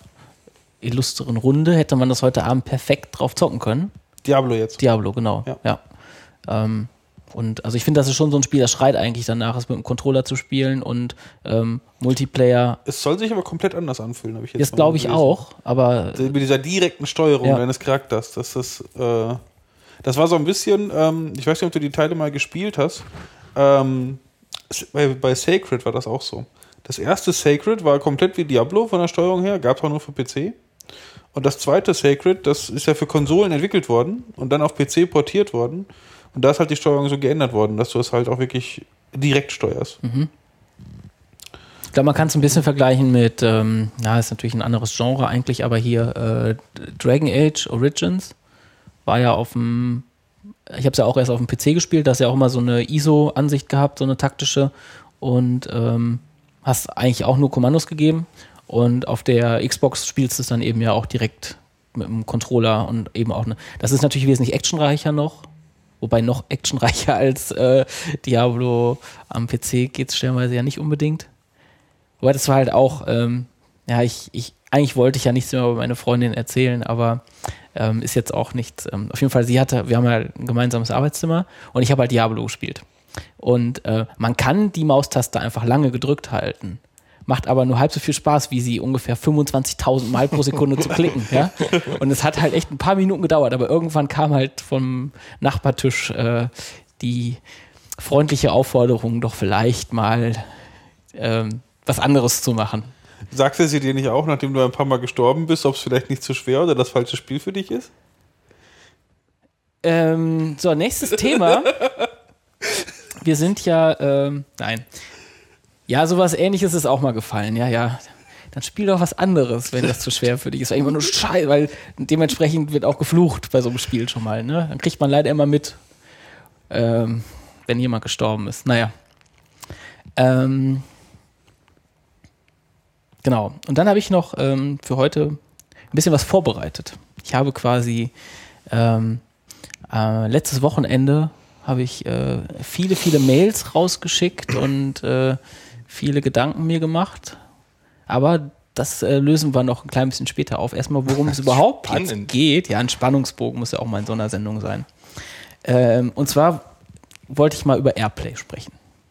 illustren Runde hätte man das heute Abend perfekt drauf zocken können. Diablo jetzt. Diablo, genau. Ja. ja. Ähm, und also ich finde, das ist schon so ein Spiel, das schreit eigentlich danach, es mit dem Controller zu spielen und ähm, Multiplayer. Es soll sich aber komplett anders anfühlen, habe ich jetzt Das glaube ich gelesen. auch, aber Mit dieser direkten Steuerung ja. deines Charakters. Das, das, äh, das war so ein bisschen, ähm, ich weiß nicht, ob du die Teile mal gespielt hast. Ähm, bei, bei Sacred war das auch so. Das erste Sacred war komplett wie Diablo von der Steuerung her, gab es auch nur für P C. Und das zweite Sacred, das ist ja für Konsolen entwickelt worden und dann auf P C portiert worden. Und da ist halt die Steuerung so geändert worden, dass du es halt auch wirklich direkt steuerst. Mhm. Ich glaube, man kann es ein bisschen vergleichen mit, ähm, ja, ist natürlich ein anderes Genre eigentlich, aber hier äh, Dragon Age Origins war ja auf dem, ich habe es ja auch erst auf dem P C gespielt, da hast ja auch immer so eine I S O-Ansicht gehabt, so eine taktische und ähm, hast eigentlich auch nur Kommandos gegeben und auf der Xbox spielst du es dann eben ja auch direkt mit dem Controller und eben auch, eine, das ist natürlich wesentlich actionreicher noch. Wobei noch actionreicher als äh, Diablo am P C geht es stellenweise ja nicht unbedingt. Aber das war halt auch, ähm, ja, ich, ich, eigentlich wollte ich ja nichts mehr über meine Freundin erzählen, aber ähm, ist jetzt auch nichts. Ähm, auf jeden Fall, sie hatte, wir haben ja ein gemeinsames Arbeitszimmer und ich habe halt Diablo gespielt. Und äh, man kann die Maustaste einfach lange gedrückt halten. Macht aber nur halb so viel Spaß, wie sie ungefähr fünfundzwanzigtausend Mal pro Sekunde zu klicken. Ja? Und es hat halt echt ein paar Minuten gedauert, aber irgendwann kam halt vom Nachbartisch äh, die freundliche Aufforderung, doch vielleicht mal ähm, was anderes zu machen. Sagte sie dir nicht auch, nachdem du ein paar Mal gestorben bist, ob es vielleicht nicht zu schwer oder das falsche Spiel für dich ist? Ähm, so, nächstes Thema. Wir sind ja, ähm, nein. Ja, sowas Ähnliches ist auch mal gefallen, ja, ja. Dann spiel doch was anderes, wenn das zu schwer für dich ist. Immer nur Scheiße, weil dementsprechend wird auch geflucht bei so einem Spiel schon mal, ne? Dann kriegt man leider immer mit, ähm, wenn jemand gestorben ist. Naja. Ähm, genau. Und dann habe ich noch ähm, für heute ein bisschen was vorbereitet. Ich habe quasi ähm, äh, letztes Wochenende habe ich äh, viele, viele Mails rausgeschickt und äh, viele Gedanken mir gemacht, aber das äh, lösen wir noch ein klein bisschen später auf. Erstmal, worum es überhaupt jetzt geht. Ja, ein Spannungsbogen muss ja auch mal in so einer Sendung sein. Ähm, und zwar wollte ich mal über Airplay sprechen.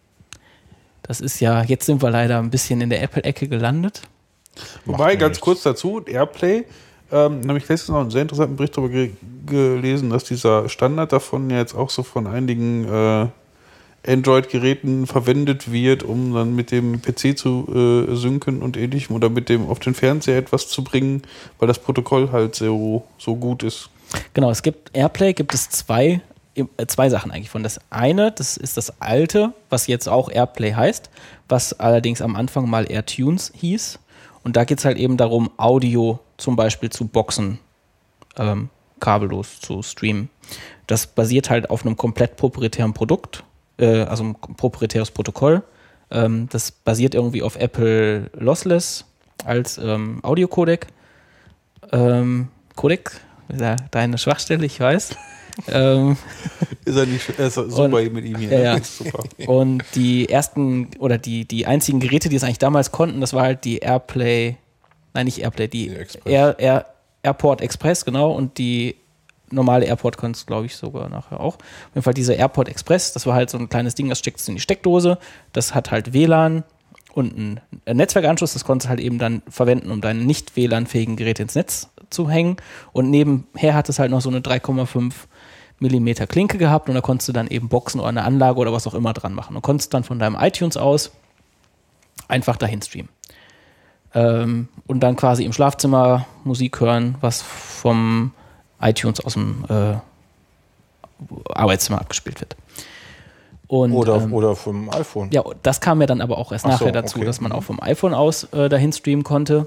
Das ist ja, jetzt sind wir leider ein bisschen in der Apple-Ecke gelandet. Wobei, ganz kurz dazu, Airplay, ähm, habe ich letztens noch einen sehr interessanten Bericht darüber ge- gelesen, dass dieser Standard davon ja jetzt auch so von einigen äh, Android-Geräten verwendet wird, um dann mit dem P C zu äh, synken und ähnlichem oder mit dem auf den Fernseher etwas zu bringen, weil das Protokoll halt so, so gut ist. Genau, es gibt Airplay, gibt es zwei, äh, zwei Sachen eigentlich von. Das eine, das ist das alte, was jetzt auch Airplay heißt, was allerdings am Anfang mal AirTunes hieß. Und da geht es halt eben darum, Audio zum Beispiel zu Boxen ähm, kabellos zu streamen. Das basiert halt auf einem komplett proprietären Produkt, äh, also ein proprietäres Protokoll. Ähm, das basiert irgendwie auf Apple Lossless als ähm, Audio-Codec. Ähm, Codec, ist ja deine Schwachstelle, ich weiß. ähm, ist er nicht ist er super und, mit ihm hier. Ja, ja. Super. Und die ersten oder die, die einzigen Geräte, die es eigentlich damals konnten, das war halt die Airplay, nein, nicht Airplay, die, die Air, Air, Airport Express, genau, und die normale Airport konnte es, glaube ich, sogar nachher auch. Auf jeden Fall diese Airport Express, das war halt so ein kleines Ding, das steckst du in die Steckdose, das hat halt W L A N und einen Netzwerkanschluss, das konntest du halt eben dann verwenden, um deine nicht W L A N-fähigen Geräte ins Netz zu hängen. Und nebenher hat es halt noch so eine drei Komma fünf Millimeter Klinke gehabt und da konntest du dann eben Boxen oder eine Anlage oder was auch immer dran machen. Und konntest dann von deinem iTunes aus einfach dahin streamen. Ähm, und dann quasi im Schlafzimmer Musik hören, was vom iTunes aus dem äh, Arbeitszimmer abgespielt wird. Und, oder, ähm, oder vom iPhone. Ja, das kam ja dann aber auch erst Ach nachher so, dazu, okay. dass man auch vom iPhone aus äh, dahin streamen konnte.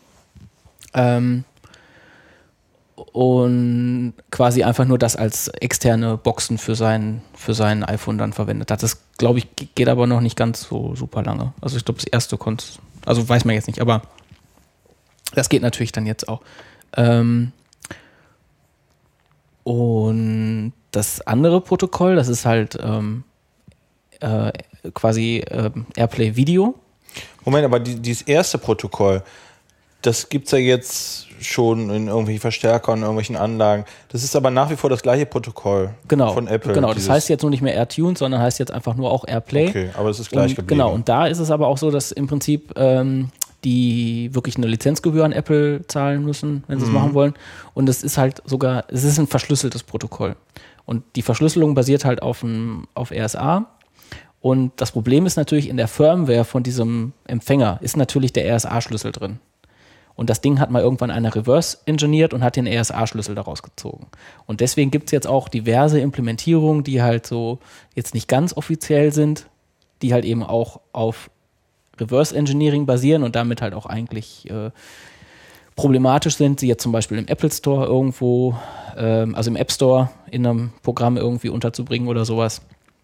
Ähm, und quasi einfach nur das als externe Boxen für sein, für sein iPhone dann verwendet hat. Das, glaube ich, geht aber noch nicht ganz so super lange. Also ich glaube, das erste konnte, also weiß man jetzt nicht, aber das geht natürlich dann jetzt auch. Ähm, und das andere Protokoll, das ist halt ähm, äh, quasi äh, Airplay Video. Moment, aber die, dieses erste Protokoll, das gibt es ja jetzt schon in irgendwelchen Verstärkern, in irgendwelchen Anlagen. Das ist aber nach wie vor das gleiche Protokoll genau, von Apple. Genau, das heißt jetzt nur nicht mehr AirTunes, sondern heißt jetzt einfach nur auch AirPlay. Okay, aber es ist gleich und, geblieben. Genau, und da ist es aber auch so, dass im Prinzip ähm, die wirklich eine Lizenzgebühr an Apple zahlen müssen, wenn sie es Mhm. machen wollen. Und es ist halt sogar, es ist ein verschlüsseltes Protokoll. Und die Verschlüsselung basiert halt auf, ein, auf R S A. Und das Problem ist natürlich, in der Firmware von diesem Empfänger ist natürlich der R S A-Schlüssel drin. Und das Ding hat mal irgendwann einer reverse engineert und hat den R S A-Schlüssel daraus gezogen. Und deswegen gibt es jetzt auch diverse Implementierungen, die halt so jetzt nicht ganz offiziell sind, die halt eben auch auf Reverse Engineering basieren und damit halt auch eigentlich äh, problematisch sind, sie jetzt zum Beispiel im Apple Store irgendwo, ähm, also im App Store in einem Programm irgendwie unterzubringen oder sowas.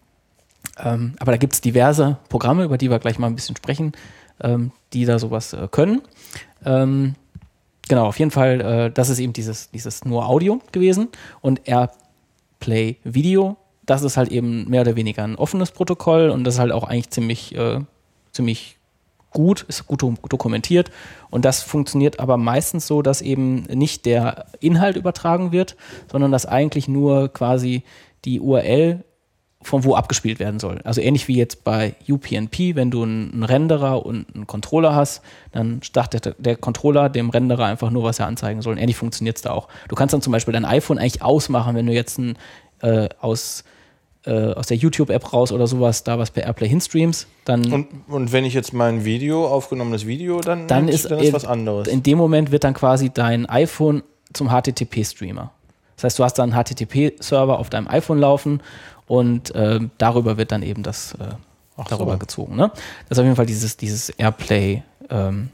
Ähm, aber da gibt es diverse Programme, über die wir gleich mal ein bisschen sprechen, ähm, die da sowas äh, können. Ähm, genau, auf jeden Fall, äh, das ist eben dieses, dieses nur Audio gewesen und AirPlay Video, das ist halt eben mehr oder weniger ein offenes Protokoll und das ist halt auch eigentlich ziemlich, äh, ziemlich gut, ist gut dokumentiert und das funktioniert aber meistens so, dass eben nicht der Inhalt übertragen wird, sondern dass eigentlich nur quasi die U R L von wo abgespielt werden soll. Also ähnlich wie jetzt bei U P n P, wenn du einen Renderer und einen Controller hast, dann sagt der, der Controller dem Renderer einfach nur, was er anzeigen soll. Und ähnlich funktioniert es da auch. Du kannst dann zum Beispiel dein iPhone eigentlich ausmachen, wenn du jetzt ein, äh, aus, äh, aus der YouTube-App raus oder sowas da was per AirPlay hinstreamst, dann... Und, und wenn ich jetzt mein Video, aufgenommenes Video, dann, dann nimmt, ist, dann ist was anderes. In dem Moment wird dann quasi dein iPhone zum H T T P-Streamer. Das heißt, du hast dann einen H T T P-Server auf deinem iPhone laufen und äh, darüber wird dann eben das äh, Ach darüber so. gezogen. Ne? Das ist auf jeden Fall dieses, dieses AirPlay ähm,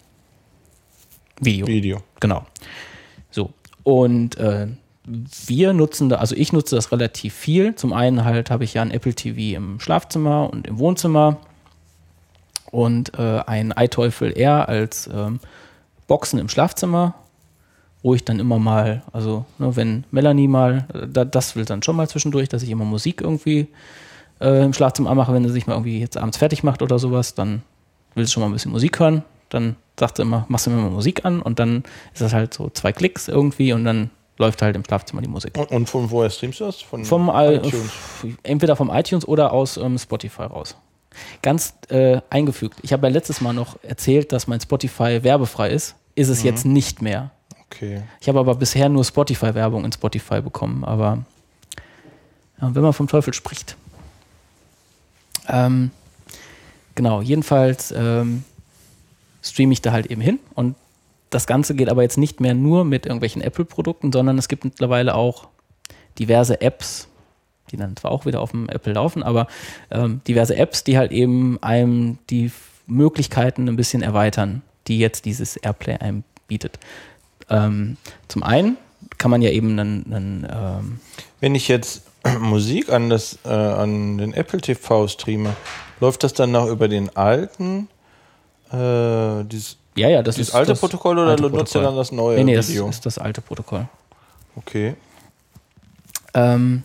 Video. Video. Genau. So. Und äh, wir nutzen da, also ich nutze das relativ viel. Zum einen halt habe ich ja ein Apple T V im Schlafzimmer und im Wohnzimmer und äh, ein iTeufel R als ähm, Boxen im Schlafzimmer, wo ich dann immer mal, also ne, wenn Melanie mal, da, das will dann schon mal zwischendurch, dass ich immer Musik irgendwie äh, im Schlafzimmer anmache, wenn sie sich mal irgendwie jetzt abends fertig macht oder sowas, dann will sie schon mal ein bisschen Musik hören, dann sagt sie immer, machst du mir mal Musik an und dann ist das halt so zwei Klicks irgendwie und dann läuft halt im Schlafzimmer die Musik. Und, und von woher streamst du das? Von Vom iTunes? F- entweder vom iTunes oder aus ähm, Spotify raus. Ganz äh, eingefügt. Ich habe ja letztes Mal noch erzählt, dass mein Spotify werbefrei ist. Ist es Mhm. jetzt nicht mehr. Okay. Ich habe aber bisher nur Spotify-Werbung in Spotify bekommen, aber ja, wenn man vom Teufel spricht. Ähm, genau, jedenfalls ähm, streame ich da halt eben hin und das Ganze geht aber jetzt nicht mehr nur mit irgendwelchen Apple-Produkten, sondern es gibt mittlerweile auch diverse Apps, die dann zwar auch wieder auf dem Apple laufen, aber ähm, diverse Apps, die halt eben einem die Möglichkeiten ein bisschen erweitern, die jetzt dieses AirPlay einem bietet. Ähm, zum einen kann man ja eben einen, einen ähm Wenn ich jetzt Musik an, das, äh, an den Apple T V streame, läuft das dann noch über den alten, äh, dieses, ja, ja, das dieses ist alte das Protokoll oder alte nutzt ihr Protokoll. dann das neue Nee, nee, das Video? ist das alte Protokoll. Okay. Ähm,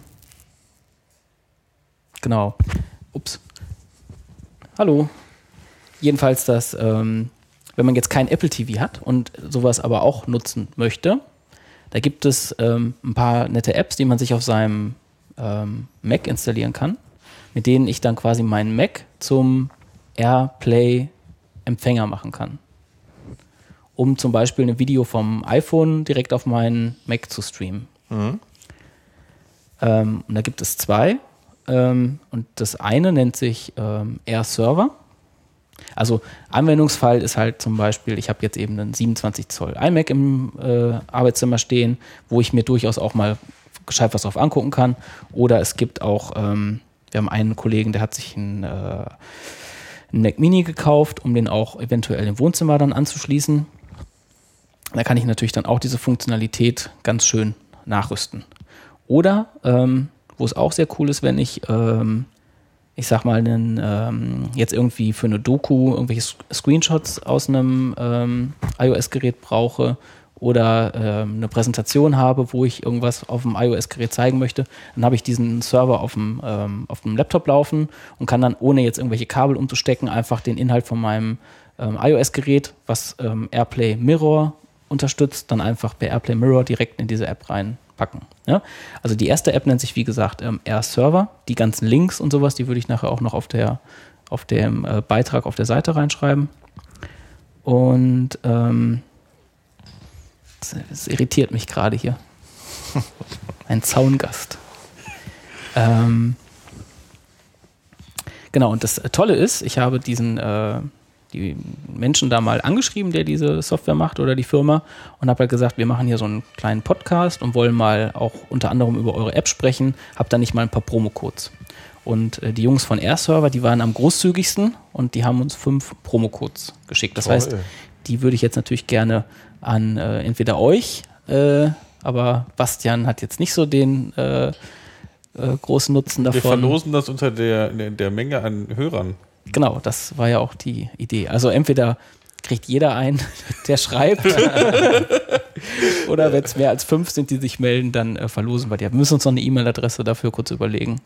genau. Ups. Hallo. Jedenfalls das, ähm, wenn man jetzt kein Apple T V hat und sowas aber auch nutzen möchte, da gibt es ähm, ein paar nette Apps, die man sich auf seinem ähm, Mac installieren kann, mit denen ich dann quasi meinen Mac zum AirPlay-Empfänger machen kann. Um zum Beispiel ein Video vom iPhone direkt auf meinen Mac zu streamen. Mhm. Ähm, und da gibt es zwei. Ähm, und das eine nennt sich ähm, Air Server. Also Anwendungsfall ist halt zum Beispiel, ich habe jetzt eben einen siebenundzwanzig Zoll iMac im äh, Arbeitszimmer stehen, wo ich mir durchaus auch mal gescheit was drauf angucken kann. Oder es gibt auch, ähm, wir haben einen Kollegen, der hat sich einen, äh, einen Mac Mini gekauft, um den auch eventuell im Wohnzimmer dann anzuschließen. Da kann ich natürlich dann auch diese Funktionalität ganz schön nachrüsten. Oder, ähm, wo es auch sehr cool ist, wenn ich, ähm, ich sag mal, einen, ähm, jetzt irgendwie für eine Doku irgendwelche Screenshots aus einem ähm, iOS-Gerät brauche oder ähm, eine Präsentation habe, wo ich irgendwas auf dem iOS-Gerät zeigen möchte, dann habe ich diesen Server auf dem, ähm, auf dem Laptop laufen und kann dann, ohne jetzt irgendwelche Kabel umzustecken, einfach den Inhalt von meinem ähm, iOS-Gerät, was ähm, AirPlay Mirror unterstützt, dann einfach per AirPlay Mirror direkt in diese App reinpacken. Ja? Also die erste App nennt sich, wie gesagt, ähm, Air Server. Die ganzen Links und sowas, die würde ich nachher auch noch auf, der, auf dem äh, Beitrag auf der Seite reinschreiben. Und ähm, das, das irritiert mich gerade hier. Ein Zaungast. ähm, genau, und das Tolle ist, ich habe diesen äh, die Menschen da mal angeschrieben, der diese Software macht oder die Firma und habe halt gesagt, wir machen hier so einen kleinen Podcast und wollen mal auch unter anderem über eure App sprechen, hab da nicht mal ein paar Promocodes. Und äh, die Jungs von Air Server, die waren am großzügigsten und die haben uns fünf Promocodes geschickt. Das Toll. heißt, die würde ich jetzt natürlich gerne an äh, entweder euch, äh, aber Bastian hat jetzt nicht so den äh, äh, großen Nutzen davon. Wir verlosen das unter der, der Menge an Hörern. Genau, das war ja auch die Idee. Also entweder kriegt jeder einen, der schreibt, oder wenn es mehr als fünf sind, die sich melden, dann äh, verlosen wir die. Wir müssen uns noch eine E-Mail-Adresse dafür kurz überlegen.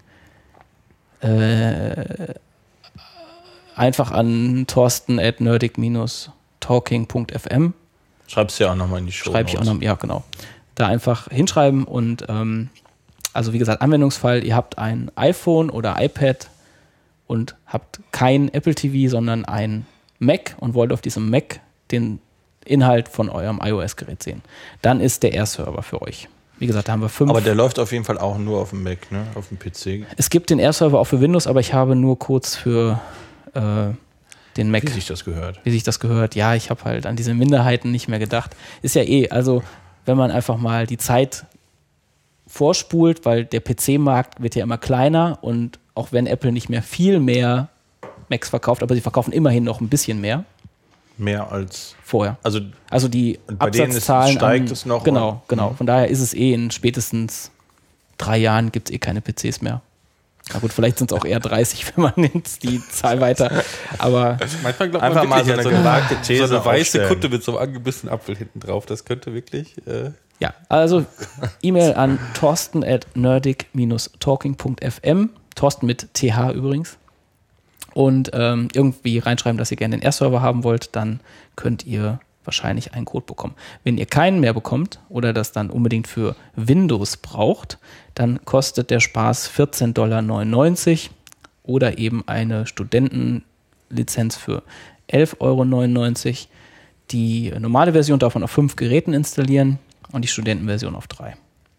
Äh, einfach an thorsten at nerdic dash talking punkt f m. Schreibst du ja auch nochmal in die Show. Schreib ich auch noch, ja genau. Da einfach hinschreiben und ähm, also wie gesagt, Anwendungsfall, ihr habt ein iPhone oder iPad und habt kein Apple T V, sondern ein Mac und wollt auf diesem Mac den Inhalt von eurem iOS-Gerät sehen. Dann ist der Air Server für euch. Wie gesagt, da haben wir fünf. Aber der läuft auf jeden Fall auch nur auf dem Mac, ne? Auf dem P C. Es gibt den Air Server auch für Windows, aber ich habe nur kurz für äh, den Mac. Wie sich das gehört. Wie sich das gehört. Ja, ich habe halt an diese Minderheiten nicht mehr gedacht. Ist ja eh, also wenn man einfach mal die Zeit vorspult, weil der P C-Markt wird ja immer kleiner und auch wenn Apple nicht mehr viel mehr Macs verkauft, aber sie verkaufen immerhin noch ein bisschen mehr. Mehr als vorher. Also, also die bei Absatzzahlen denen steigt an, es noch. Genau, oder? genau. Von daher ist es eh in spätestens drei Jahren gibt es eh keine P Cs mehr. Na gut, vielleicht sind es auch eher dreißig, wenn man nimmt die Zahl weiter. Aber manchmal glaubt einfach man mal so wirklich, eine gewagte These so eine weiße aufstellen. Kutte mit so einem angebissenen Apfel hinten drauf. Das könnte wirklich. Äh ja, also E-Mail an thorsten at nerdic dash talking punkt f m. Thorsten mit T H übrigens. Und ähm, irgendwie reinschreiben, dass ihr gerne den Air-Server haben wollt, dann könnt ihr wahrscheinlich einen Code bekommen. Wenn ihr keinen mehr bekommt oder das dann unbedingt für Windows braucht, dann kostet der Spaß vierzehn Komma neunundneunzig Dollar oder eben eine Studentenlizenz für elf Komma neunundneunzig Euro. Die normale Version darf man auf fünf Geräten installieren und die Studentenversion auf drei.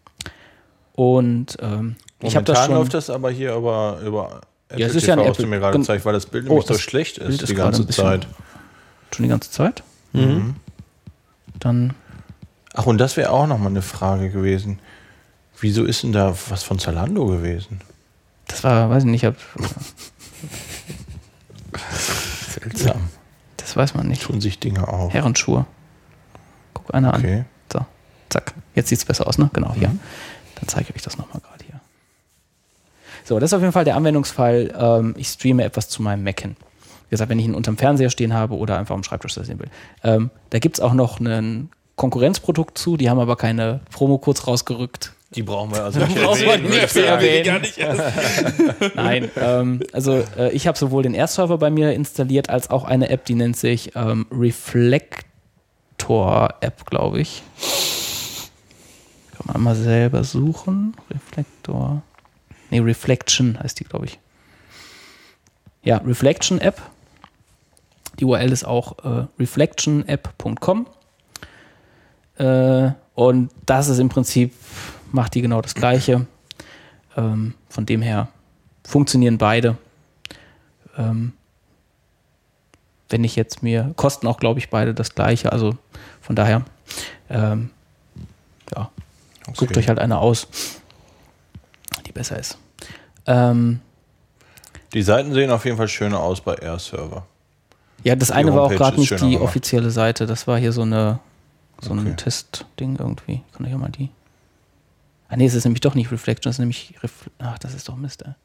Und ähm, ich habe das schon. läuft das aber hier über, über Apple ja, es ist T V, ja ein hast du mir gerade gezeigt, weil das Bild oh, nämlich das so schlecht ist, Bild ist die ganze ein bisschen, Zeit. Schon die ganze Zeit? Mhm. Dann. Ach, und das wäre auch nochmal eine Frage gewesen. Wieso ist denn da was von Zalando gewesen? Das war, weiß ich nicht, ich hab. Seltsam. Das weiß man nicht. Tun sich Dinge auf. Herrenschuhe. Guck einer Okay. an. So, zack. Jetzt sieht es besser aus, ne? Genau, hier. Mhm. Dann zeige ich euch das nochmal gerade hier. So, das ist auf jeden Fall der Anwendungsfall. Ähm, ich streame etwas zu meinem Mac hin. Wie gesagt, wenn ich ihn unterm Fernseher stehen habe oder einfach am Schreibtisch das sehen will. Ähm, da gibt es auch noch ein Konkurrenzprodukt zu, die haben aber keine Promo-Codes rausgerückt. Die brauchen wir also Die nicht brauchen wir erwähnen. nicht würde ich erwähnen. sagen. gar nicht erst. Nein, ähm, also äh, ich habe sowohl den Air-Server bei mir installiert, als auch eine App, die nennt sich ähm, Reflector-App, glaube ich. Kann man mal selber suchen. Reflector. Nee, Reflection heißt die, glaube ich. Ja, Reflection-App. Die U R L ist auch äh, reflection app punkt com. Äh, und das ist im Prinzip, macht die genau das Gleiche. Ähm, von dem her funktionieren beide. Ähm, wenn ich jetzt mir, kosten auch, glaube ich, beide das Gleiche. Also von daher, ähm, ja, Okay. sucht euch halt eine aus, die besser ist. Ähm, Die Seiten sehen auf jeden Fall schöner aus bei Air Server. ja, das Die eine war auch Homepage gerade ist nicht schöner die gemacht. offizielle Seite. Das war hier so eine so Okay. ein Testding irgendwie. Kann ich ja mal die. Ah nee, es ist nämlich doch nicht Reflection, es ist nämlich Refle- Ach, das ist doch Mist, ey.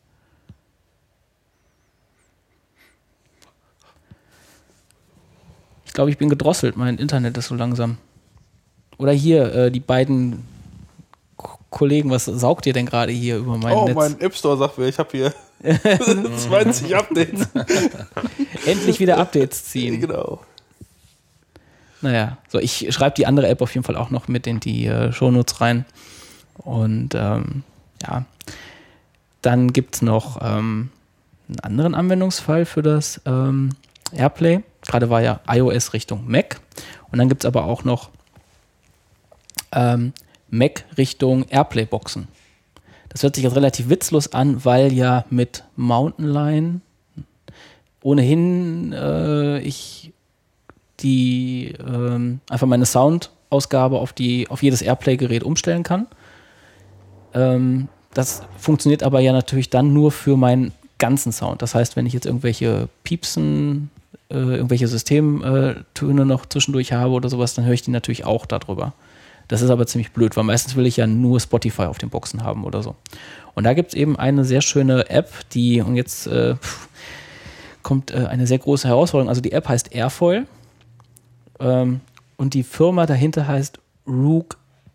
Ich glaube, ich bin gedrosselt. Mein Internet ist so langsam. Oder hier, äh, die beiden K- Kollegen, was saugt ihr denn gerade hier über mein Oh, Netz? mein App Store sagt mir, ich habe hier zwanzig Updates. endlich wieder Updates ziehen. Genau. Naja, so ich schreibe die andere App auf jeden Fall auch noch mit in die äh, Shownotes rein. Und ähm, ja, dann gibt es noch ähm, einen anderen Anwendungsfall für das ähm, AirPlay. Gerade war ja iOS Richtung Mac. Und dann gibt es aber auch noch ähm, Mac Richtung AirPlay-Boxen. Das hört sich jetzt relativ witzlos an, weil ja mit Mountain Lion ohnehin äh, ich die ähm, einfach meine Soundausgabe auf die auf jedes AirPlay-Gerät umstellen kann. Ähm, das funktioniert aber ja natürlich dann nur für meinen ganzen Sound. Das heißt, wenn ich jetzt irgendwelche Piepsen, äh, irgendwelche Systemtöne noch zwischendurch habe oder sowas, dann höre ich die natürlich auch darüber. Das ist aber ziemlich blöd, weil meistens will ich ja nur Spotify auf den Boxen haben oder so. Und da gibt es eben eine sehr schöne App, die, und jetzt äh, kommt äh, eine sehr große Herausforderung, also die App heißt Airfoil ähm, und die Firma dahinter heißt Rook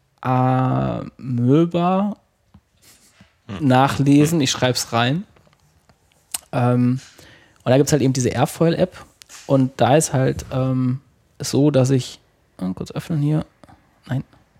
Amöba. Nachlesen, ich schreibe es rein. Ähm, und da gibt es halt eben diese Airfoil-App und da ist halt ähm, so, dass ich, oh, kurz öffnen hier, nein,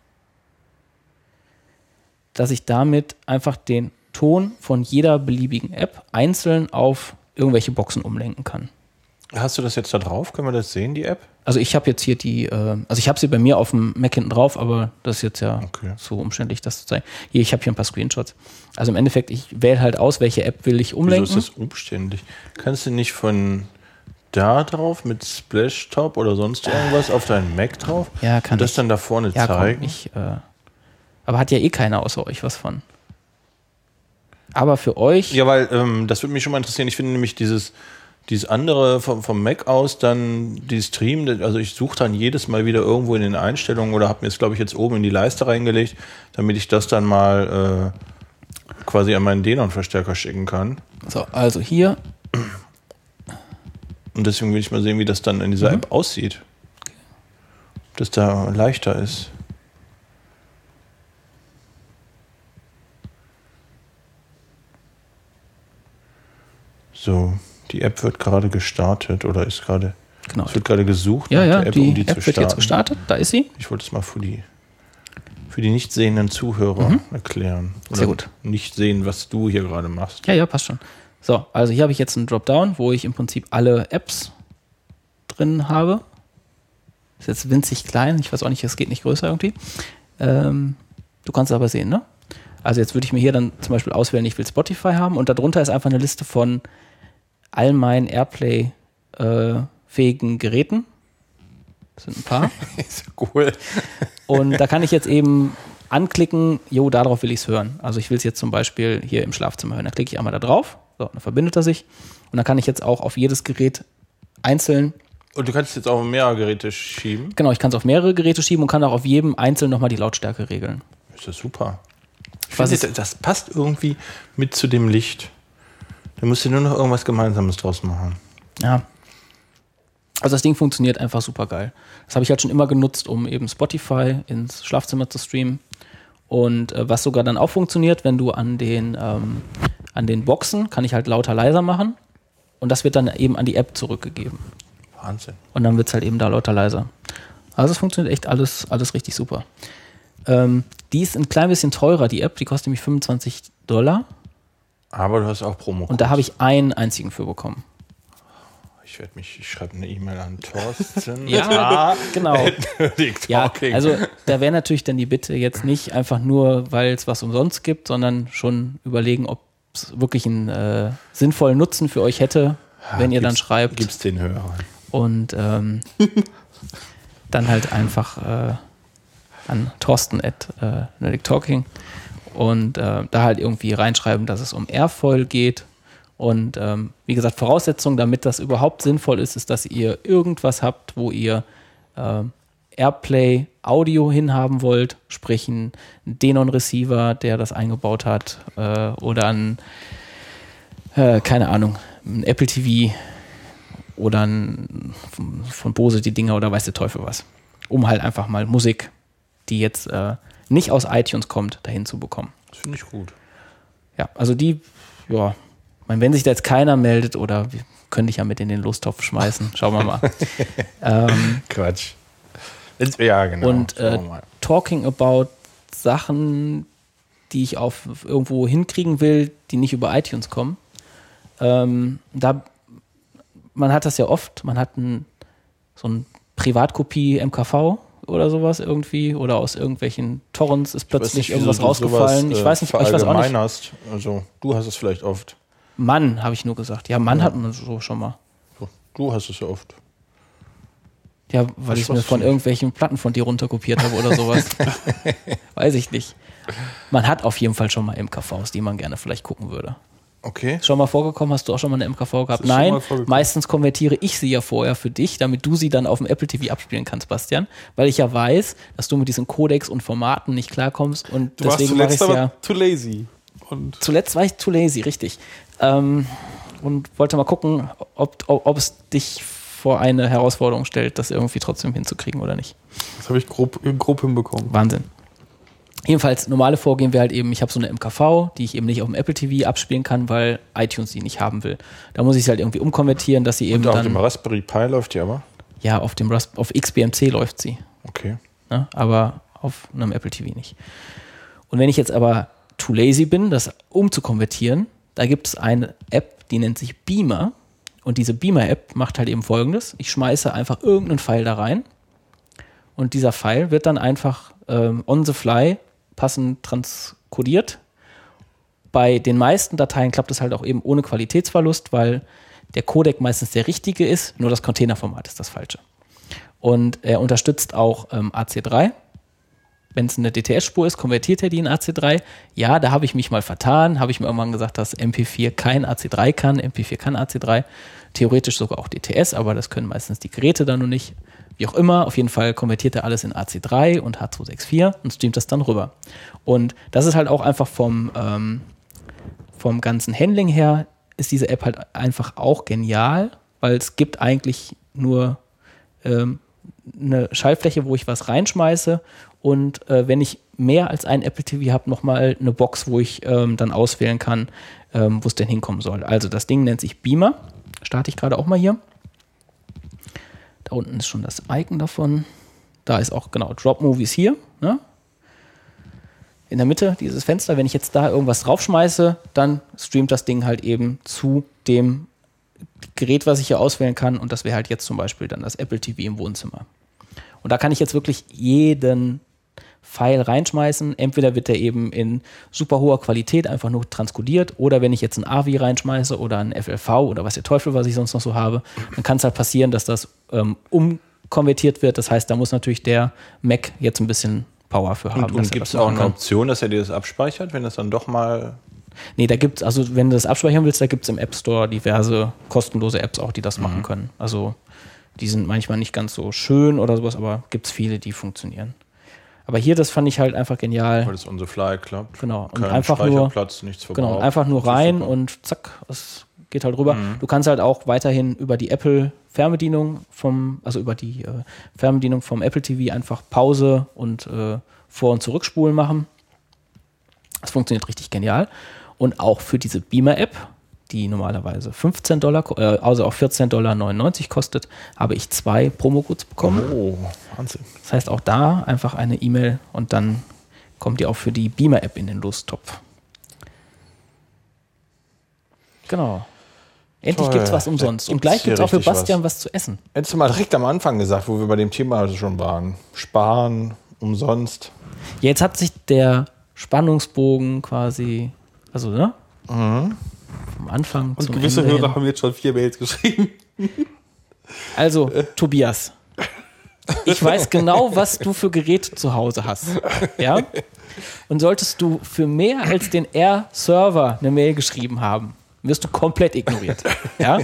dass ich damit einfach den Ton von jeder beliebigen App einzeln auf irgendwelche Boxen umlenken kann. Hast du das jetzt da drauf? Können wir das sehen, die App? Also ich habe jetzt hier die, äh, also ich habe sie bei mir auf dem Mac hinten drauf, aber das ist jetzt ja Okay. so umständlich, das zu zeigen. Hier, ich habe hier ein paar Screenshots. Also im Endeffekt, ich wähle halt aus, welche App will ich umlenken. Wieso ist das umständlich? Kannst du nicht von da drauf mit Splashtop oder sonst irgendwas auf deinen Mac drauf? Ja, kann und das ich. dann da vorne Ja, zeigen? komm, ich, äh, aber hat ja eh keiner außer euch was von. Aber für euch, Ja, weil ähm, das würde mich schon mal interessieren. Ich finde nämlich dieses, dieses andere vom, vom Mac aus, dann die Stream, also ich suche dann jedes Mal wieder irgendwo in den Einstellungen oder habe mir es, glaube ich, jetzt oben in die Leiste reingelegt, damit ich das dann mal äh, quasi an meinen Denon-Verstärker schicken kann. so, also hier, Und deswegen will ich mal sehen, wie das dann in dieser Mhm. App aussieht. Ob das da leichter ist. So, die App wird gerade gestartet oder ist gerade, genau. es wird gerade gesucht Ja, nach ja, der App, die um die App zu wird starten. jetzt gestartet, da ist sie. Ich wollte es mal für die, für die nicht sehenden Zuhörer Mhm. erklären. Oder Sehr gut. nicht sehen, was du hier gerade machst. Ja, ja, passt schon. So, also hier habe ich jetzt einen Dropdown, wo ich im Prinzip alle Apps drin habe. Ist jetzt winzig klein, ich weiß auch nicht, es geht nicht größer irgendwie. Ähm, du kannst es aber sehen, ne? Also jetzt würde ich mir hier dann zum Beispiel auswählen, ich will Spotify haben und darunter ist einfach eine Liste von all meinen Airplay-fähigen Geräten. Das sind ein paar. Ist cool. Und da kann ich jetzt eben anklicken, jo, darauf will ich es hören. Also ich will es jetzt zum Beispiel hier im Schlafzimmer hören. Da klicke ich einmal da drauf, so, dann verbindet er sich. Und dann kann ich jetzt auch auf jedes Gerät einzeln, Und du kannst jetzt auch mehrere Geräte schieben. genau, ich kann es auf mehrere Geräte schieben und kann auch auf jedem einzeln nochmal die Lautstärke regeln. Ist das super. Ich Was finde, ist- das passt irgendwie mit zu dem Licht. Da musst du nur noch irgendwas Gemeinsames draus machen. Ja. Also das Ding funktioniert einfach super geil. Das habe ich halt schon immer genutzt, um eben Spotify ins Schlafzimmer zu streamen. Und äh, was sogar dann auch funktioniert, wenn du an den, ähm, an den Boxen, kann ich halt lauter leiser machen. Und das wird dann eben an die App zurückgegeben. Wahnsinn. Und dann wird es halt eben da lauter leiser. Also es funktioniert echt alles, alles richtig super. Ähm, die ist ein klein bisschen teurer, die App. Die kostet nämlich fünfundzwanzig Dollar. Aber du hast auch Promo. Und da habe ich einen einzigen für bekommen. Ich werde mich, ich schreibe eine E-Mail an Thorsten. Ja, genau. Nerdic Ja, Talking. also da wäre natürlich dann die Bitte jetzt nicht einfach nur, weil es was umsonst gibt, sondern schon überlegen, ob es wirklich einen äh, sinnvollen Nutzen für euch hätte, wenn ihr dann Gib's- schreibt. Gib's den Hörern. Und ähm, dann halt einfach äh, an Thorsten at äh, Nerdic Talking und äh, da halt irgendwie reinschreiben, dass es um Airfoil geht. Und ähm, wie gesagt, Voraussetzung, damit das überhaupt sinnvoll ist, ist, dass ihr irgendwas habt, wo ihr äh, Airplay Audio hinhaben wollt, sprich ein Denon Receiver, der das eingebaut hat, äh, oder ein, äh, keine Ahnung, ein Apple T V oder ein, von, von Bose die Dinger oder weiß der Teufel was. Um halt einfach mal Musik, die jetzt äh, nicht aus iTunes kommt, dahin zu bekommen. Das finde ich gut. Ja, also die, ja, meine, wenn sich da jetzt keiner meldet oder wir können dich ja mit in den Lostopf schmeißen, schauen wir mal. ähm, Quatsch. Ja, genau. Und äh, talking about Sachen, die ich auf irgendwo hinkriegen will, die nicht über iTunes kommen. Ähm, da, man hat das ja oft, man hat ein, so ein Privatkopie M K V oder sowas irgendwie oder aus irgendwelchen Torrents ist plötzlich nicht, irgendwas rausgefallen. Sowas, ich weiß nicht, ich weiß auch nicht. Hast. Also du hast es vielleicht oft. Mann, habe ich nur gesagt. Ja, Mann ja. hat man so schon mal. Du hast es ja oft. Ja, weil ich es mir von irgendwelchen Platten von dir runterkopiert habe oder sowas. Weiß ich nicht. Man hat auf jeden Fall schon mal M K Vs, die man gerne vielleicht gucken würde. Okay. Ist schon mal vorgekommen? Hast du auch schon mal eine M K V gehabt? Nein, meistens konvertiere ich sie ja vorher für dich, damit du sie dann auf dem Apple T V abspielen kannst, Bastian. Weil ich ja weiß, dass du mit diesen Codecs und Formaten nicht klarkommst. Und du deswegen warst zuletzt mache ich aber ja too lazy. Und zuletzt war ich too lazy, richtig. Ähm, und wollte mal gucken, ob, ob, ob es dich vor eine Herausforderung stellt, das irgendwie trotzdem hinzukriegen oder nicht. Das habe ich grob, grob hinbekommen. Wahnsinn. Jedenfalls, normale Vorgehen wäre halt eben, ich habe so eine M K V, die ich eben nicht auf dem Apple T V abspielen kann, weil iTunes die nicht haben will. Da muss ich sie halt irgendwie umkonvertieren, dass sie eben Und auf dann... dem Raspberry Pi läuft die aber? Ja, auf dem Ras- auf X B M C läuft sie. Okay. Ne? Aber auf einem Apple T V nicht. Und wenn ich jetzt aber too lazy bin, das umzukonvertieren, da gibt es eine App, die nennt sich Beamer. Und diese Beamer-App macht halt eben Folgendes. Ich schmeiße einfach irgendeinen File da rein und dieser File wird dann einfach ähm, on the fly passend transkodiert. Bei den meisten Dateien klappt es halt auch eben ohne Qualitätsverlust, weil der Codec meistens der richtige ist, nur das Containerformat ist das falsche. Und er unterstützt auch ähm, A C drei. Wenn es eine D T S-Spur ist, konvertiert er die in A C drei. Ja, da habe ich mich mal vertan, habe ich mir irgendwann gesagt, dass M P vier kein A C drei kann. M P vier kann A C drei, theoretisch sogar auch D T S, aber das können meistens die Geräte dann noch nicht. Wie auch immer, auf jeden Fall konvertiert er alles in A C drei und H zwei sechs vier und streamt das dann rüber. Und das ist halt auch einfach vom, ähm, vom ganzen Handling her, ist diese App halt einfach auch genial, weil es gibt eigentlich nur ähm, eine Schaltfläche, wo ich was reinschmeiße und äh, wenn ich mehr als ein Apple T V habe, nochmal eine Box, wo ich ähm, dann auswählen kann, ähm, wo es denn hinkommen soll. Also das Ding nennt sich Beamer, starte ich gerade auch mal hier. Da unten ist schon das Icon davon. Da ist auch genau Drop Movies hier. Ne? In der Mitte dieses Fenster, wenn ich jetzt da irgendwas draufschmeiße, dann streamt das Ding halt eben zu dem Gerät, was ich hier auswählen kann. Und das wäre halt jetzt zum Beispiel dann das Apple T V im Wohnzimmer. Und da kann ich jetzt wirklich jeden File reinschmeißen. Entweder wird der eben in super hoher Qualität einfach nur transkodiert oder wenn ich jetzt ein A V I reinschmeiße oder ein F L V oder was der Teufel, was ich sonst noch so habe, dann kann es halt passieren, dass das ähm, umkonvertiert wird. Das heißt, da muss natürlich der Mac jetzt ein bisschen Power für haben. Und, und gibt es auch eine kann. Option, dass er dir das abspeichert, wenn das dann doch mal... Nee, da gibt es, also wenn du das abspeichern willst, da gibt es im App Store diverse kostenlose Apps auch, die das mhm. machen können. Also die sind manchmal nicht ganz so schön oder sowas, aber gibt es viele, die funktionieren. Aber hier, das fand ich halt einfach genial. Weil das on the fly klappt. Genau. Und Kein einfach nur, nichts verbraucht. genau, einfach nur rein und zack, es geht halt rüber. Mhm. Du kannst halt auch weiterhin über die Apple Fernbedienung vom, also über die äh, Fernbedienung vom Apple T V einfach Pause und äh, Vor- und Zurückspulen machen. Das funktioniert richtig genial. Und auch für diese Beamer-App, die normalerweise fünfzehn Dollar, äh, also auch vierzehn Dollar neunundneunzig kostet, habe ich zwei Promo-Codes bekommen. Oh, Wahnsinn. Das heißt, auch da einfach eine E-Mail und dann kommt ihr auch für die Beamer-App in den Lostopf. Genau. Endlich gibt es was umsonst. Und gleich gibt es auch für Bastian was. was zu essen. Hättest du mal direkt am Anfang gesagt, wo wir bei dem Thema also schon waren. Sparen, umsonst. Ja, jetzt hat sich der Spannungsbogen quasi, also ne? Mhm. Vom Anfang Und zum gewisse Ende Hörer hin. haben jetzt schon vier Mails geschrieben. Also, Tobias, ich weiß genau, was du für Geräte zu Hause hast. Ja? Und solltest du für mehr als den Air-Server eine Mail geschrieben haben, wirst du komplett ignoriert. Ja?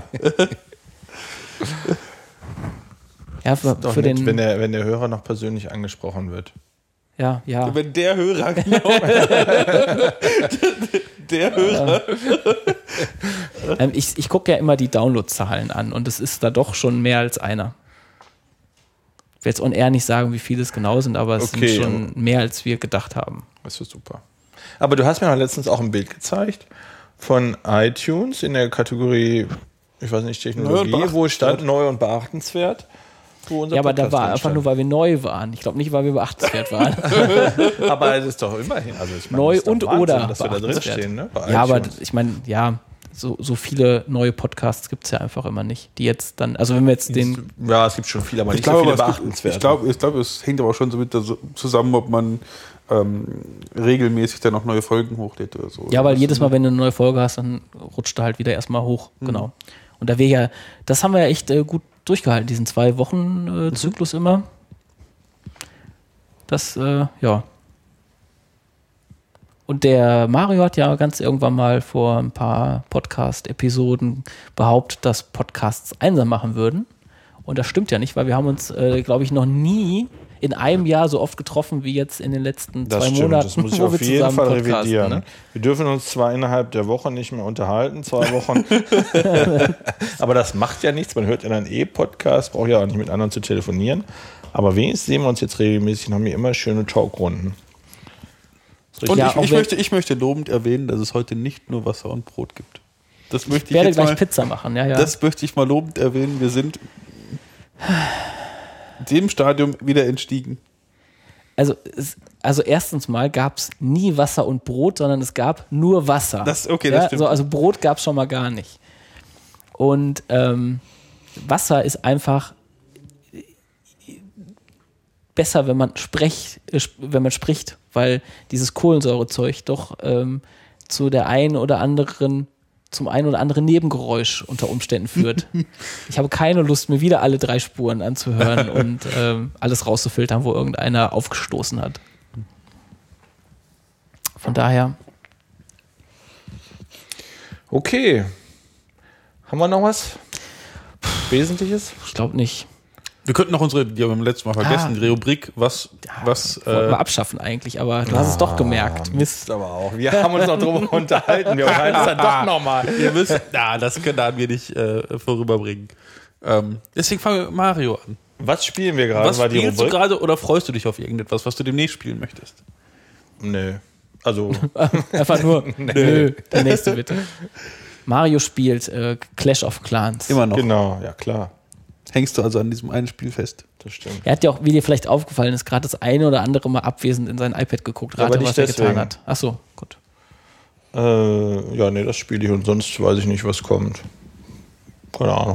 Ja, für, Doch für nett, den. wenn der, wenn der Hörer noch persönlich angesprochen wird. Ja, ja. Wenn der Hörer, genau. der Hörer. Ähm, ich ich gucke ja immer die Downloadzahlen an und es ist da doch schon mehr als einer. Ich will jetzt on air nicht sagen, wie viele es genau sind, aber es Okay, sind schon mehr, als wir gedacht haben. Das ist super. Aber du hast mir noch letztens auch ein Bild gezeigt von iTunes in der Kategorie, ich weiß nicht, Technologie, wo stand neu und beachtenswert. Wo unser Ja, aber da Podcast war drin einfach stand. nur, weil wir neu waren. Ich glaube nicht, weil wir beachtenswert waren. Aber es ist doch immerhin. Also ich meine, Neu das ist doch und Wahnsinn, oder dass wir da drin beachtenswert. stehen, ne? Bei Ja, aber iTunes. ich meine, ja, so, so viele neue Podcasts gibt es ja einfach immer nicht, die jetzt dann, also wenn wir jetzt den, Ja, es gibt schon viele, aber Ich nicht glaube, so viele aber es gibt- beachtenswerte. ich glaube, ich glaube, es hängt aber auch schon so mit der, zusammen, ob man ähm, regelmäßig dann auch neue Folgen hochlädt oder so. ja, weil Das- jedes Mal, wenn du eine neue Folge hast, dann rutscht er halt wieder erstmal hoch, genau. Und da wir ja, das haben wir ja echt äh, gut durchgehalten, diesen zwei Wochen äh, Zyklus immer. Das, äh, ja. Und der Mario hat ja ganz irgendwann mal vor ein paar Podcast-Episoden behauptet, dass Podcasts einsam machen würden. Und das stimmt ja nicht, weil wir haben uns, äh, glaube ich, noch nie in einem Jahr so oft getroffen wie jetzt in den letzten Das zwei stimmt, Monaten, das muss ich wo auf wir jeden zusammen Fall podcasten, revidieren. ne? Wir dürfen uns zwar innerhalb der Woche nicht mehr unterhalten, zwei Wochen, aber das macht ja nichts. Man hört ja dann eh Podcast, braucht ja auch nicht mit anderen zu telefonieren. Aber wenigstens sehen wir uns jetzt regelmäßig und haben hier immer schöne Talkrunden. Und Ja, ich, auch ich, wenn- möchte, ich möchte lobend erwähnen, dass es heute nicht nur Wasser und Brot gibt. Das möchte Ich ich werde jetzt gleich mal, Pizza machen, ja, ja. Das möchte ich mal lobend erwähnen. Wir sind dem Stadium wieder entstiegen. Also, es, also erstens mal gab es nie Wasser und Brot, sondern es gab nur Wasser. Das- okay, das ja, stimmt. So, also Brot gab es schon mal gar nicht. Und ähm, Wasser ist einfach besser, wenn man sprecht, äh, sp- wenn man spricht, weil dieses Kohlensäurezeug doch ähm, zu der einen oder anderen, zum einen oder anderen Nebengeräusch unter Umständen führt. Ich habe keine Lust, mir wieder alle drei Spuren anzuhören und ähm, alles rauszufiltern, wo irgendeiner aufgestoßen hat. Von daher, Okay. Haben wir noch was Wesentliches? ich glaube nicht. Wir könnten noch unsere, die haben wir beim letzten Mal vergessen, Ah. die Rubrik, was, was, Wollten wir äh, abschaffen eigentlich, aber du hast es doch gemerkt. Mist. aber auch. Wir haben uns noch drüber unterhalten. Wir unterhalten uns dann doch nochmal. ihr müsst, na, das können wir nicht äh, vorüberbringen. Ähm, deswegen fangen wir mit Mario an. Was spielen wir gerade? Was War die spielst du Rubrik? gerade oder freust du dich auf irgendetwas, was du demnächst spielen möchtest? Nö. Also, Einfach nur, nö, der nächste bitte. Mario spielt äh, Clash of Clans. Immer noch. genau, ja klar. Hängst du also an diesem einen Spiel fest? Das stimmt. Er hat ja auch, wie dir vielleicht aufgefallen ist, gerade das eine oder andere Mal abwesend in sein iPad geguckt. Ja, aber Rate, nicht was er deswegen. getan hat. Ach so, gut. Äh, ja, nee, das spiele ich und sonst weiß ich nicht, was kommt. Keine Ahnung.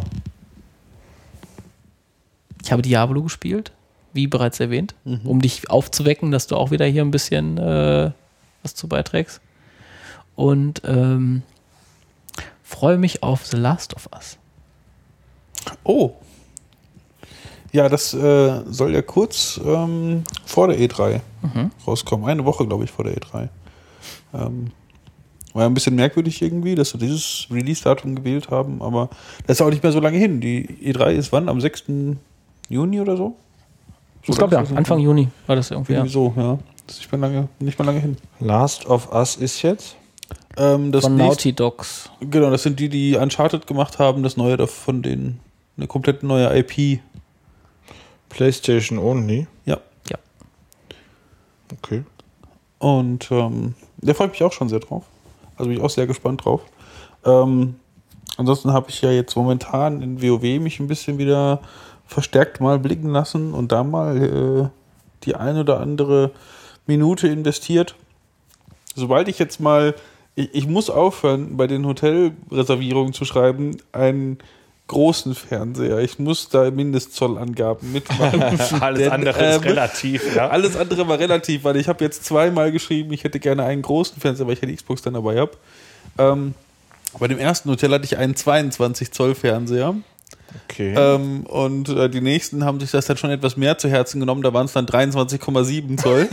Ich habe Diablo gespielt, wie bereits erwähnt, um dich aufzuwecken, dass du auch wieder hier ein bisschen äh, was zu beiträgst. Und ähm, freue mich auf The Last of Us. Oh. Ja, das äh, soll ja kurz ähm, vor der E drei rauskommen. Eine Woche, glaube ich, vor der E drei. Ähm, war ja ein bisschen merkwürdig irgendwie, dass wir dieses Release-Datum gewählt haben, aber das ist auch nicht mehr so lange hin. Die E drei ist wann? Am sechsten Juni oder so? so Ich glaube ja, ganz- Anfang Juni war das irgendwie. Ja. Irgendwie so, ja. Das ist nicht mehr lange, nicht mehr lange hin. Last of Us ist jetzt? Ähm, das Von nächste- Naughty Dogs. Genau, das sind die, die Uncharted gemacht haben, das neue da von denen, eine komplett neue I P. PlayStation only? Ja. Ja. Okay. Und ähm, der freut mich auch schon sehr drauf. Also bin ich auch sehr gespannt drauf. Ähm, ansonsten habe ich ja jetzt momentan in WoW mich ein bisschen wieder verstärkt mal blicken lassen und da mal äh, die ein oder andere Minute investiert. Sobald ich jetzt mal, ich, ich muss aufhören, bei den Hotelreservierungen zu schreiben, einen großen Fernseher. Ich muss da Mindestzollangaben mitmachen. Alles Denn, andere ist ähm, relativ, ja. Alles andere war relativ, weil ich habe jetzt zweimal geschrieben, ich hätte gerne einen großen Fernseher, weil ich ja die Xbox dann dabei habe. Ähm, bei dem ersten Hotel hatte ich einen zweiundzwanzig Zoll Fernseher. Okay. Ähm, und äh, die nächsten haben sich das dann schon etwas mehr zu Herzen genommen. Da waren es dann dreiundzwanzig Komma sieben Zoll.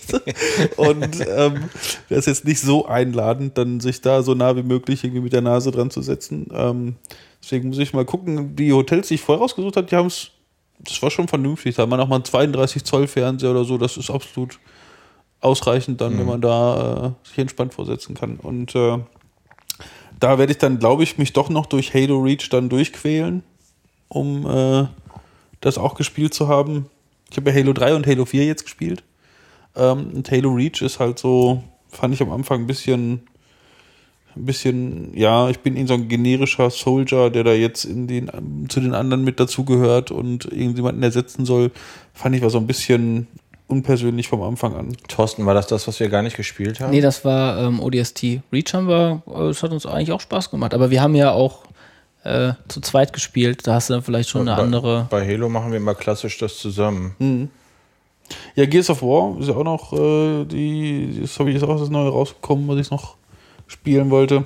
Und ähm, das ist jetzt nicht so einladend, dann sich da so nah wie möglich irgendwie mit der Nase dran zu setzen. Ähm, deswegen muss ich mal gucken. Die Hotels, die ich vorher rausgesucht habe, die haben es, das war schon vernünftig. Da hat man auch mal einen zweiunddreißig Zoll Fernseher oder so. Das ist absolut ausreichend dann, Mhm. wenn man da äh, sich entspannt vorsetzen kann. Und äh, da werde ich dann, glaube ich, mich doch noch durch Halo Reach dann durchquälen, um äh, das auch gespielt zu haben. Ich habe ja Halo drei und Halo vier jetzt gespielt. Ähm, und Halo Reach ist halt so, fand ich am Anfang ein bisschen, ein bisschen, ja, ich bin irgendwie so ein generischer Soldier, der da jetzt in den, zu den anderen mit dazugehört und irgendjemanden ersetzen soll, fand ich war so ein bisschen unpersönlich vom Anfang an. Thorsten, war das das, was wir gar nicht gespielt haben? Nee, das war ähm, O D S T. Reach haben wir, das hat uns eigentlich auch Spaß gemacht, aber wir haben ja auch äh, zu zweit gespielt, da hast du dann vielleicht schon eine bei, andere... Bei Halo machen wir immer klassisch das zusammen. Mhm. Ja, Gears of War ist ja auch noch, äh, die, das habe ich jetzt auch das Neue rausgekommen, was ich noch spielen wollte.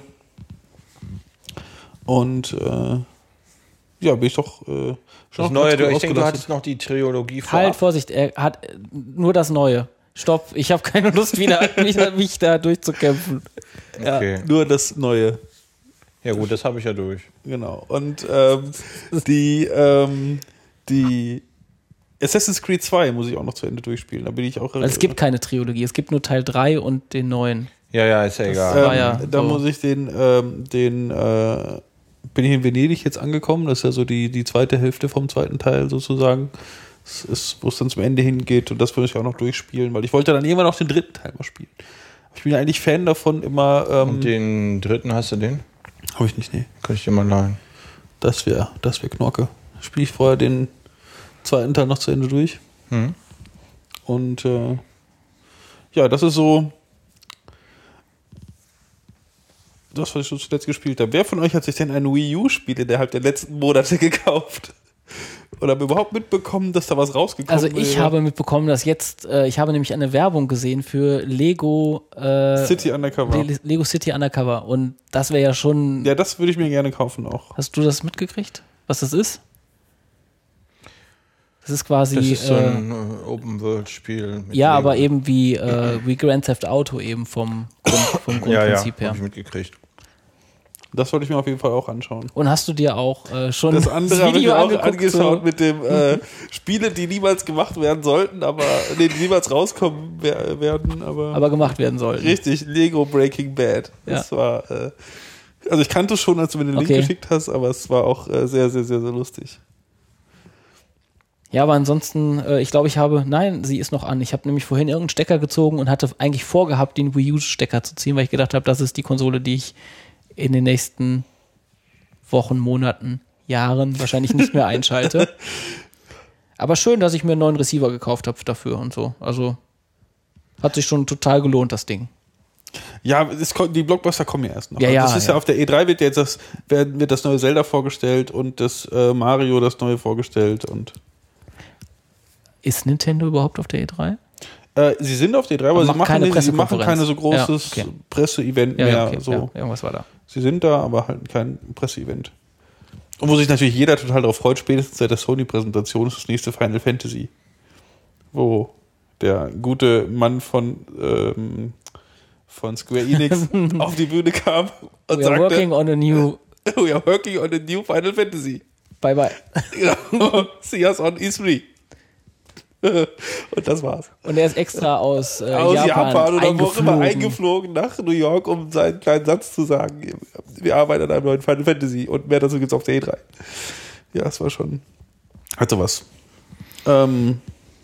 Und äh, ja, bin ich doch äh, schon Das Neue, du, ich denke, du hattest noch die Trilogie vor. Halt, Vorsicht, er hat äh, nur das Neue. Stopp, ich habe keine Lust, wieder mich, mich da durchzukämpfen. Okay. Ja, nur das Neue. Ja gut, das habe ich ja durch. Genau. Und ähm, die, ähm, die Assassin's Creed zwei muss ich auch noch zu Ende durchspielen. Da bin ich auch. Also es gibt keine Trilogie, es gibt nur Teil drei und den neuen. Ja, ja, ist ja egal. Ähm, war ja da so. muss ich den, ähm, den äh, bin ich in Venedig jetzt angekommen. Das ist ja so die, die zweite Hälfte vom zweiten Teil sozusagen. Das ist, wo es dann zum Ende hingeht und das würde ich auch noch durchspielen, weil ich wollte dann irgendwann auch den dritten Teil mal spielen. Ich bin ja eigentlich Fan davon, immer. Ähm, Und den dritten, hast du den? Habe ich nicht, nee. Kann ich dir mal leihen. Das wäre das wär Knorke. Spiele ich vorher den zweiten Teil noch zu Ende durch. Hm. Und äh, ja, das ist so das, was ich so zuletzt gespielt habe. Wer von euch hat sich denn ein Wii U-Spiel innerhalb der letzten Monate gekauft? Oder überhaupt mitbekommen, dass da was rausgekommen ist? Also ich wäre? habe mitbekommen, dass jetzt, äh, ich habe nämlich eine Werbung gesehen für Lego äh, City Undercover. Le- Lego City Undercover und das wäre ja schon... Ja, das würde ich mir gerne kaufen auch. Hast du das mitgekriegt, was das ist? Das ist quasi... Das ist so äh, ein äh, Open-World-Spiel. mit ja, Lego. aber eben wie, äh, wie Grand Theft Auto eben vom, Grund, vom ja, ja, Grundprinzip her. hab ich mitgekriegt. Das wollte ich mir auf jeden Fall auch anschauen. Und hast du dir auch äh, schon Das andere habe ich mir auch angeschaut so? mit dem äh, Spiele, die niemals gemacht werden sollten, aber nee, die niemals rauskommen wer- werden, aber, aber gemacht werden sollten. richtig, Lego Breaking Bad. Das Ja. war, äh, also ich kannte es schon, als du mir den Link Okay. geschickt hast, aber es war auch äh, sehr, sehr, sehr, sehr lustig. Ja, aber ansonsten, äh, ich glaube, ich habe, nein, sie ist noch an. Ich habe nämlich vorhin irgendeinen Stecker gezogen und hatte eigentlich vorgehabt, den Wii U-Stecker zu ziehen, weil ich gedacht habe, das ist die Konsole, die ich in den nächsten Wochen, Monaten, Jahren wahrscheinlich nicht mehr einschalte. Aber schön, dass ich mir einen neuen Receiver gekauft habe dafür und so. Also hat sich schon total gelohnt, das Ding. Ja, es, ko- die Blockbuster kommen ja erst noch. Ja, Also ja, das ist ja. ja. auf der E drei wird jetzt das, werden, wird das neue Zelda vorgestellt und das äh, Mario das neue vorgestellt und Ist Nintendo überhaupt auf der E drei? Äh, sie sind auf der E drei, aber, Aber sie macht machen, keine nicht, sie machen Pressekonferenz. keine so großes Ja, okay. Presseevent Ja, mehr. ja, okay, so. ja, irgendwas war da. Sie sind da, aber halt kein Presseevent. Und wo sich natürlich jeder total darauf freut, spätestens seit der Sony-Präsentation ist das nächste Final Fantasy. Wo der gute Mann von, ähm, von Square Enix auf die Bühne kam und We are sagte, working on a new... we are working on a new Final Fantasy. Bye bye. Genau. See us on E drei. Und das war's. Und er ist extra aus, äh, Aus Japan, Japan, oder wo auch immer eingeflogen. eingeflogen nach New York, um seinen kleinen Satz zu sagen. Wir arbeiten an einem neuen Final Fantasy und mehr dazu gibt's auf der E drei. Ja, das war schon. Hat sowas. Ähm,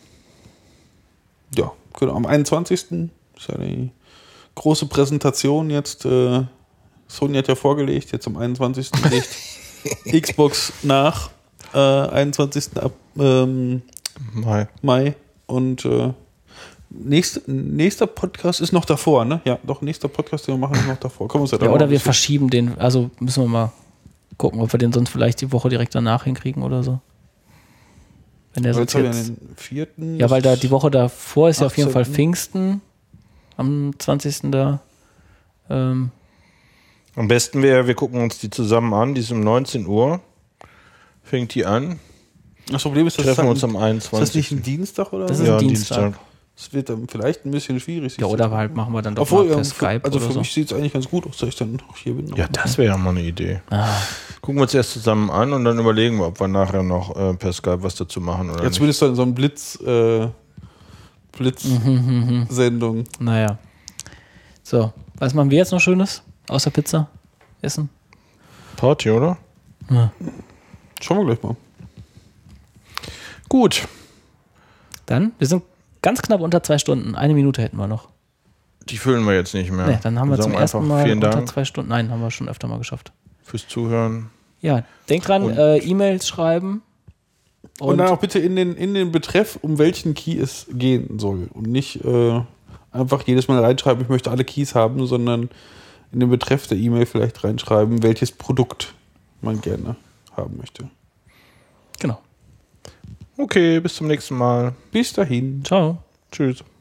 ja, genau. Am einundzwanzigsten ist ja die große Präsentation jetzt. Äh, Sony hat ja vorgelegt, jetzt am einundzwanzigsten legt Xbox nach. Äh, einundzwanzigsten Ab, ähm, Mai. Mai und äh, nächst, nächster Podcast ist noch davor, ne? Ja, doch, nächster Podcast, den wir machen, ist noch davor. Können wir uns ja Ja, da oder noch wir ein bisschen- verschieben den, also müssen wir mal gucken, ob wir den sonst vielleicht die Woche direkt danach hinkriegen oder so. Wenn der Weil sonst jetzt haben wir jetzt, den vierten. ja, weil da die Woche davor ist ja auf jeden Fall achtzehnten Pfingsten, am zwanzigsten da. Ähm, Am besten wäre, wir gucken uns die zusammen an, die ist um neunzehn Uhr. Fängt die an. Das Problem ist, dass Treffen das wir uns halt am ein, ist das nicht einundzwanzigsten ein Dienstag oder Das so? ist Ja, ein Dienstag. Das wird dann vielleicht ein bisschen schwierig. sich ja, zu oder treffen. halt machen wir dann doch Obwohl, mal per ja, Skype also oder für so. mich sieht es eigentlich ganz gut aus, dass ich dann noch hier bin. Ja, das wäre ja mal eine Idee. Ah, Gucken wir uns erst zusammen an und dann überlegen wir, ob wir nachher noch äh, per Skype was dazu machen oder Ja, nicht. zumindest dann so ein Blitz, äh, Blitz-Sendung. naja. So, was machen wir jetzt noch Schönes? Außer Pizza essen? Party, oder? Schauen wir gleich mal. Gut. Dann, wir sind ganz knapp unter zwei Stunden. Eine Minute hätten wir noch. Die füllen wir jetzt nicht mehr. Nee, dann haben wir sagen zum ersten einfach Mal vielen unter Dank zwei Stunden. Nein, haben wir schon öfter mal geschafft. fürs Zuhören. Ja, denk dran, Und- äh, E-Mails schreiben. Und, Und, dann auch bitte in den, in den Betreff, um welchen Key es gehen soll. Und nicht äh, einfach jedes Mal reinschreiben, ich möchte alle Keys haben, sondern in den Betreff der E-Mail vielleicht reinschreiben, welches Produkt man gerne haben möchte. genau. Okay, bis zum nächsten Mal. Bis dahin. Ciao. Tschüss.